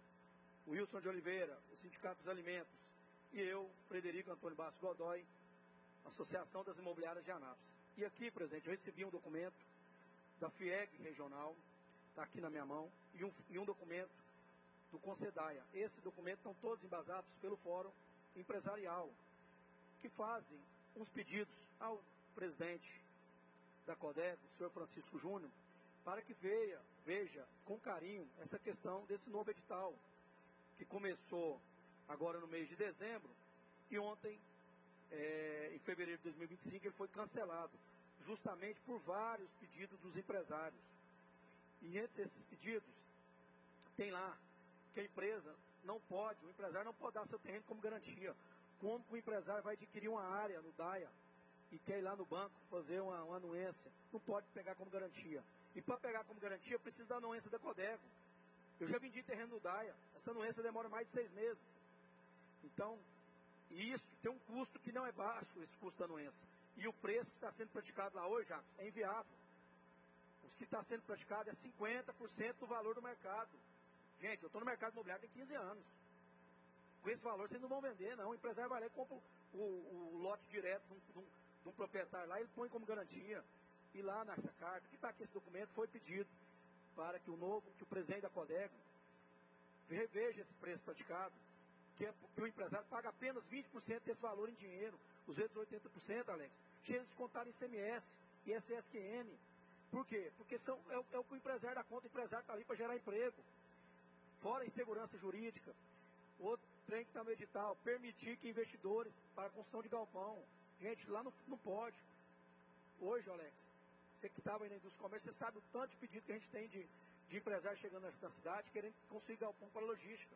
O Wilson de Oliveira, o Sindicato dos Alimentos. E eu, Frederico Antônio Bastos Godoy, Associação das Imobiliárias de Anápolis. E aqui, presidente, eu recebi um documento da FIEG Regional, está aqui na minha mão, e um, e um documento do Concedaia. Esse documento estão todos embasados pelo Fórum Empresarial, que fazem uns pedidos ao presidente da Codego, o senhor Francisco Júnior, para que veja, veja com carinho essa questão desse novo edital, que começou agora no mês de dezembro, e ontem, é, em fevereiro de dois mil e vinte e cinco, ele foi cancelado, justamente por vários pedidos dos empresários. E entre esses pedidos, tem lá que a empresa não pode, o empresário não pode dar seu terreno como garantia. Como que o empresário vai adquirir uma área no Daia e quer ir lá no banco fazer uma, uma anuência? Não pode pegar como garantia. E para pegar como garantia, precisa da anuência da Codego. Eu já vendi terreno no Daia, essa anuência demora mais de seis meses. Então, isso tem um custo que não é baixo, esse custo da anuência. E o preço que está sendo praticado lá hoje, Jacques, é inviável. O que está sendo praticado é cinquenta por cento do valor do mercado. Gente, eu estou no mercado imobiliário tem quinze anos. Com esse valor vocês não vão vender, não. O empresário vai lá e compra o, o, o lote direto de um, de, um, de um proprietário lá, ele põe como garantia. E lá nessa carta, que está aqui esse documento, foi pedido para que o novo, que o presidente da Codego reveja esse preço praticado, que, é, que o empresário paga apenas vinte por cento desse valor em dinheiro. Os outros oitenta por cento, Alex, chega a descontar em I C M S, I S S Q N. Por quê? Porque são, é, o, é o que o empresário dá conta, o empresário está ali para gerar emprego. Fora a insegurança jurídica. Outro trem que está no edital, permitir que investidores para a construção de galpão. Gente, lá não, não pode. Hoje, Alex, você que estava aí na indústria do comércio, você sabe o tanto de pedido que a gente tem de, de empresários chegando na cidade querendo construir galpão para logística.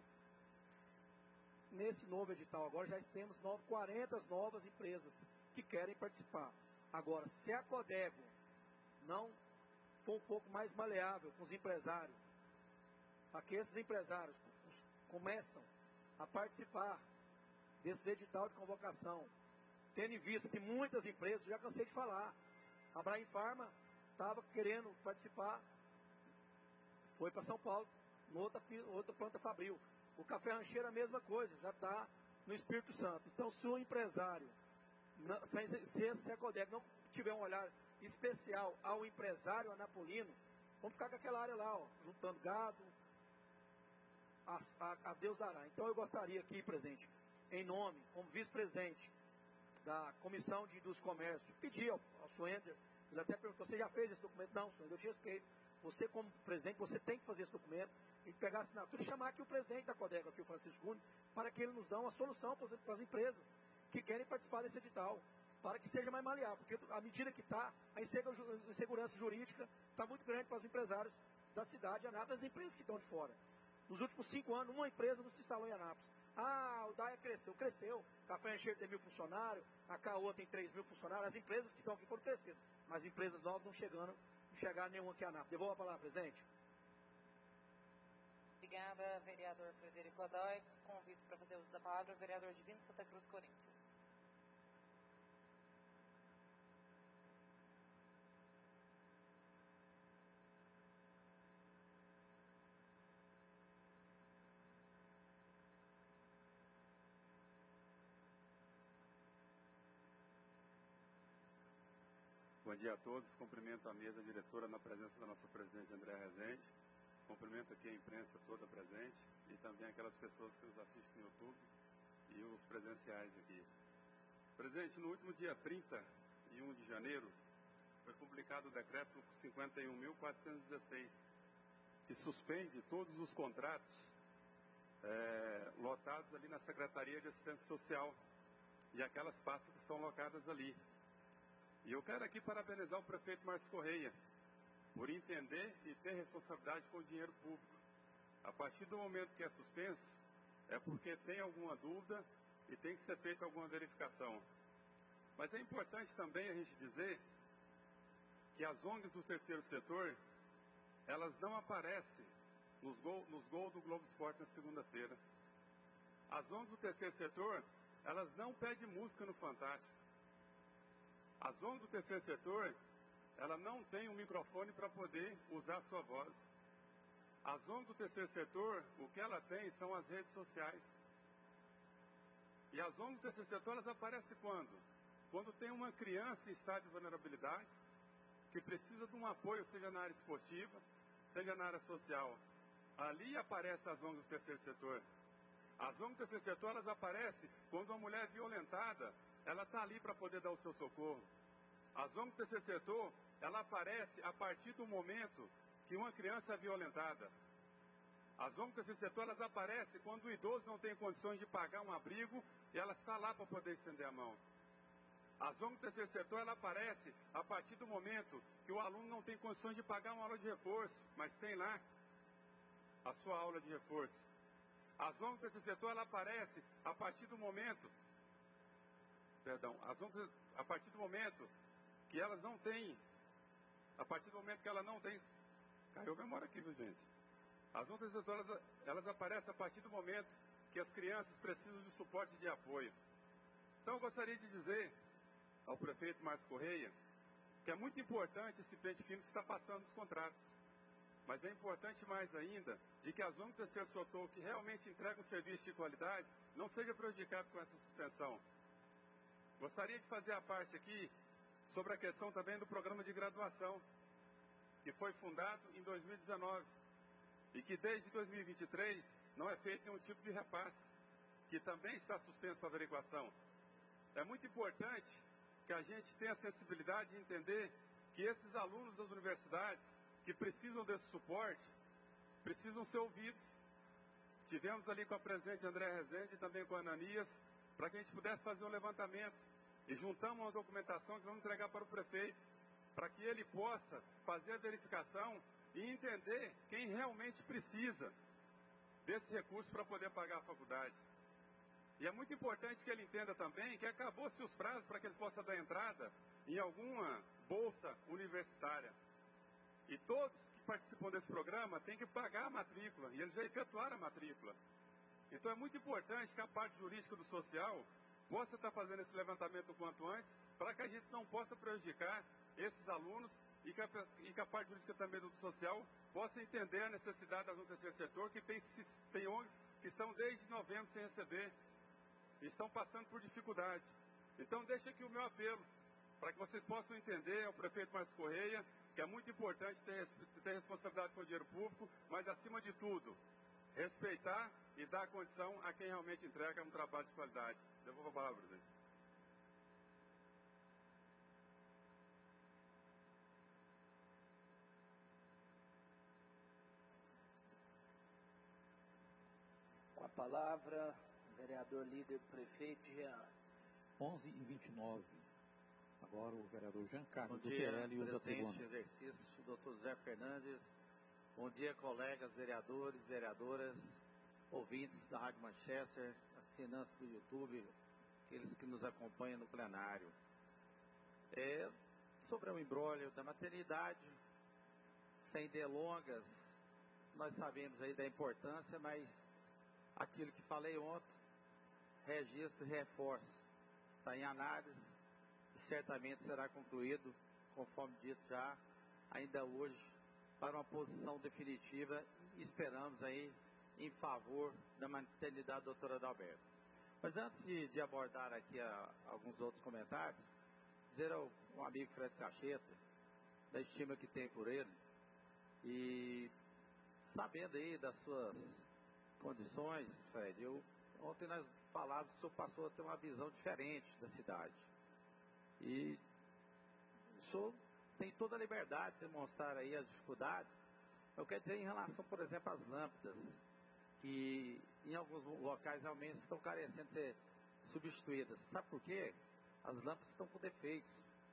Nesse novo edital agora já temos quarenta novas empresas que querem participar. Agora, se a Codego não for um pouco mais maleável com os empresários, para que esses empresários começam a participar desse edital de convocação, tendo em vista que muitas empresas, já cansei de falar, a Brain Pharma estava querendo participar, foi para São Paulo, no outra, outra planta fabril. O Café Rancheiro a mesma coisa, já está no Espírito Santo. Então, se o empresário, se a Codego não tiver um olhar especial ao empresário anapolino, vamos ficar com aquela área lá, ó, juntando gado, a, a, a Deus dará. Então, eu gostaria aqui, presidente, em nome, como vice-presidente da Comissão de Indústria e Comércio, pedir ao, ao Suender, ele até perguntou, você já fez esse documento? Não, Suender, eu te expliquei. Você, como presidente, você tem que fazer esse documento, e pegar a assinatura e chamar aqui o presidente da Codego, aqui o Francisco Cunha, para que ele nos dê uma solução para as, para as empresas que querem participar desse edital, para que seja mais maleável, porque à medida que está, a insegurança jurídica está muito grande para os empresários da cidade de Anápolis, as empresas que estão de fora. Nos últimos cinco anos, uma empresa não se instalou em Anápolis. Ah, o Daia cresceu, cresceu. Café Rancheiro tem mil funcionários, a Caoa tem três mil funcionários, as empresas que estão aqui foram crescendo, mas empresas novas não chegando, não chegaram nenhuma aqui em Anápolis. Devolvo a palavra, presidente. Obrigada, vereador Frederico Godoy. Convido para fazer uso da palavra o vereador Divino Santa Cruz Corinthians. Bom dia a todos, cumprimento a mesa diretora na presença da nossa presidente André Rezende, cumprimento aqui a imprensa toda presente e também aquelas pessoas que nos assistem no YouTube e os presenciais aqui. Presidente, no último dia trinta e um de janeiro foi publicado o decreto cinquenta e um mil quatrocentos e dezesseis, que suspende todos os contratos é, lotados ali na Secretaria de Assistência Social e aquelas pastas que estão locadas ali. E eu quero aqui parabenizar o prefeito Márcio Correia por entender e ter responsabilidade com o dinheiro público. A partir do momento que é suspenso, é porque tem alguma dúvida e tem que ser feita alguma verificação. Mas é importante também a gente dizer que as O N Gs do terceiro setor, elas não aparecem nos gols nos gol do Globo Esporte na segunda-feira. As O N Gs do terceiro setor, elas não pedem música no Fantástico. As O N Gs do terceiro setor, ela não tem um microfone para poder usar a sua voz. As O N Gs do terceiro setor, o que ela tem são as redes sociais. E as O N Gs do terceiro setor, elas aparecem quando? Quando tem uma criança em estado de vulnerabilidade, que precisa de um apoio, seja na área esportiva, seja na área social. Ali aparecem as O N Gs do terceiro setor. As O N Gs do terceiro setor, elas aparecem quando uma mulher violentada, ela está ali para poder dar o seu socorro. As O N Gs do terceiro setor, ela aparece a partir do momento que uma criança é violentada. As O N Gs do terceiro setor, elas aparecem quando o idoso não tem condições de pagar um abrigo e ela está lá para poder estender a mão. As O N Gs do terceiro setor, ela aparece a partir do momento que o aluno não tem condições de pagar uma aula de reforço, mas tem lá a sua aula de reforço. As O N Gs do terceiro setor, ela aparece a partir do momento Perdão, as O N Gs, a partir do momento que elas não têm, a partir do momento que ela não tem, caiu a memória aqui, viu, gente? As O N Gs, elas, elas aparecem a partir do momento que as crianças precisam de suporte e de apoio. Então eu gostaria de dizer ao prefeito Márcio Correia que é muito importante esse pente fino que está passando nos contratos. Mas é importante mais ainda de que as O N Gs do terceiro setor que realmente entregam um serviço de qualidade não seja prejudicado com essa suspensão. Gostaria de fazer a parte aqui sobre a questão também do programa de graduação, que foi fundado em dois mil e dezenove e que desde dois mil e vinte e três não é feito nenhum tipo de repasse, que também está suspenso a averiguação. É muito importante que a gente tenha a sensibilidade de entender que esses alunos das universidades que precisam desse suporte, precisam ser ouvidos. Tivemos ali com a presidente André Rezende e também com a Ananias, para que a gente pudesse fazer um levantamento. E juntamos uma documentação que vamos entregar para o prefeito, para que ele possa fazer a verificação e entender quem realmente precisa desse recurso para poder pagar a faculdade. E é muito importante que ele entenda também que acabou-se os prazos para que ele possa dar entrada em alguma bolsa universitária. E todos que participam desse programa têm que pagar a matrícula, e eles já efetuaram a matrícula. Então é muito importante que a parte jurídica do social possa estar fazendo esse levantamento o quanto antes, para que a gente não possa prejudicar esses alunos e que a, e que a parte jurídica também do social possa entender a necessidade das no terceiro setor, que tem, tem O N Gs que estão desde novembro sem receber, e estão passando por dificuldade. Então deixa aqui o meu apelo, para que vocês possam entender ao prefeito Márcio Correia, que é muito importante ter, ter responsabilidade com o dinheiro público, mas acima de tudo, respeitar e dar condição a quem realmente entrega um trabalho de qualidade. Devolvo a palavra, presidente. Com a palavra, vereador líder prefeito Jean. onze e vinte e nove. Agora o vereador Jean Carlos do P L e o presidente exercício, doutor Zé Fernandes. Bom dia, colegas, vereadores, vereadoras, ouvintes da Rádio Manchester, assinantes do YouTube, aqueles que nos acompanham no plenário. É, sobre o imbróglio da maternidade, sem delongas, nós sabemos aí da importância, mas aquilo que falei ontem, registro e reforço, está em análise e certamente será concluído, conforme dito já, ainda hoje, para uma posição definitiva, e esperamos aí em favor da maternidade doutora Adalberto. Mas antes de, de abordar aqui a, alguns outros comentários, dizer ao, ao amigo Fred Cacheta, da estima que tem por ele, e sabendo aí das suas condições, Fred, eu, ontem nós falávamos que o senhor passou a ter uma visão diferente da cidade. E o senhor tem toda a liberdade de demonstrar aí as dificuldades. Eu quero dizer em relação, por exemplo, às lâmpadas, que em alguns locais realmente estão carecendo de ser substituídas. Sabe por quê? As lâmpadas estão com defeitos.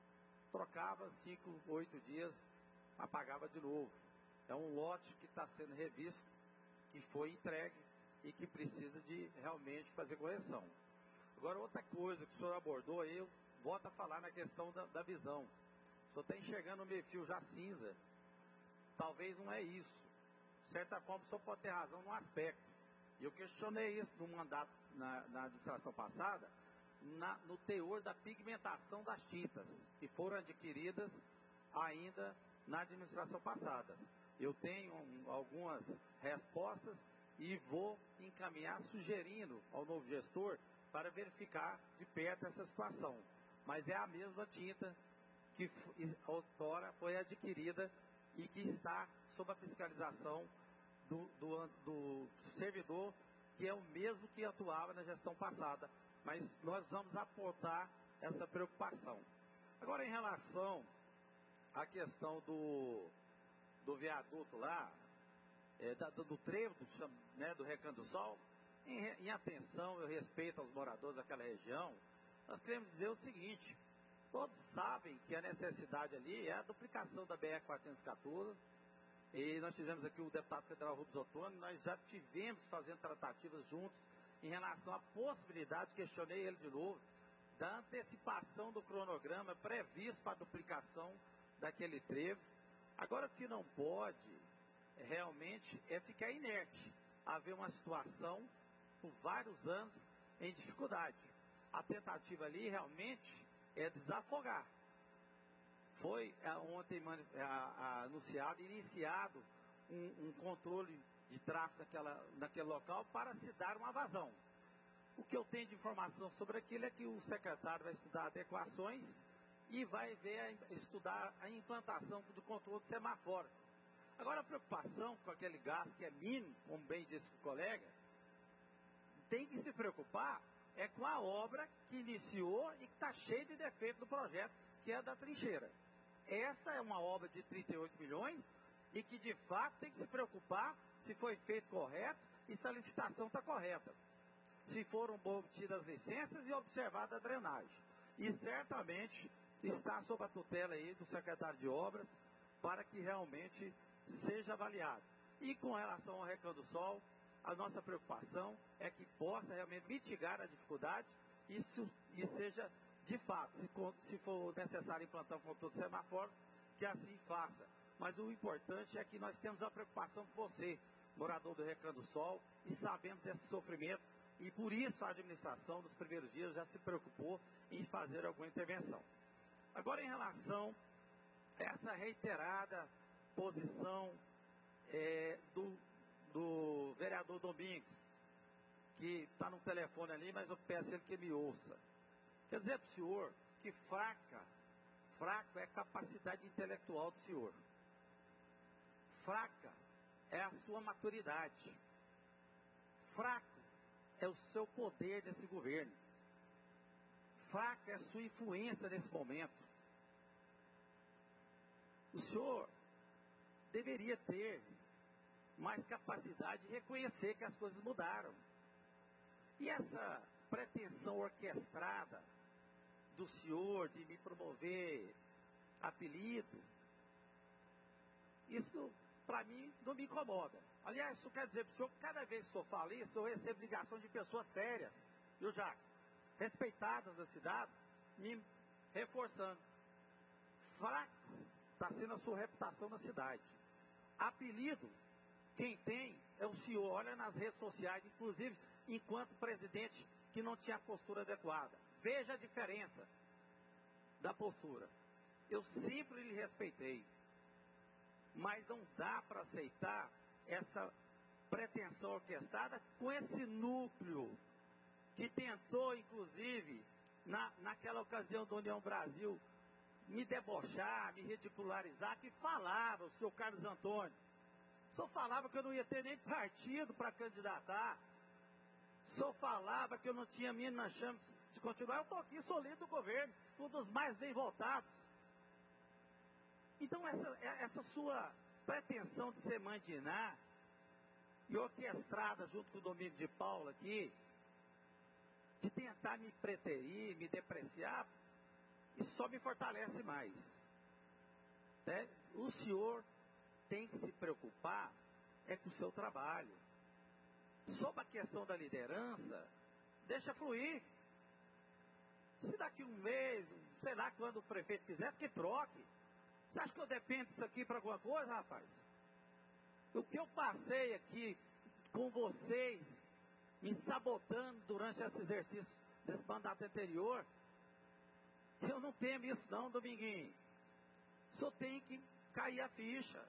Trocava cinco, oito dias, apagava de novo. É um lote que está sendo revisto, que foi entregue e que precisa de realmente fazer correção. Agora, outra coisa que o senhor abordou aí, eu volto a falar na questão da, da visão. O senhor está enxergando o meio fio já cinza. Talvez não é isso. De certa forma, o senhor pode ter razão num aspecto. E eu questionei isso no mandato, na, na administração passada, na, no teor da pigmentação das tintas, que foram adquiridas ainda na administração passada. Eu tenho um, algumas respostas e vou encaminhar sugerindo ao novo gestor para verificar de perto essa situação. Mas é a mesma tinta que outrora foi adquirida e que está sob a fiscalização do, do, do servidor, que é o mesmo que atuava na gestão passada. Mas nós vamos apontar essa preocupação. Agora, em relação à questão do, do viaduto lá, é, da, do trevo, do, né, do Recanto do Sol, em, em atenção, eu respeito aos moradores daquela região, nós queremos dizer o seguinte: todos sabem que a necessidade ali é a duplicação da B R quatrocentos e quatorze, e nós tivemos aqui o deputado federal Rubens Ottoni, nós já tivemos fazendo tratativas juntos em relação à possibilidade, questionei ele de novo, da antecipação do cronograma previsto para a duplicação daquele trevo. Agora, o que não pode realmente é ficar inerte, haver uma situação por vários anos em dificuldade. A tentativa ali realmente é desafogar. Foi ontem anunciado, iniciado um, um controle de tráfego naquela, naquele local para se dar uma vazão. O que eu tenho de informação sobre aquilo é que o secretário vai estudar adequações e vai ver, estudar a implantação do controle semafórico. Agora, a preocupação com aquele gasto que é mínimo, como bem disse o colega, tem que se preocupar é com a obra que iniciou e que está cheia de defeitos do projeto, que é a da trincheira. essa é uma obra de trinta e oito milhões e que de fato tem que se preocupar se foi feito correto e se a licitação está correta. Se foram obtidas as licenças e observada a drenagem. E certamente está sob a tutela aí do secretário de obras para que realmente seja avaliado. E com relação ao Recanto do Sol, a nossa preocupação é que possa realmente mitigar a dificuldade isso, e seja de fato, se, se for necessário implantar um controle de semáforo, que assim faça. Mas o importante é que nós temos a preocupação com você, morador do Recanto do Sol, e sabemos desse sofrimento, e por isso a administração, nos primeiros dias, já se preocupou em fazer alguma intervenção. Agora, em relação a essa reiterada posição é, do, do vereador Domingues, que está no telefone ali, mas eu peço ele que me ouça. Quer dizer para o senhor que fraca, fraco é a capacidade intelectual do senhor. Fraca é a sua maturidade. Fraco é o seu poder nesse governo. Fraca é a sua influência nesse momento. O senhor deveria ter mais capacidade de reconhecer que as coisas mudaram. E essa pretensão orquestrada do senhor de me promover apelido, isso para mim não me incomoda. Aliás, isso quer dizer para o senhor que cada vez que o senhor fala isso, eu recebo ligação de pessoas sérias, viu, Jacques? Respeitadas da cidade, me reforçando. Fraco está sendo a sua reputação na cidade. Apelido, quem tem é o senhor. Olha nas redes sociais, inclusive enquanto presidente que não tinha a postura adequada. Veja a diferença da postura. Eu sempre lhe respeitei, mas não dá para aceitar essa pretensão orquestrada com esse núcleo que tentou, inclusive, na, naquela ocasião do União Brasil, me debochar, me ridicularizar, que falava, o senhor Carlos Antônio, só falava que eu não ia ter nem partido para candidatar, só falava que eu não tinha mínima chance de continuar. Eu estou aqui, sou líder do governo, um dos mais bem votados. Então essa, essa sua pretensão de se mandinar e orquestrada junto com o Domingos de Paula aqui, de tentar me preterir, me depreciar, isso só me fortalece mais. Né? O senhor tem que se preocupar é com o seu trabalho. Sobre a questão da liderança, deixa fluir. Se daqui um mês, sei lá quando o prefeito quiser, que troque. Você acha que eu dependo disso aqui para alguma coisa, rapaz? O que eu passei aqui com vocês, me sabotando durante esse exercício desse mandato anterior, eu não temo isso não, Dominguinho. Só tem que cair a ficha.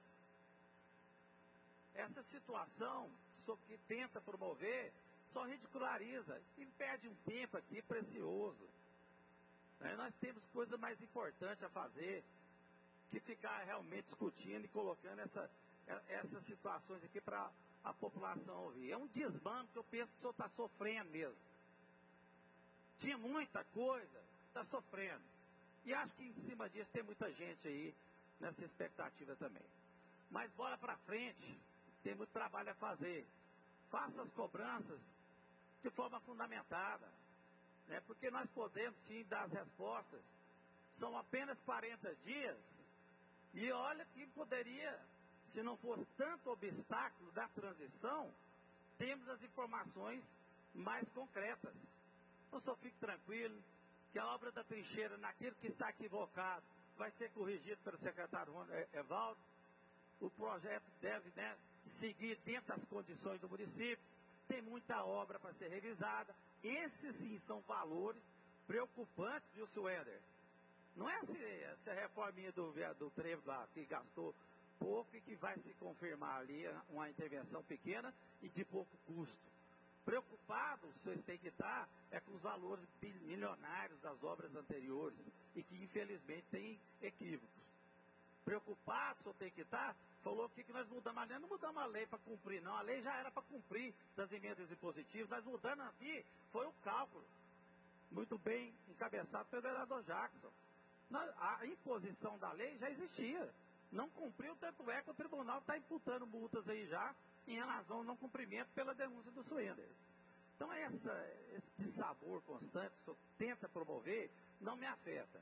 Essa situação só que tenta promover, só ridiculariza e perde um tempo aqui precioso. Né? Nós temos coisa mais importante a fazer que ficar realmente discutindo e colocando essa, essas situações aqui para a população ouvir. É um desmame que eu penso que o senhor está sofrendo mesmo. Tinha muita coisa, está sofrendo. E acho que em cima disso tem muita gente aí nessa expectativa também. Mas bora para frente, tem muito trabalho a fazer. Faça as cobranças de forma fundamentada, né? Porque nós podemos sim dar as respostas. São apenas quarenta dias e olha que poderia, se não fosse tanto obstáculo da transição, temos as informações mais concretas. Então só fique tranquilo que a obra da trincheira, naquilo que está equivocado, vai ser corrigido pelo secretário Evaldo. O projeto deve, né, seguir dentro das condições do município. Tem muita obra para ser revisada. Esses sim são valores preocupantes, viu, senhor Éder? Não é essa, essa reforminha do, do trevo lá que gastou pouco e que vai se confirmar ali uma intervenção pequena e de pouco custo. Preocupados, vocês têm que estar é com os valores milionários das obras anteriores e que infelizmente tem equívocos. Preocupados, só tem que estar, falou aqui que nós mudamos a lei, não mudamos a lei para cumprir não, a lei já era para cumprir das emendas impositivas, nós mudando aqui foi o cálculo, muito bem encabeçado pelo vereador Jackson. A imposição da lei já existia. Não cumpriu, tanto é que o tribunal está imputando multas aí já em relação ao não cumprimento pela denúncia do Swender. Então, essa, esse sabor constante que o senhor tenta promover não me afeta.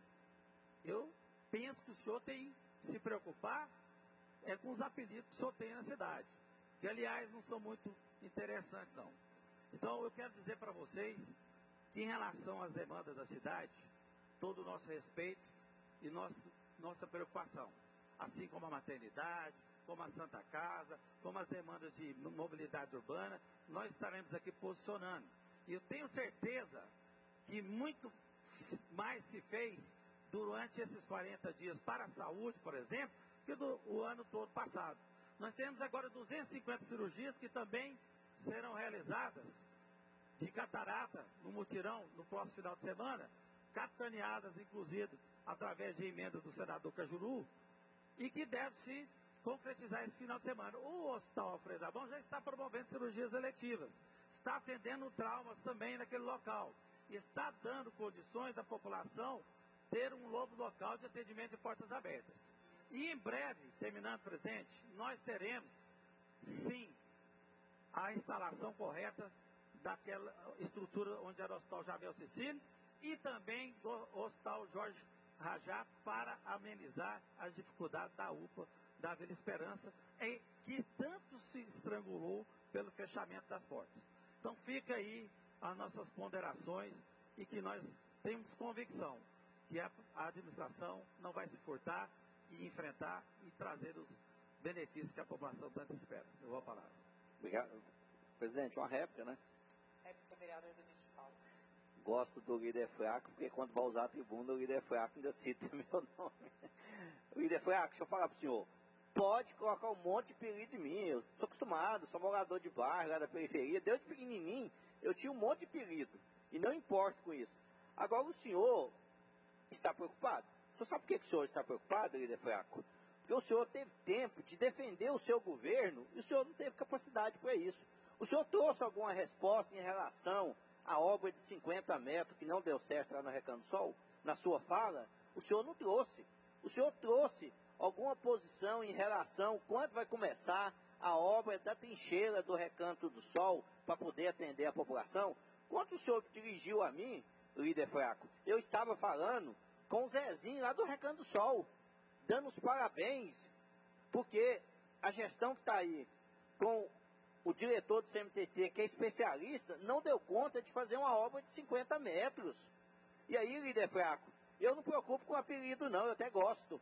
Eu penso que o senhor tem que se preocupar é, com os apelidos que o senhor tem na cidade, que, aliás, não são muito interessantes, não. Então, eu quero dizer para vocês que, em relação às demandas da cidade, todo o nosso respeito e nosso, nossa preocupação, assim como a maternidade, como a Santa Casa, como as demandas de mobilidade urbana, nós estaremos aqui posicionando. E eu tenho certeza que muito mais se fez durante esses quarenta dias para a saúde, por exemplo, que do o ano todo passado. Nós temos agora duzentas e cinquenta cirurgias que também serão realizadas de catarata no mutirão no próximo final de semana, capitaneadas, inclusive, através de emenda do senador Cajuru, e que deve se concretizar esse final de semana. O Hospital Alfredo Abão já está promovendo cirurgias eletivas, está atendendo traumas também naquele local, está dando condições da população ter um novo local de atendimento de portas abertas. E em breve, terminando, presidente, nós teremos, sim, a instalação correta daquela estrutura onde era o Hospital Javel Cecílio e também do Hospital Jorge Rajá para amenizar as dificuldades da U P A da Vila Esperança, em que tanto se estrangulou pelo fechamento das portas. Então fica aí as nossas ponderações e que nós temos convicção que a, a administração não vai se furtar e enfrentar e trazer os benefícios que a população tanto espera. Eu vou falar. Obrigado. Presidente, uma réplica, né? Réplica, vereador Benedito Paulo. Gosto do líder fraco, porque quando vai usar a tribuna, o líder fraco ainda cita meu nome. O líder fraco, deixa eu falar para o senhor. Pode colocar um monte de apelido em mim. Eu sou acostumado, sou morador de bairro, lá da periferia. Desde pequenininho, eu tinha um monte de apelido. E não importo com isso. Agora o senhor está preocupado. O senhor sabe por que o senhor está preocupado, líder fraco? Porque o senhor teve tempo de defender o seu governo e o senhor não teve capacidade para isso. O senhor trouxe alguma resposta em relação à obra de cinquenta metros que não deu certo lá no Recanto do Sol? Na sua fala, o senhor não trouxe. O senhor trouxe alguma posição em relação quando vai começar a obra da trincheira do Recanto do Sol para poder atender a população? Quando o senhor dirigiu a mim, líder fraco, eu estava falando com o Zezinho lá do Recanto do Sol, dando os parabéns, porque a gestão que está aí com o diretor do C M T T, que é especialista, não deu conta de fazer uma obra de cinquenta metros. E aí, líder fraco, eu não me preocupo com o apelido não, eu até gosto.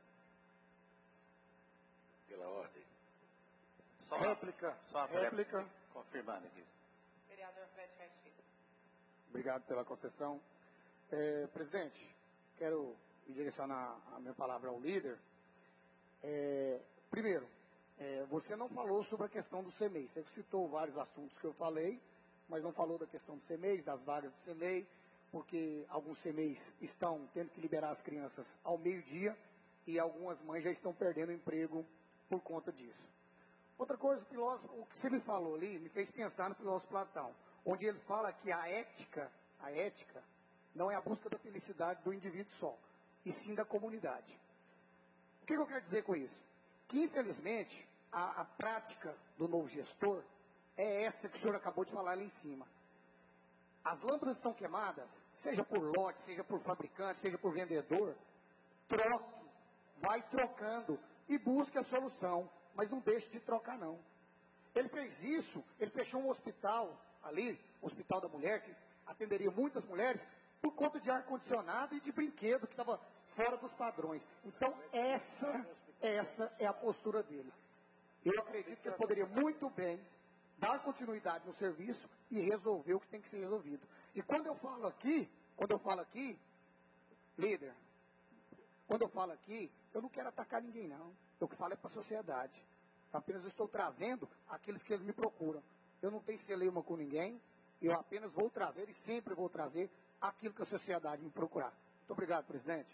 Pela ordem. Só réplica. Só réplica. réplica. Confirmando aqui. Vereador Fred Caixeta. Obrigado pela concessão. É, presidente, quero direcionar a minha palavra ao líder. É, primeiro, é, você não falou sobre a questão do C M E I. Você citou vários assuntos que eu falei, mas não falou da questão do C M E I, das vagas do C M E I, porque alguns C M E Is estão tendo que liberar as crianças ao meio-dia e algumas mães já estão perdendo o emprego por conta disso. Outra coisa, o, filósofo, o que você me falou ali me fez pensar no filósofo Platão, onde ele fala que a ética, a ética não é a busca da felicidade do indivíduo só, e sim da comunidade. O que eu quero dizer com isso? Que, infelizmente, a, a prática do novo gestor é essa que o senhor acabou de falar lá em cima. As lâmpadas estão queimadas, seja por lote, seja por fabricante, seja por vendedor, troque, vai trocando e busque a solução, mas não deixe de trocar não. Ele fez isso, ele fechou um hospital ali, o Hospital da Mulher, que atenderia muitas mulheres, por conta de ar-condicionado e de brinquedo que estava fora dos padrões. Então, essa, essa é a postura dele. Eu acredito que ele poderia muito bem dar continuidade no serviço e resolver o que tem que ser resolvido. E quando eu falo aqui, quando eu falo aqui, líder, quando eu falo aqui, eu não quero atacar ninguém não. Eu que falo é para a sociedade. Apenas eu estou trazendo aqueles que eles me procuram. Eu não tenho celeuma com ninguém, eu apenas vou trazer e sempre vou trazer aquilo que a sociedade me procurar. Muito obrigado, presidente.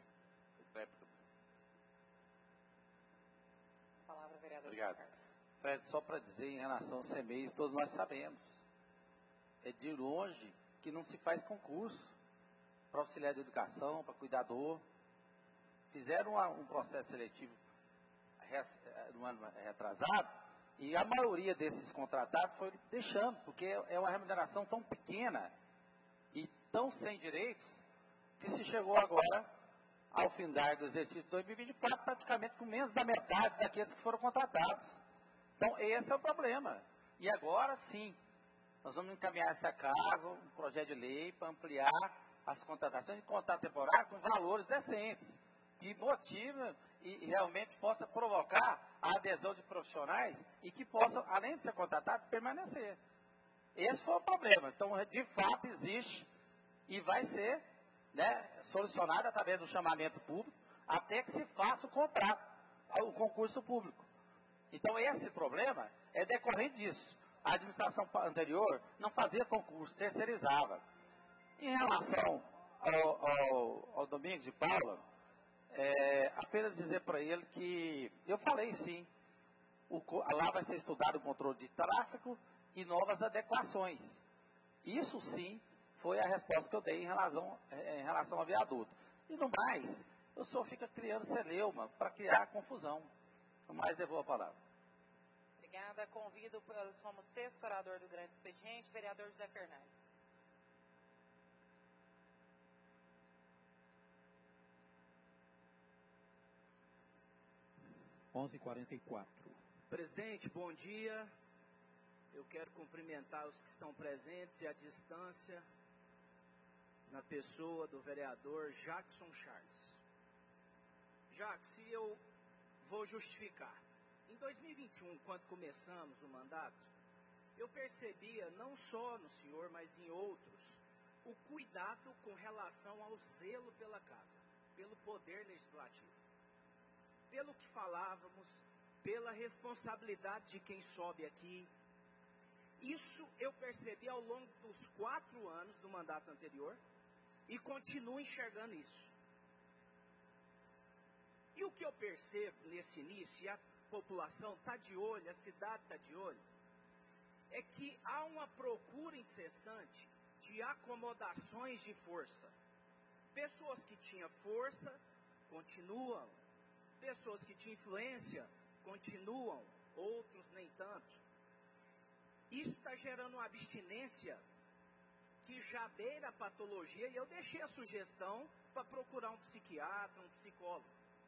Palavra, vereador. Obrigado. Fred, só para dizer em relação ao C M E I, todos nós sabemos. É de longe que não se faz concurso para auxiliar de educação, para cuidador. fizeram uma, um processo seletivo no ano retrasado, e a maioria desses contratados foi deixando, porque é uma remuneração tão pequena e tão sem direitos, que se chegou agora, ao findar do exercício de dois mil e vinte e quatro, praticamente com menos da metade daqueles que foram contratados. Então, esse é o problema. E agora, sim, nós vamos encaminhar essa casa, um projeto de lei para ampliar as contratações de contrato temporário com valores decentes, que motivem e realmente possa provocar a adesão de profissionais e que possam, além de ser contratados, permanecer. Esse foi o problema. Então, de fato, existe e vai ser, né, solucionado através do chamamento público, até que se faça o contrato, o concurso público. Então, esse problema é decorrente disso. A administração anterior não fazia concurso, terceirizava. Em relação ao, ao, ao Domingos de Paula, é, apenas dizer para ele que eu falei sim, o, lá vai ser estudado o controle de tráfego e novas adequações. Isso sim foi a resposta que eu dei em relação, em relação ao viaduto. E no mais, o senhor fica criando celeuma para criar confusão. No mais, devolvo a palavra. Obrigada. Convido como sexto orador do grande expediente, vereador José Fernandes. onze e quarenta e quatro. Presidente, bom dia. Eu quero cumprimentar os que estão presentes e à distância, na pessoa do vereador Jackson Charles. Jackson, eu vou justificar. Em dois mil e vinte e um, quando começamos o mandato, eu percebia, não só no senhor, mas em outros, o cuidado com relação ao zelo pela casa, pelo poder legislativo, pelo que falávamos, pela responsabilidade de quem sobe aqui. Isso eu percebi ao longo dos quatro anos do mandato anterior e continuo enxergando isso. E o que eu percebo nesse início, e a população está de olho, a cidade está de olho, é que há uma procura incessante de acomodações de força. Pessoas que tinham força continuam, pessoas que tinham influência continuam, outros nem tanto. Isso está gerando uma abstinência que já beira a patologia, e eu deixei a sugestão para procurar um psiquiatra, um psicólogo.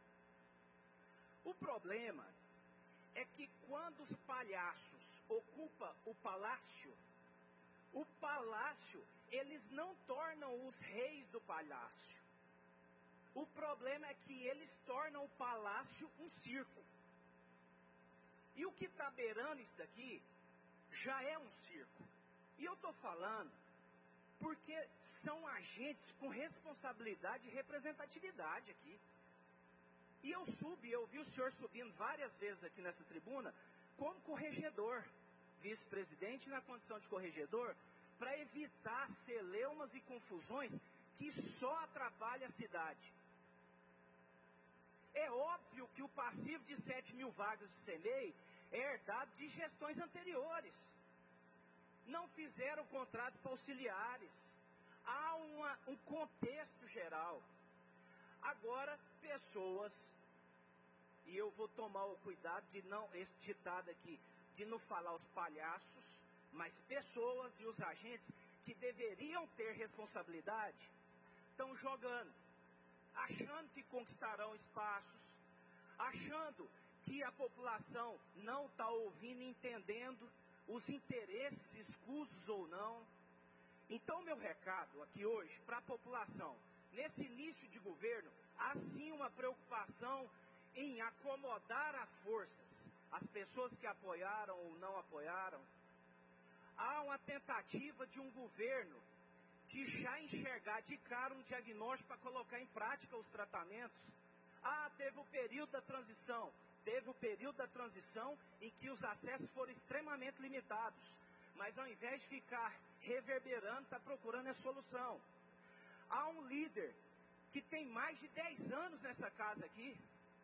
O problema é que quando os palhaços ocupam o palácio, o palácio, eles não tornam os reis do palácio. O problema é que eles tornam o palácio um circo. E o que está beirando isso daqui já é um circo. E eu estou falando porque são agentes com responsabilidade e representatividade aqui. E eu subi, eu vi o senhor subindo várias vezes aqui nessa tribuna como corregedor, vice-presidente na condição de corregedor, para evitar celeumas e confusões que só atrapalham a cidade. É óbvio que o passivo de sete mil vagas do SEMEI é herdado de gestões anteriores. Não fizeram contratos para auxiliares. Há uma, um contexto geral. Agora, pessoas, e eu vou tomar o cuidado de não, esse ditado aqui, de não falar os palhaços, mas pessoas e os agentes que deveriam ter responsabilidade, estão jogando, achando que conquistarão espaços, achando que a população não está ouvindo e entendendo os interesses escusos ou não. Então, meu recado aqui hoje para a população, nesse início de governo, há sim uma preocupação em acomodar as forças, as pessoas que apoiaram ou não apoiaram. Há uma tentativa de um governo de já enxergar de cara um diagnóstico para colocar em prática os tratamentos. Ah, teve o período da transição. Teve o período da transição em que os acessos foram extremamente limitados. Mas ao invés de ficar reverberando, está procurando a solução. Há um líder que tem mais de dez anos nessa casa aqui,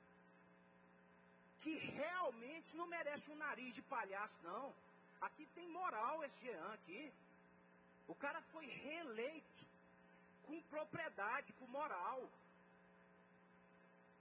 que realmente não merece um nariz de palhaço, não. Aqui tem moral esse Jean aqui. O cara foi reeleito com propriedade, com moral.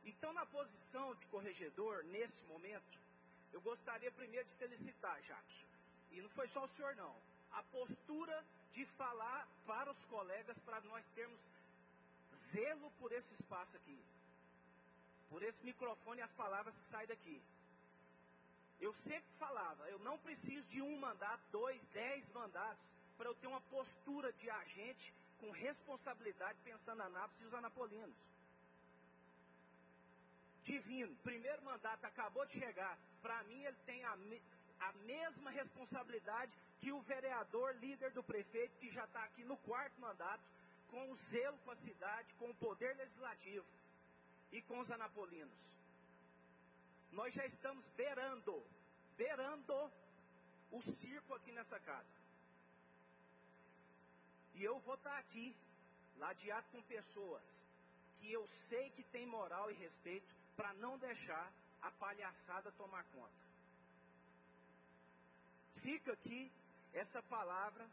Então, na posição de corregedor, nesse momento, eu gostaria primeiro de felicitar, Jackson, e não foi só o senhor não, a postura de falar para os colegas, para nós termos zelo por esse espaço aqui, por esse microfone e as palavras que saem daqui. Eu sempre falava, eu não preciso de um mandato, dois, dez mandatos, para eu ter uma postura de agente com responsabilidade, pensando na Anápolis e os anapolinos. Divino, primeiro mandato acabou de chegar, para mim ele tem a, me, a mesma responsabilidade que o vereador, líder do prefeito, que já está aqui no quarto mandato, com o zelo com a cidade, com o poder legislativo e com os anapolinos. Nós já estamos beirando, beirando o circo aqui nessa casa. E eu vou estar aqui, ladeado com pessoas que eu sei que tem moral e respeito, para não deixar a palhaçada tomar conta. Fica aqui essa palavra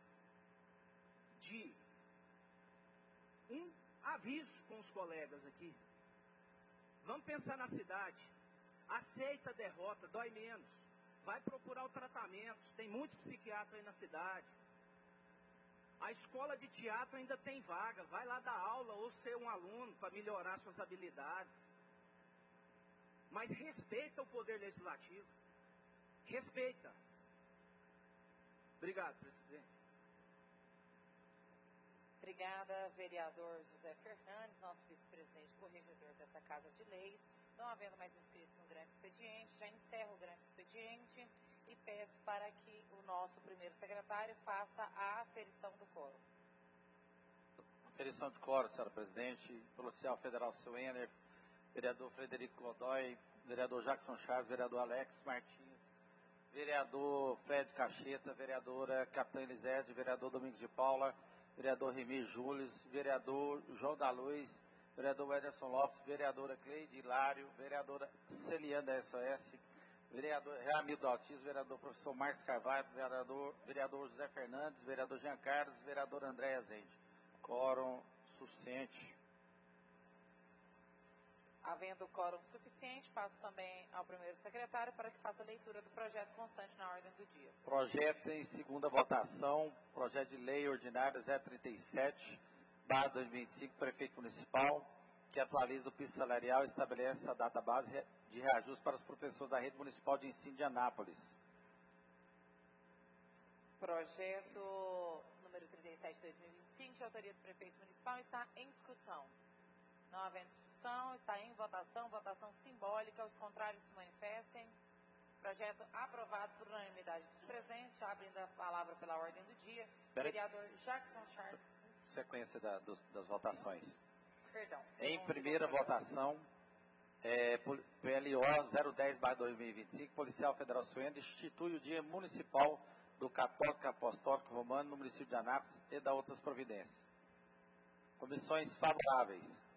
de um aviso com os colegas aqui. Vamos pensar na cidade. Aceita a derrota, dói menos. Vai procurar o tratamento. Tem muitos psiquiatras aí na cidade. A escola de teatro ainda tem vaga. Vai lá dar aula ou ser um aluno para melhorar suas habilidades. Mas respeita o poder legislativo. Respeita. Obrigado, presidente. Obrigada, vereador José Fernandes, nosso vice-presidente corregedor dessa Casa de Leis. Não havendo mais inscritos no grande expediente, já encerro o grande expediente e peço para que o nosso primeiro secretário faça a aferição do quórum. Aferição de quórum, senhora presidente. Policial Federal Suender, vereador Frederico Godoy, vereador Jackson Chaves, vereador Alex Martins, vereador Fred Cacheta, vereadora Capitã Elisete, vereador Domingos de Paula, vereador Remy Július, vereador João da Luz, vereador Ederson Lopes, vereadora Cleide Hilário, vereadora Celiana da S O S, vereador Ramildo Altis, vereador professor Marcos Carvalho, vereador, vereador José Fernandes, vereador Jean Carlos, vereador André Azende. Quórum suficiente. Havendo quórum suficiente, passo também ao primeiro secretário para que faça a leitura do projeto constante na ordem do dia. Projeto em segunda votação, projeto de lei ordinária zero trinta e sete, barra dois mil e vinte e cinco, prefeito municipal, que atualiza o piso salarial e estabelece a data base de reajuste para os professores da rede municipal de ensino de Anápolis. Projeto número trinta e sete, dois mil e vinte e cinco, de autoria do prefeito municipal, está em discussão. Não havendo discussão, está em votação, votação simbólica, os contrários se manifestem. Projeto aprovado por unanimidade dos presentes, já abrindo a palavra pela ordem do dia, Pera vereador Jackson Charles. Sequência da, dos, das votações. Perdão. Em primeira votação, é, P L O zero dez barra dois mil e vinte e cinco, Policial Federal Suendo institui o Dia Municipal do Católico Apostólico Romano no município de Anápolis e da outras providências. Comissões favoráveis.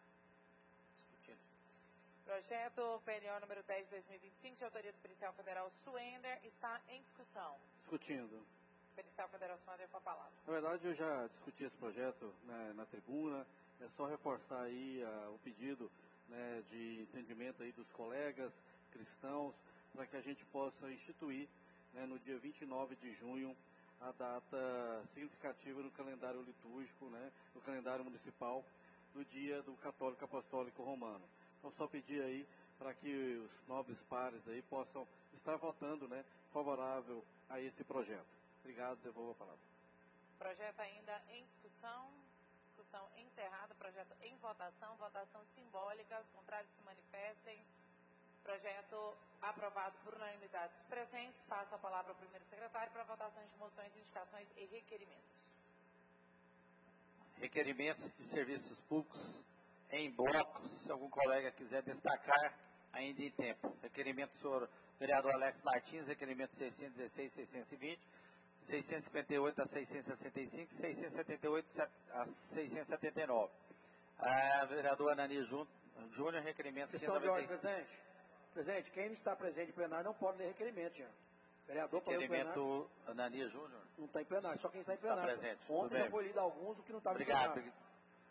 Projeto P L O número dez de dois mil e vinte e cinco, de autoria do Policial Federal Suender, está em discussão. Discutindo. Policial Federal Suender, com a palavra. Na verdade, eu já discuti esse projeto, né, na tribuna. É só reforçar aí uh, o pedido, né, de entendimento aí dos colegas cristãos, para que a gente possa instituir, né, no dia vinte e nove de junho, a data significativa no calendário litúrgico, né, no calendário municipal, do Dia do Católico Apostólico Romano. Então, só pedir aí para que os nobres pares aí possam estar votando, né, favorável a esse projeto. Obrigado, devolvo a palavra. Projeto ainda em discussão, discussão encerrada, projeto em votação, votação simbólica, os contrários se manifestem. Projeto aprovado por unanimidade dos presentes. Passo a palavra ao primeiro secretário para votação de moções, indicações e requerimentos. Requerimentos de serviços públicos em blocos, se algum colega quiser destacar, ainda em tempo. Requerimento do senhor vereador Alex Martins, requerimento seiscentos e dezesseis, seiscentos e vinte, seiscentos e cinquenta e oito a seiscentos e sessenta e cinco, seiscentos e setenta e oito a seiscentos e setenta e nove. A vereadora Anani Júnior, requerimento Questão de ordem, presidente. Presidente, quem está presente em plenário não pode ler requerimento, já. Vereador, requerimento Anani Júnior. Não está em plenário, só quem está em plenário. Está presente. Ontem já foi lido alguns, o que não estava em plenário. Obrigado.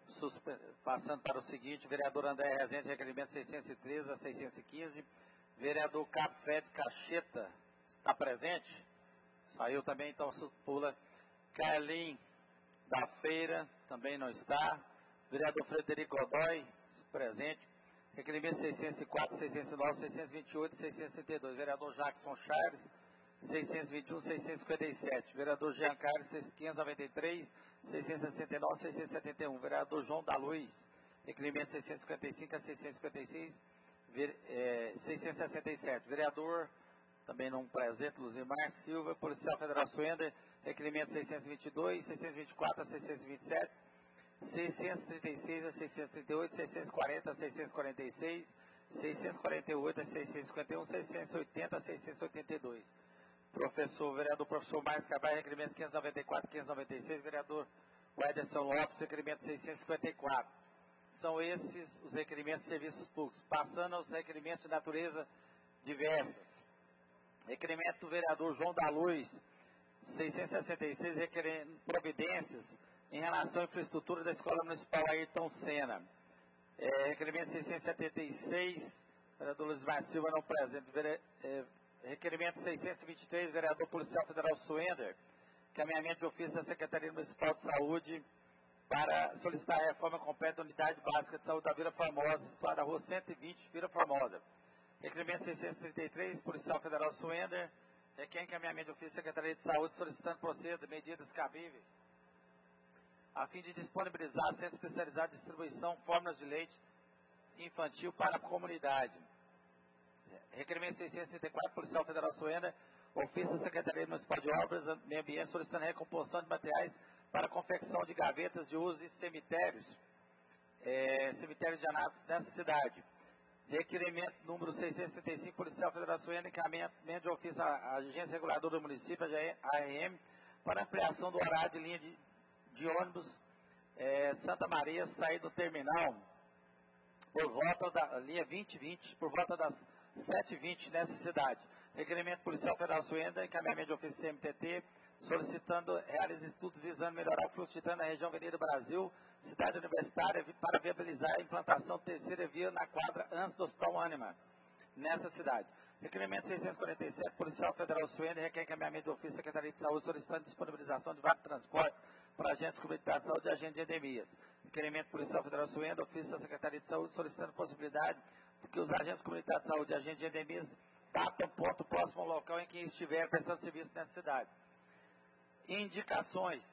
Suspe... Passando para o seguinte, vereador André Rezende, requerimento seiscentos e treze a seiscentos e quinze. Vereador Capfed Cacheta, está presente? Saiu também, então pula. Carlin da Feira, também não está. Vereador Frederico Godoy, presente. Requerimento seiscentos e quatro, seiscentos e nove, seiscentos e vinte e oito, seiscentos e trinta e dois. Vereador Jackson Chaves, seiscentos e vinte e um, seiscentos e cinquenta e sete. Vereador Jean Carlos, quinhentos e noventa e três, seiscentos e sessenta e nove, seiscentos e setenta e um. Vereador João da Luz, requerimento seiscentos e cinquenta e cinco a seiscentos e cinquenta e seis, ver, é, seiscentos e sessenta e sete. Vereador, também não presente, Luzimar Silva, Policial Federal Suender, requerimento seiscentos e vinte e dois, seiscentos e vinte e quatro a seiscentos e vinte e sete, seiscentos e trinta e seis a seiscentos e trinta e oito, seiscentos e quarenta a seiscentos e quarenta e seis, seiscentos e quarenta e oito a seiscentos e cinquenta e um, seiscentos e oitenta a seiscentos e oitenta e dois. Professor, vereador professor Marcos Carvalho, requerimento quinhentos e noventa e quatro, quinhentos e noventa e seis, vereador Ederson Lopes, requerimento seiscentos e cinquenta e quatro. São esses os requerimentos de serviços públicos. Passando aos requerimentos de natureza diversas. Requerimento do vereador João da Luz, seiscentos e sessenta e seis, requerendo providências em relação à infraestrutura da Escola Municipal Ayrton Senna. É, requerimento seiscentos e setenta e seis, vereador Luiz Mar Silva não presente. Vere, é, requerimento seiscentos e vinte e três, vereador Policial Federal Suender, caminhamento de ofício da Secretaria Municipal de Saúde para solicitar a reforma completa da Unidade Básica de Saúde da Vila Formosa, para a Rua cento e vinte, Vila Formosa. Requerimento seiscentos e trinta e três, Policial Federal Suender, requer encaminhamento de ofício da Secretaria de Saúde solicitando proceda medidas cabíveis a fim de disponibilizar centro especializado de distribuição de fórmulas de leite infantil para a comunidade. Requerimento seiscentos e trinta e quatro, Policial Federal Suender, ofício da Secretaria Municipal de Obras e Meio Ambiente solicitando recomposição de materiais para a confecção de gavetas de uso em cemitérios, é, cemitério de Anápolis nessa cidade. Requerimento número seiscentos e trinta e cinco, Policial Federal Suender, encaminhamento de ofício à Agência Reguladora do Município, a R M, para ampliação do horário de linha de, de ônibus é, Santa Maria, sair do terminal por volta da linha vinte e vinte, por volta das sete e vinte nessa cidade. Requerimento Policial Federal Suender, encaminhamento de ofício C M T T, solicitando realizar estudos visando melhorar o fluxo de trânsito na região Avenida Brasil, cidade universitária, para viabilizar a implantação da terceira via na quadra antes do Hospital Ânima, nessa cidade. Requerimento seiscentos e quarenta e sete, Policial Federal Suender, requer encaminhamento de ofício da Secretaria de Saúde, solicitando disponibilização de vários transportes para agentes comunitários de saúde e agentes de endemias. Requerimento Policial Federal Suender, ofício da Secretaria de Saúde, solicitando possibilidade de que os agentes comunitários de saúde e agentes de endemias batam ponto próximo ao local em que estiver prestando serviço nessa cidade. Indicações.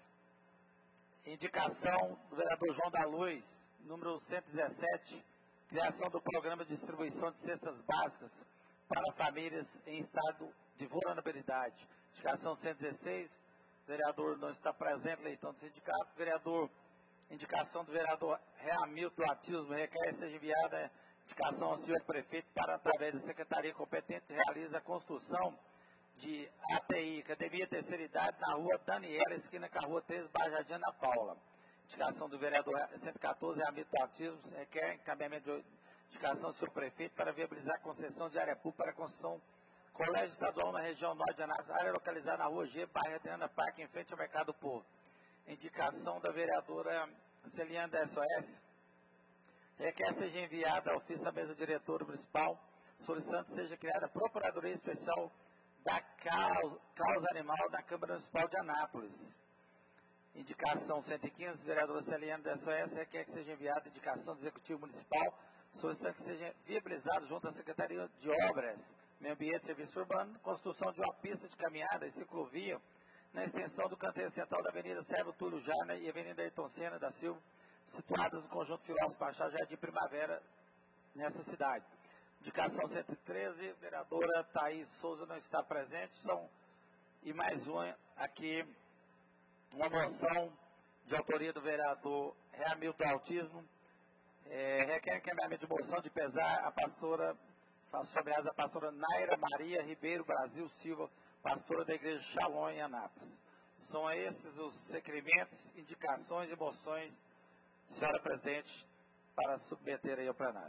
Indicação do vereador João da Luz, número cento e dezessete, criação do programa de distribuição de cestas básicas para famílias em estado de vulnerabilidade. Indicação cento e dezesseis, vereador não está presente, leitão do sindicato. Vereador, indicação do vereador Reamilton Atismo, requer seja enviada indicação ao senhor prefeito para, através da secretaria competente, realiza a construção de A T I, Academia Terceira Idade, na rua Daniela, esquina com a rua treze, Bairro Jardim Ana Paula. Indicação do vereador cento e quatorze, Reamilton Atismo, requer encaminhamento de indicação ao senhor prefeito para viabilizar a concessão de área pública para a construção colégio estadual na região norte de Anápolis, área localizada na rua G, bairro Adriana Parque, em frente ao Mercado Povo. Indicação da vereadora Celiane da S O S, requer seja enviada ao ofício da mesa diretora municipal, solicitando que seja criada a Procuradoria Especial da causa, causa Animal da Câmara Municipal de Anápolis. Indicação cento e quinze, vereadora Celiane da S O S, requer que seja enviada a indicação do Executivo Municipal, solicitando que seja viabilizado junto à Secretaria de Obras, Meio Ambiente e Serviço Urbano, construção de uma pista de caminhada e ciclovia na extensão do canteiro central da Avenida Sérgio Túlio Jarna e Avenida Ayrton Senna da Silva, situadas no conjunto Filósofo Machado, Jardim Primavera, nessa cidade. Indicação cento e treze, vereadora Thaís Souza não está presente, são, e mais uma aqui, uma moção de autoria do vereador Reamilton Autismo, é, requer encaminhamento de moção de pesar a pastora, sobre a pastora Naira Maria Ribeiro Brasil Silva, pastora da Igreja Shalom em Anápolis. São esses os requerimentos, indicações e moções, senhora presidente, para submeter aí ao plenário.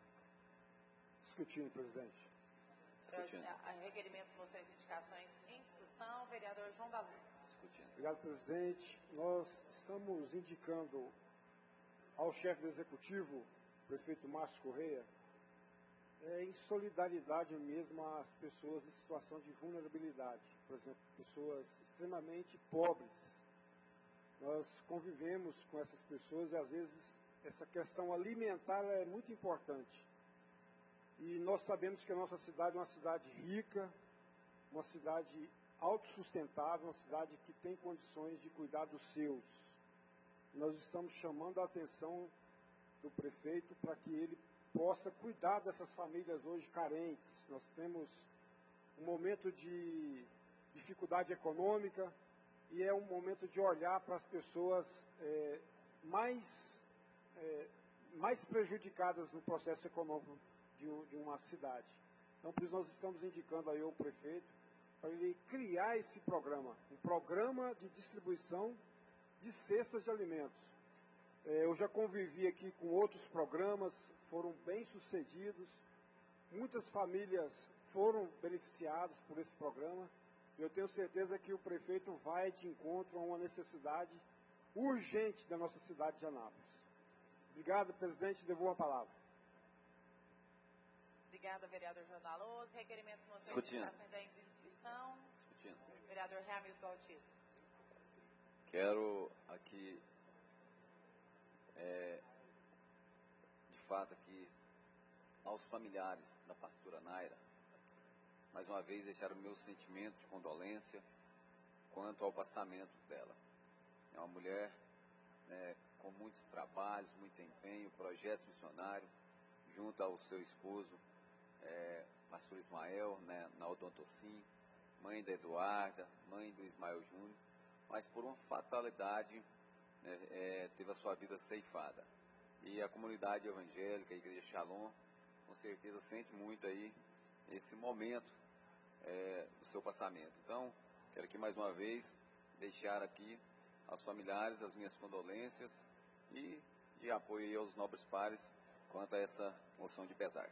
Discutindo, presidente. Discutindo. Requerimentos, moções e indicações em discussão. Vereador João da Luz. Discutindo. Obrigado, presidente. Nós estamos indicando ao chefe do executivo, prefeito Márcio Correia, é, em solidariedade mesmo às pessoas em situação de vulnerabilidade, por exemplo, pessoas extremamente pobres. Nós convivemos com essas pessoas e às vezes essa questão alimentar é muito importante. E nós sabemos que a nossa cidade é uma cidade rica, uma cidade autossustentável, uma cidade que tem condições de cuidar dos seus. Nós estamos chamando a atenção do prefeito para que ele possa cuidar dessas famílias hoje carentes. Nós temos um momento de dificuldade econômica e é um momento de olhar para as pessoas é, mais, é, mais prejudicadas no processo econômico de, de uma cidade. Então, por isso nós estamos indicando aí ao prefeito para ele criar esse programa, um programa de distribuição de cestas de alimentos. É, eu já convivi aqui com outros programas, foram bem sucedidos, muitas famílias foram beneficiadas por esse programa, e eu tenho certeza que o prefeito vai de encontro a uma necessidade urgente da nossa cidade de Anápolis. Obrigado, presidente, devolvo a palavra. Obrigada, vereador João da Luz. Requerimentos, moções e Discutindo. indicações da instituição. Discutindo. Vereador Hamilton Altista. Quero aqui, é, de fato, aqui, aos familiares da pastora Naira, mais uma vez deixar o meu sentimento de condolência quanto ao passamento dela. É uma mulher né, com muitos trabalhos, muito empenho, projetos missionários, junto ao seu esposo, é, pastor Ismael, né, na Odontocim, mãe da Eduarda, mãe do Ismael Júnior, mas por uma fatalidade né, é, teve a sua vida ceifada. E a comunidade evangélica, a Igreja Shalom, com certeza sente muito aí esse momento é, do seu passamento. Então, quero aqui mais uma vez deixar aqui aos familiares as minhas condolências e de apoio aos nobres pares quanto a essa moção de pesar.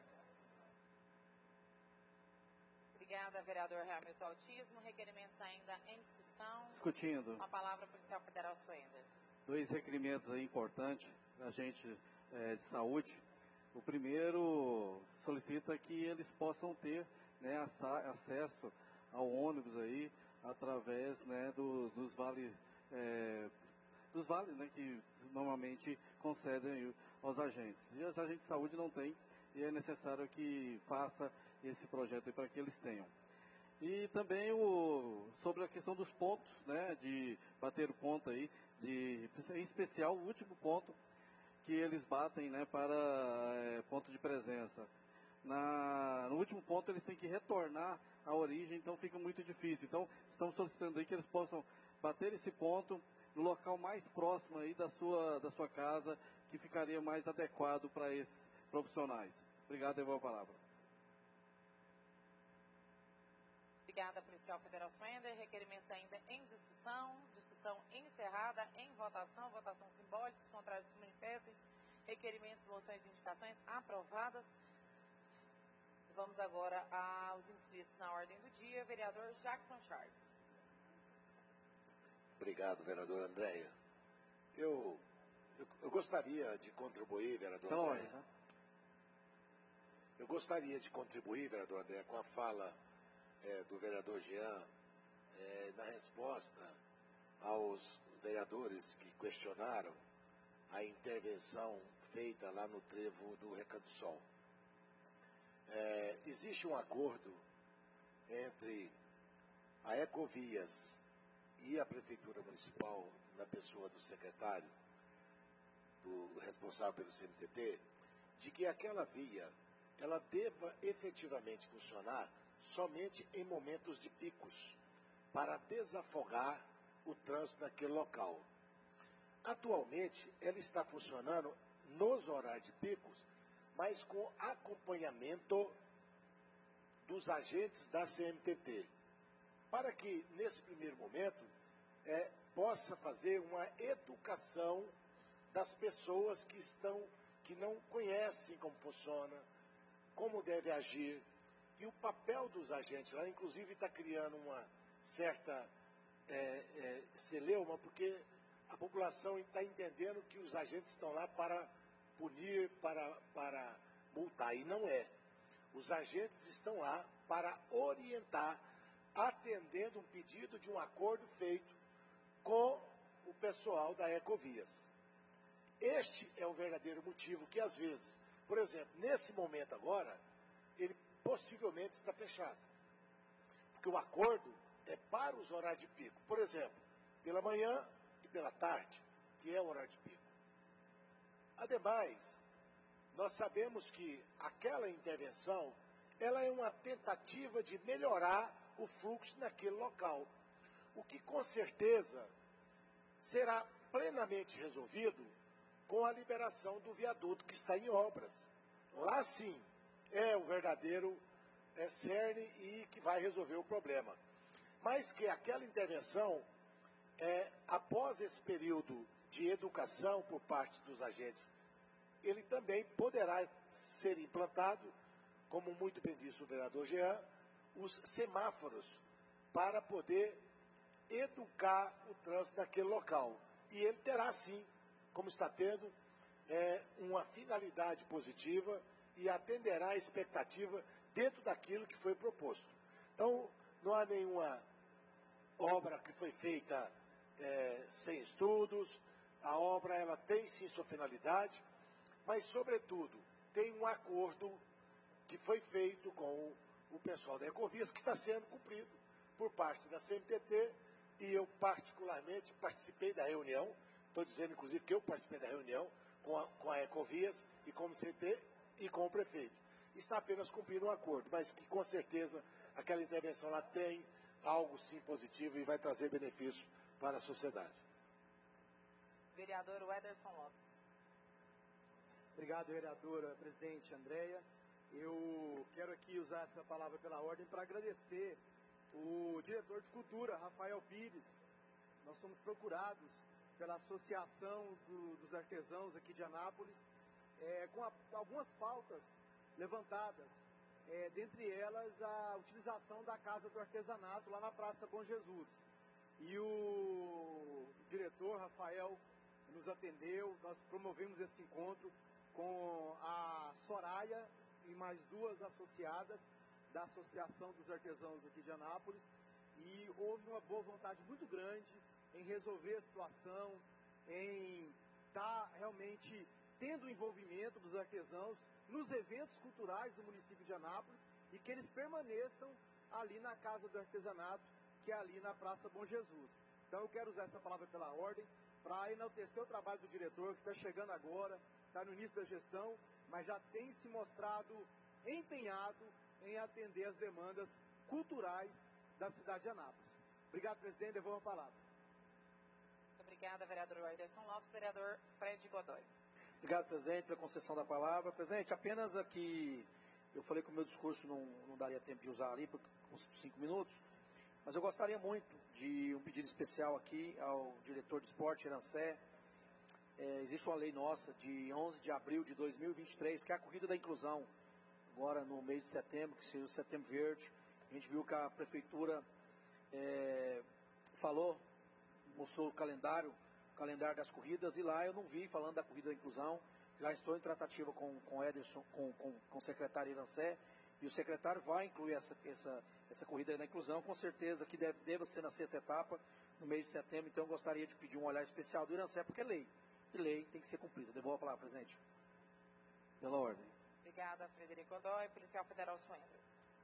Obrigada, vereador Hamilton Autismo. Requerimentos ainda em discussão. Discutindo. Com a palavra, policial federal Suender. Dois requerimentos aí importantes para a gente é, de saúde. O primeiro solicita que eles possam ter né, acesso ao ônibus aí através né, dos, dos vales é, dos vales né, que normalmente concedem aos agentes. E os agentes de saúde não têm e é necessário que faça esse projeto para que eles tenham. E também o, sobre a questão dos pontos, né, de bater o ponto aí, de, em especial o último ponto que eles batem né, para é, ponto de presença. Na, no último ponto eles têm que retornar à origem, então fica muito difícil. Então estamos solicitando aí que eles possam bater esse ponto no local mais próximo aí da sua, da sua casa, que ficaria mais adequado para esses profissionais. Obrigado, eu vou a palavra. Obrigada, policial federal Suender. Requerimentos ainda em discussão. Discussão encerrada. Em votação. Votação simbólica. Os contrários se manifestem. Requerimentos, moções e indicações aprovadas. Vamos agora aos inscritos na ordem do dia. Vereador Jackson Charles. Obrigado, vereador Andréia. Eu, eu, eu gostaria de contribuir, vereador então, Andréia. né? Eu gostaria de contribuir, vereador Andréia, com a fala é, do vereador Jean é, na resposta aos vereadores que questionaram a intervenção feita lá no trevo do Recanto do Sol. É, existe um acordo entre a Ecovias e a Prefeitura Municipal, na pessoa do secretário, do responsável pelo C M T T, de que aquela via, ela deva efetivamente funcionar somente em momentos de picos, para desafogar o trânsito naquele local. Atualmente, ela está funcionando nos horários de picos, mas com acompanhamento dos agentes da C M T T, para que, nesse primeiro momento, é, possa fazer uma educação das pessoas que estão, que não conhecem como funciona, como deve agir, e o papel dos agentes lá, inclusive, está criando uma certa é, é, celeuma, porque a população está entendendo que os agentes estão lá para punir, para, para multar, e não é. Os agentes estão lá para orientar, atendendo um pedido de um acordo feito com o pessoal da Ecovias. Este é o verdadeiro motivo que, às vezes, por exemplo, nesse momento agora, ele possivelmente está fechado. Porque o acordo é para os horários de pico. Por exemplo, pela manhã e pela tarde, que é o horário de pico. Ademais, nós sabemos que aquela intervenção, ela é uma tentativa de melhorar o fluxo naquele local. O que com certeza será plenamente resolvido com a liberação do viaduto que está em obras. Lá sim é o verdadeiro é, cerne e que vai resolver o problema. Mas que aquela intervenção, é, após esse período de educação por parte dos agentes, ele também poderá ser implantado, como muito bem disse o vereador Jean, os semáforos, para poder educar o trânsito naquele local. E ele terá sim, como está tendo, é, uma finalidade positiva e atenderá a expectativa dentro daquilo que foi proposto. Então, não há nenhuma obra que foi feita é, sem estudos, a obra ela tem sim sua finalidade, mas, sobretudo, tem um acordo que foi feito com o pessoal da Ecovias, que está sendo cumprido por parte da C M T T, e eu particularmente participei da reunião, estou dizendo inclusive que eu participei da reunião com a, com a Ecovias e com o C M T T e com o prefeito. Está apenas cumprindo um acordo, mas que com certeza aquela intervenção lá tem algo sim positivo e vai trazer benefício para a sociedade. Vereador Wederson Lopes. Obrigado, vereadora presidente Andréia. Eu quero aqui usar essa palavra pela ordem para agradecer o diretor de cultura, Rafael Pires. Nós somos procurados pela Associação do, dos Artesãos aqui de Anápolis, é, com a, algumas pautas levantadas, é, dentre elas a utilização da Casa do Artesanato lá na Praça Bom Jesus. E o diretor, Rafael, nos atendeu, nós promovemos esse encontro com a Soraya e mais duas associadas da Associação dos Artesãos aqui de Anápolis, e houve uma boa vontade muito grande em resolver a situação, em estar realmente tendo o envolvimento dos artesãos nos eventos culturais do município de Anápolis e que eles permaneçam ali na Casa do Artesanato, que é ali na Praça Bom Jesus. Então eu quero usar essa palavra pela ordem para enaltecer o trabalho do diretor, que está chegando agora, está no início da gestão, mas já tem se mostrado empenhado em atender as demandas culturais da cidade de Anápolis. Obrigado, presidente. Devolvo a palavra. Muito obrigada, vereador Wederson Lopes. Vereador Fred Godoy. Obrigado, presidente, pela concessão da palavra. Presidente, apenas aqui, eu falei que o meu discurso não, não daria tempo de usar ali por uns cinco minutos, mas eu gostaria muito de um pedido especial aqui ao diretor de esporte, Irancé. É, existe uma lei nossa de onze de abril de dois mil e vinte e três, que é a Corrida da Inclusão, agora no mês de setembro, que seria o Setembro Verde. A gente viu que a prefeitura é, falou, mostrou o calendário, o calendário das corridas, e lá eu não vi falando da Corrida da Inclusão. Já estou em tratativa com, com Ederson, com, com, com o secretário Irancé, e o secretário vai incluir essa, essa, essa Corrida da Inclusão, com certeza que deve, deve ser na sexta etapa, no mês de setembro. Então eu gostaria de pedir um olhar especial do Irancé, porque é lei. E lei tem que ser cumprida. Devolvo a palavra, presidente. Pela ordem. Obrigada, Frederico Godoy. Policial Federal Suenga.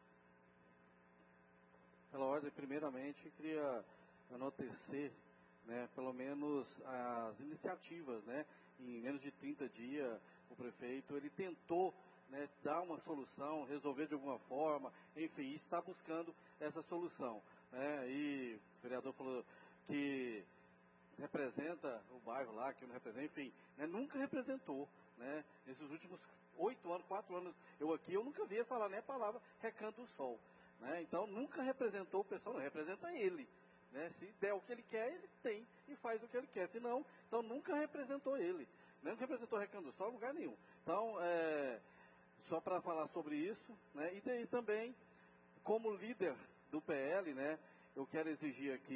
Pela ordem, primeiramente, eu queria enaltecer, né, pelo menos as iniciativas, né? Em menos de trinta dias, o prefeito, ele tentou, né, dar uma solução, resolver de alguma forma, enfim, está buscando essa solução, né? E o vereador falou que representa o bairro lá, que não representa, enfim, né, nunca representou, né? Nesses últimos oito anos, quatro anos, eu aqui, eu nunca via falar nem a palavra Recanto do Sol, né? Então, nunca representou o pessoal, não, representa ele, né? Se der o que ele quer, ele tem e faz o que ele quer, se não, então nunca representou ele, né? Nunca representou Recanto do Sol em lugar nenhum. Então, é, só para falar sobre isso, né? E daí também, como líder do P L, né, eu quero exigir aqui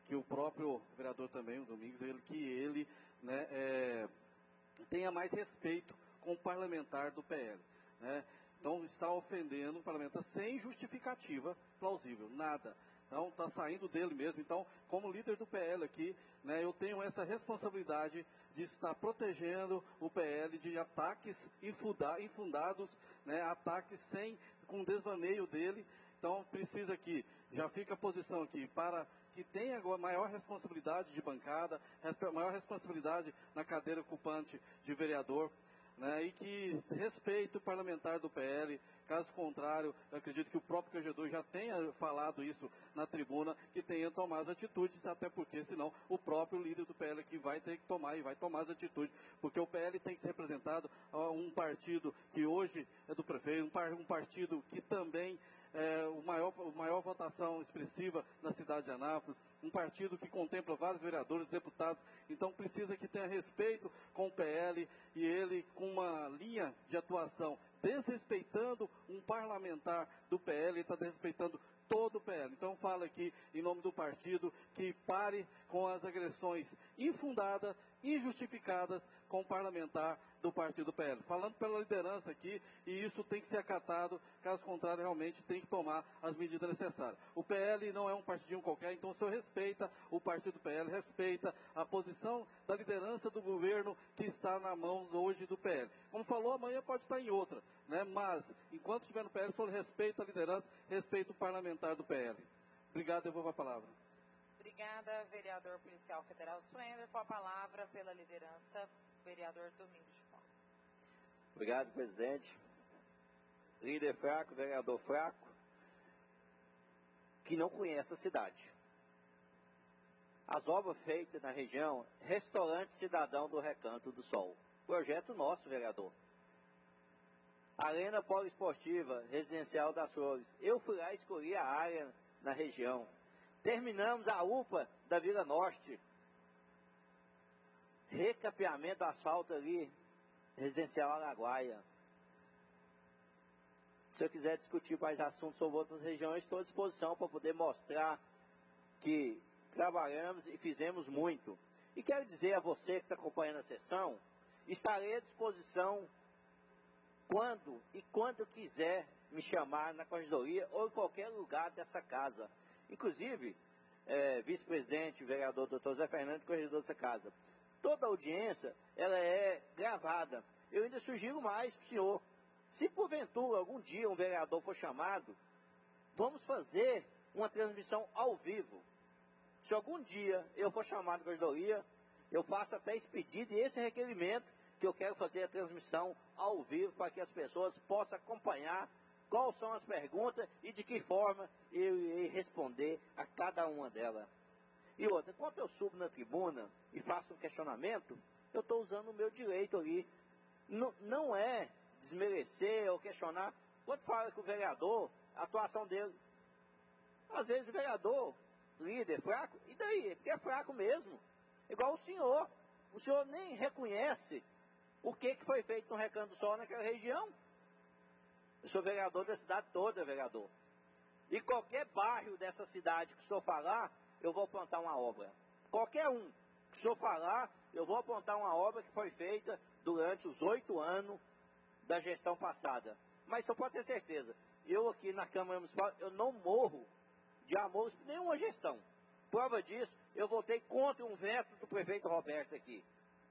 que o próprio vereador também, o Domingos, ele, que ele né, é, tenha mais respeito com o parlamentar do P L. Né? Então está ofendendo o parlamentar sem justificativa plausível, nada. Então está saindo dele mesmo. Então, como líder do P L aqui, né, eu tenho essa responsabilidade de estar protegendo o P L de ataques infunda, infundados, né, ataques sem, com desvaneio dele. Então precisa que, já fica a posição aqui, para que tenha agora maior responsabilidade de bancada, maior responsabilidade na cadeira ocupante de vereador, né, e que respeite o parlamentar do P L. Caso contrário, eu acredito que o próprio corregedor já tenha falado isso na tribuna, que tenha tomado as atitudes, até porque senão o próprio líder do P L aqui vai ter que tomar e vai tomar as atitudes, porque o P L tem que ser representado a um partido que hoje é do prefeito, um, par, um partido que também é o maior, a maior votação expressiva na cidade de Anápolis, um partido que contempla vários vereadores, deputados. Então precisa que tenha respeito com o P L, e ele com uma linha de atuação desrespeitando um parlamentar do P L, está desrespeitando todo o P L. Então fala aqui em nome do partido que pare com as agressões infundadas, injustificadas com o parlamentar do partido P L. Falando pela liderança aqui, e isso tem que ser acatado, caso contrário realmente tem que tomar as medidas necessárias. O P L não é um partidinho qualquer, então o senhor respeita o partido P L, respeita a posição da liderança do governo que está na mão hoje do P L. Como falou, amanhã pode estar em outra, né? Mas enquanto estiver no P L, o senhor respeita a liderança, respeita o parlamentar do P L. Obrigado, devolvo a palavra. Obrigada, vereador policial federal Suender. Com a palavra, pela liderança, vereador Domingos de Paulo. Obrigado, presidente. Líder fraco, vereador fraco, que não conhece a cidade. As obras feitas na região, restaurante Cidadão do Recanto do Sol. Projeto nosso, vereador. Arena Poliesportiva, Residencial das Flores. Eu fui lá e escolhi a área na região. Terminamos a U P A da Vila Norte. Recapeamento do asfalto ali, Residencial Araguaia. Se eu quiser discutir mais assuntos sobre outras regiões, estou à disposição para poder mostrar que trabalhamos e fizemos muito. E quero dizer a você que está acompanhando a sessão, estarei à disposição quando e quando quiser me chamar na corregedoria ou em qualquer lugar dessa casa. Inclusive, é, vice-presidente, vereador doutor Zé Fernando, corregedor dessa casa. Toda audiência, ela é gravada. Eu ainda sugiro mais para o senhor. Se porventura algum dia um vereador for chamado, vamos fazer uma transmissão ao vivo. Se algum dia eu for chamado na corregedoria, eu faço até esse pedido e esse requerimento, que eu quero fazer a transmissão ao vivo para que as pessoas possam acompanhar quais são as perguntas e de que forma eu irei responder a cada uma delas. E outra, quando eu subo na tribuna e faço um questionamento, eu estou usando o meu direito ali. N- não é desmerecer ou questionar. Quando fala com o vereador, a atuação dele, às vezes o vereador, líder, fraco, e daí? Porque é fraco mesmo. Igual o senhor. O senhor nem reconhece o que, que foi feito no Recanto do Sol naquela região. Eu sou vereador da cidade toda, vereador. E qualquer bairro dessa cidade que o senhor falar, eu vou apontar uma obra. Qualquer um que o senhor falar, eu vou apontar uma obra que foi feita durante os oito anos da gestão passada. Mas só pode ter certeza, eu aqui na Câmara Municipal, eu não morro de amor por nenhuma gestão. Prova disso, eu votei contra um veto do prefeito Roberto aqui.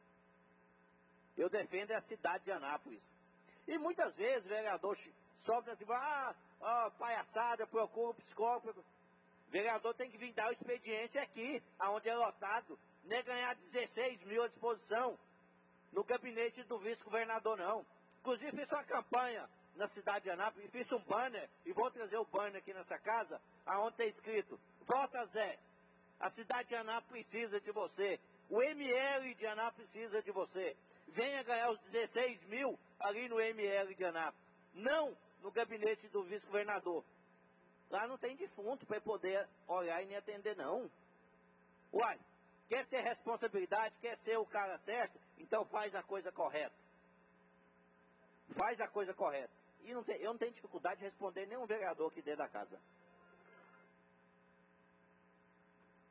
Eu defendo a cidade de Anápolis. E muitas vezes o vereador sobe na tribuna, ah, ah, palhaçada, procura um psicólogo. O vereador tem que vir dar o expediente aqui, aonde é lotado, nem ganhar dezesseis mil à disposição no gabinete do vice-governador, não. Inclusive fiz uma campanha na cidade de Anápolis, fiz um banner, e vou trazer o banner aqui nessa casa, aonde está escrito, vota Zé, a cidade de Anápolis precisa de você, o M L de Anápolis precisa de você. Venha ganhar os dezesseis mil ali no M L de Anápolis. Não no gabinete do vice-governador. Lá não tem defunto para poder olhar e nem atender, não. Uai, quer ter responsabilidade, quer ser o cara certo, então faz a coisa correta. Faz a coisa correta. E não tem, eu não tenho dificuldade de responder nenhum vereador aqui dentro da casa.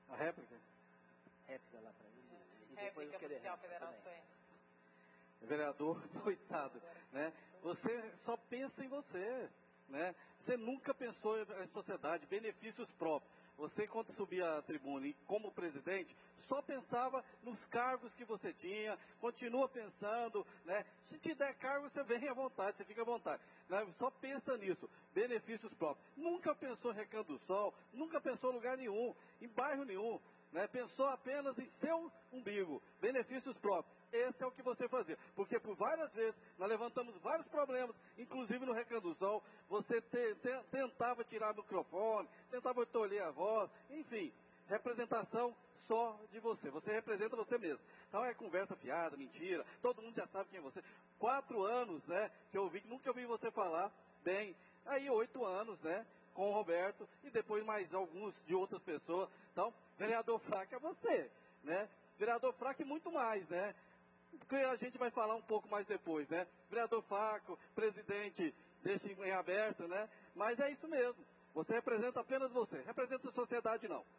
A réplica? Réplica lá para ele. E depois Réplica eu querer policial réplica federal também. Suene. Vereador, coitado, né? Você só pensa em você, né? Você nunca pensou em sociedade, benefícios próprios. Você, quando subia à tribuna e como presidente, só pensava nos cargos que você tinha, continua pensando, né? Se te der cargo, você vem à vontade, você fica à vontade. Né? Só pensa nisso, benefícios próprios. Nunca pensou em Recanto do Sol, nunca pensou em lugar nenhum, em bairro nenhum. Né? Pensou apenas em seu umbigo, benefícios próprios. Esse é o que você fazia. Porque por várias vezes nós levantamos vários problemas, inclusive no Recanto do Sol. Você te, te, tentava tirar o microfone, tentava tolher a voz, enfim, representação só de você. Você representa você mesmo. Então é conversa fiada, mentira, todo mundo já sabe quem é você. Quatro anos, né, que eu ouvi, nunca ouvi você falar bem. Aí oito anos, né, com o Roberto e depois mais alguns de outras pessoas. Então, vereador fraco é você, né? Vereador fraco e muito mais, né? Que a gente vai falar um pouco mais depois, né? Vereador fraco, presidente, deixa em aberto, né? Mas é isso mesmo. Você representa apenas você. Representa a sociedade, não.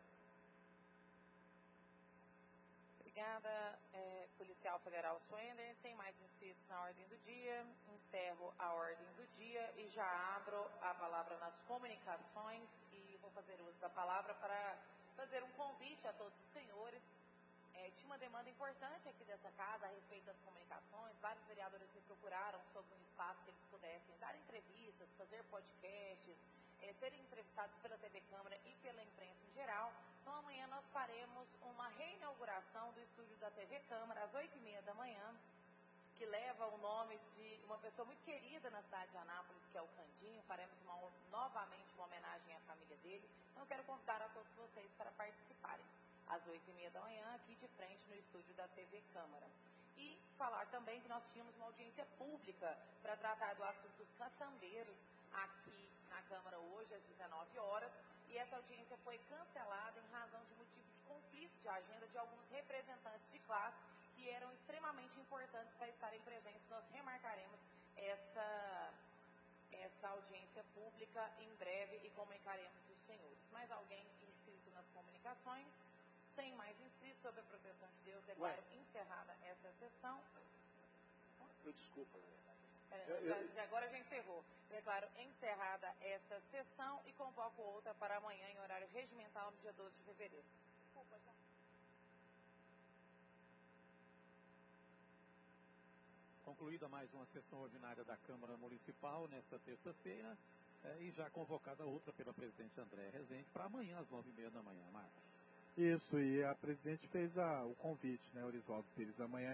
Obrigada, é, policial federal Swender. Sem mais inscritos na ordem do dia, encerro a ordem do dia e já abro a palavra nas comunicações e vou fazer uso da palavra para fazer um convite a todos os senhores. É, tinha uma demanda importante aqui dessa casa a respeito das comunicações. Vários vereadores me procuraram sobre um espaço que eles pudessem dar entrevistas, fazer podcasts, é, serem entrevistados pela T V Câmara e pela imprensa em geral. Então amanhã nós faremos uma reinauguração do estúdio da T V Câmara às oito e meia da manhã, que leva o nome de uma pessoa muito querida na cidade de Anápolis, que é o Candinho. Faremos uma, novamente uma homenagem à família dele. Então eu quero convidar a todos vocês para participarem às oito e meia da manhã, aqui de frente no estúdio da T V Câmara. E falar também que nós tínhamos uma audiência pública para tratar do assunto dos caçambeiros aqui na Câmara hoje, às dezenove horas, e essa audiência foi cancelada em razão de motivo de conflito de agenda de alguns representantes de classe que eram extremamente importantes para estarem presentes. Nós remarcaremos essa, essa audiência pública em breve e comunicaremos os senhores. Mais alguém inscrito nas comunicações? Sem mais inscritos, sob a proteção de Deus, declaro Ué. encerrada essa sessão. Eu desculpa. Pera, agora já encerrou. Declaro encerrada essa sessão e convoco outra para amanhã em horário regimental no dia doze de fevereiro. Desculpa, já. Concluída mais uma sessão ordinária da Câmara Municipal nesta terça-feira é, e já convocada outra pela presidente André Rezende para amanhã às nove e meia da manhã, Marcos. Isso, e a presidente fez a, o convite, né, Orisvaldo Pires, amanhã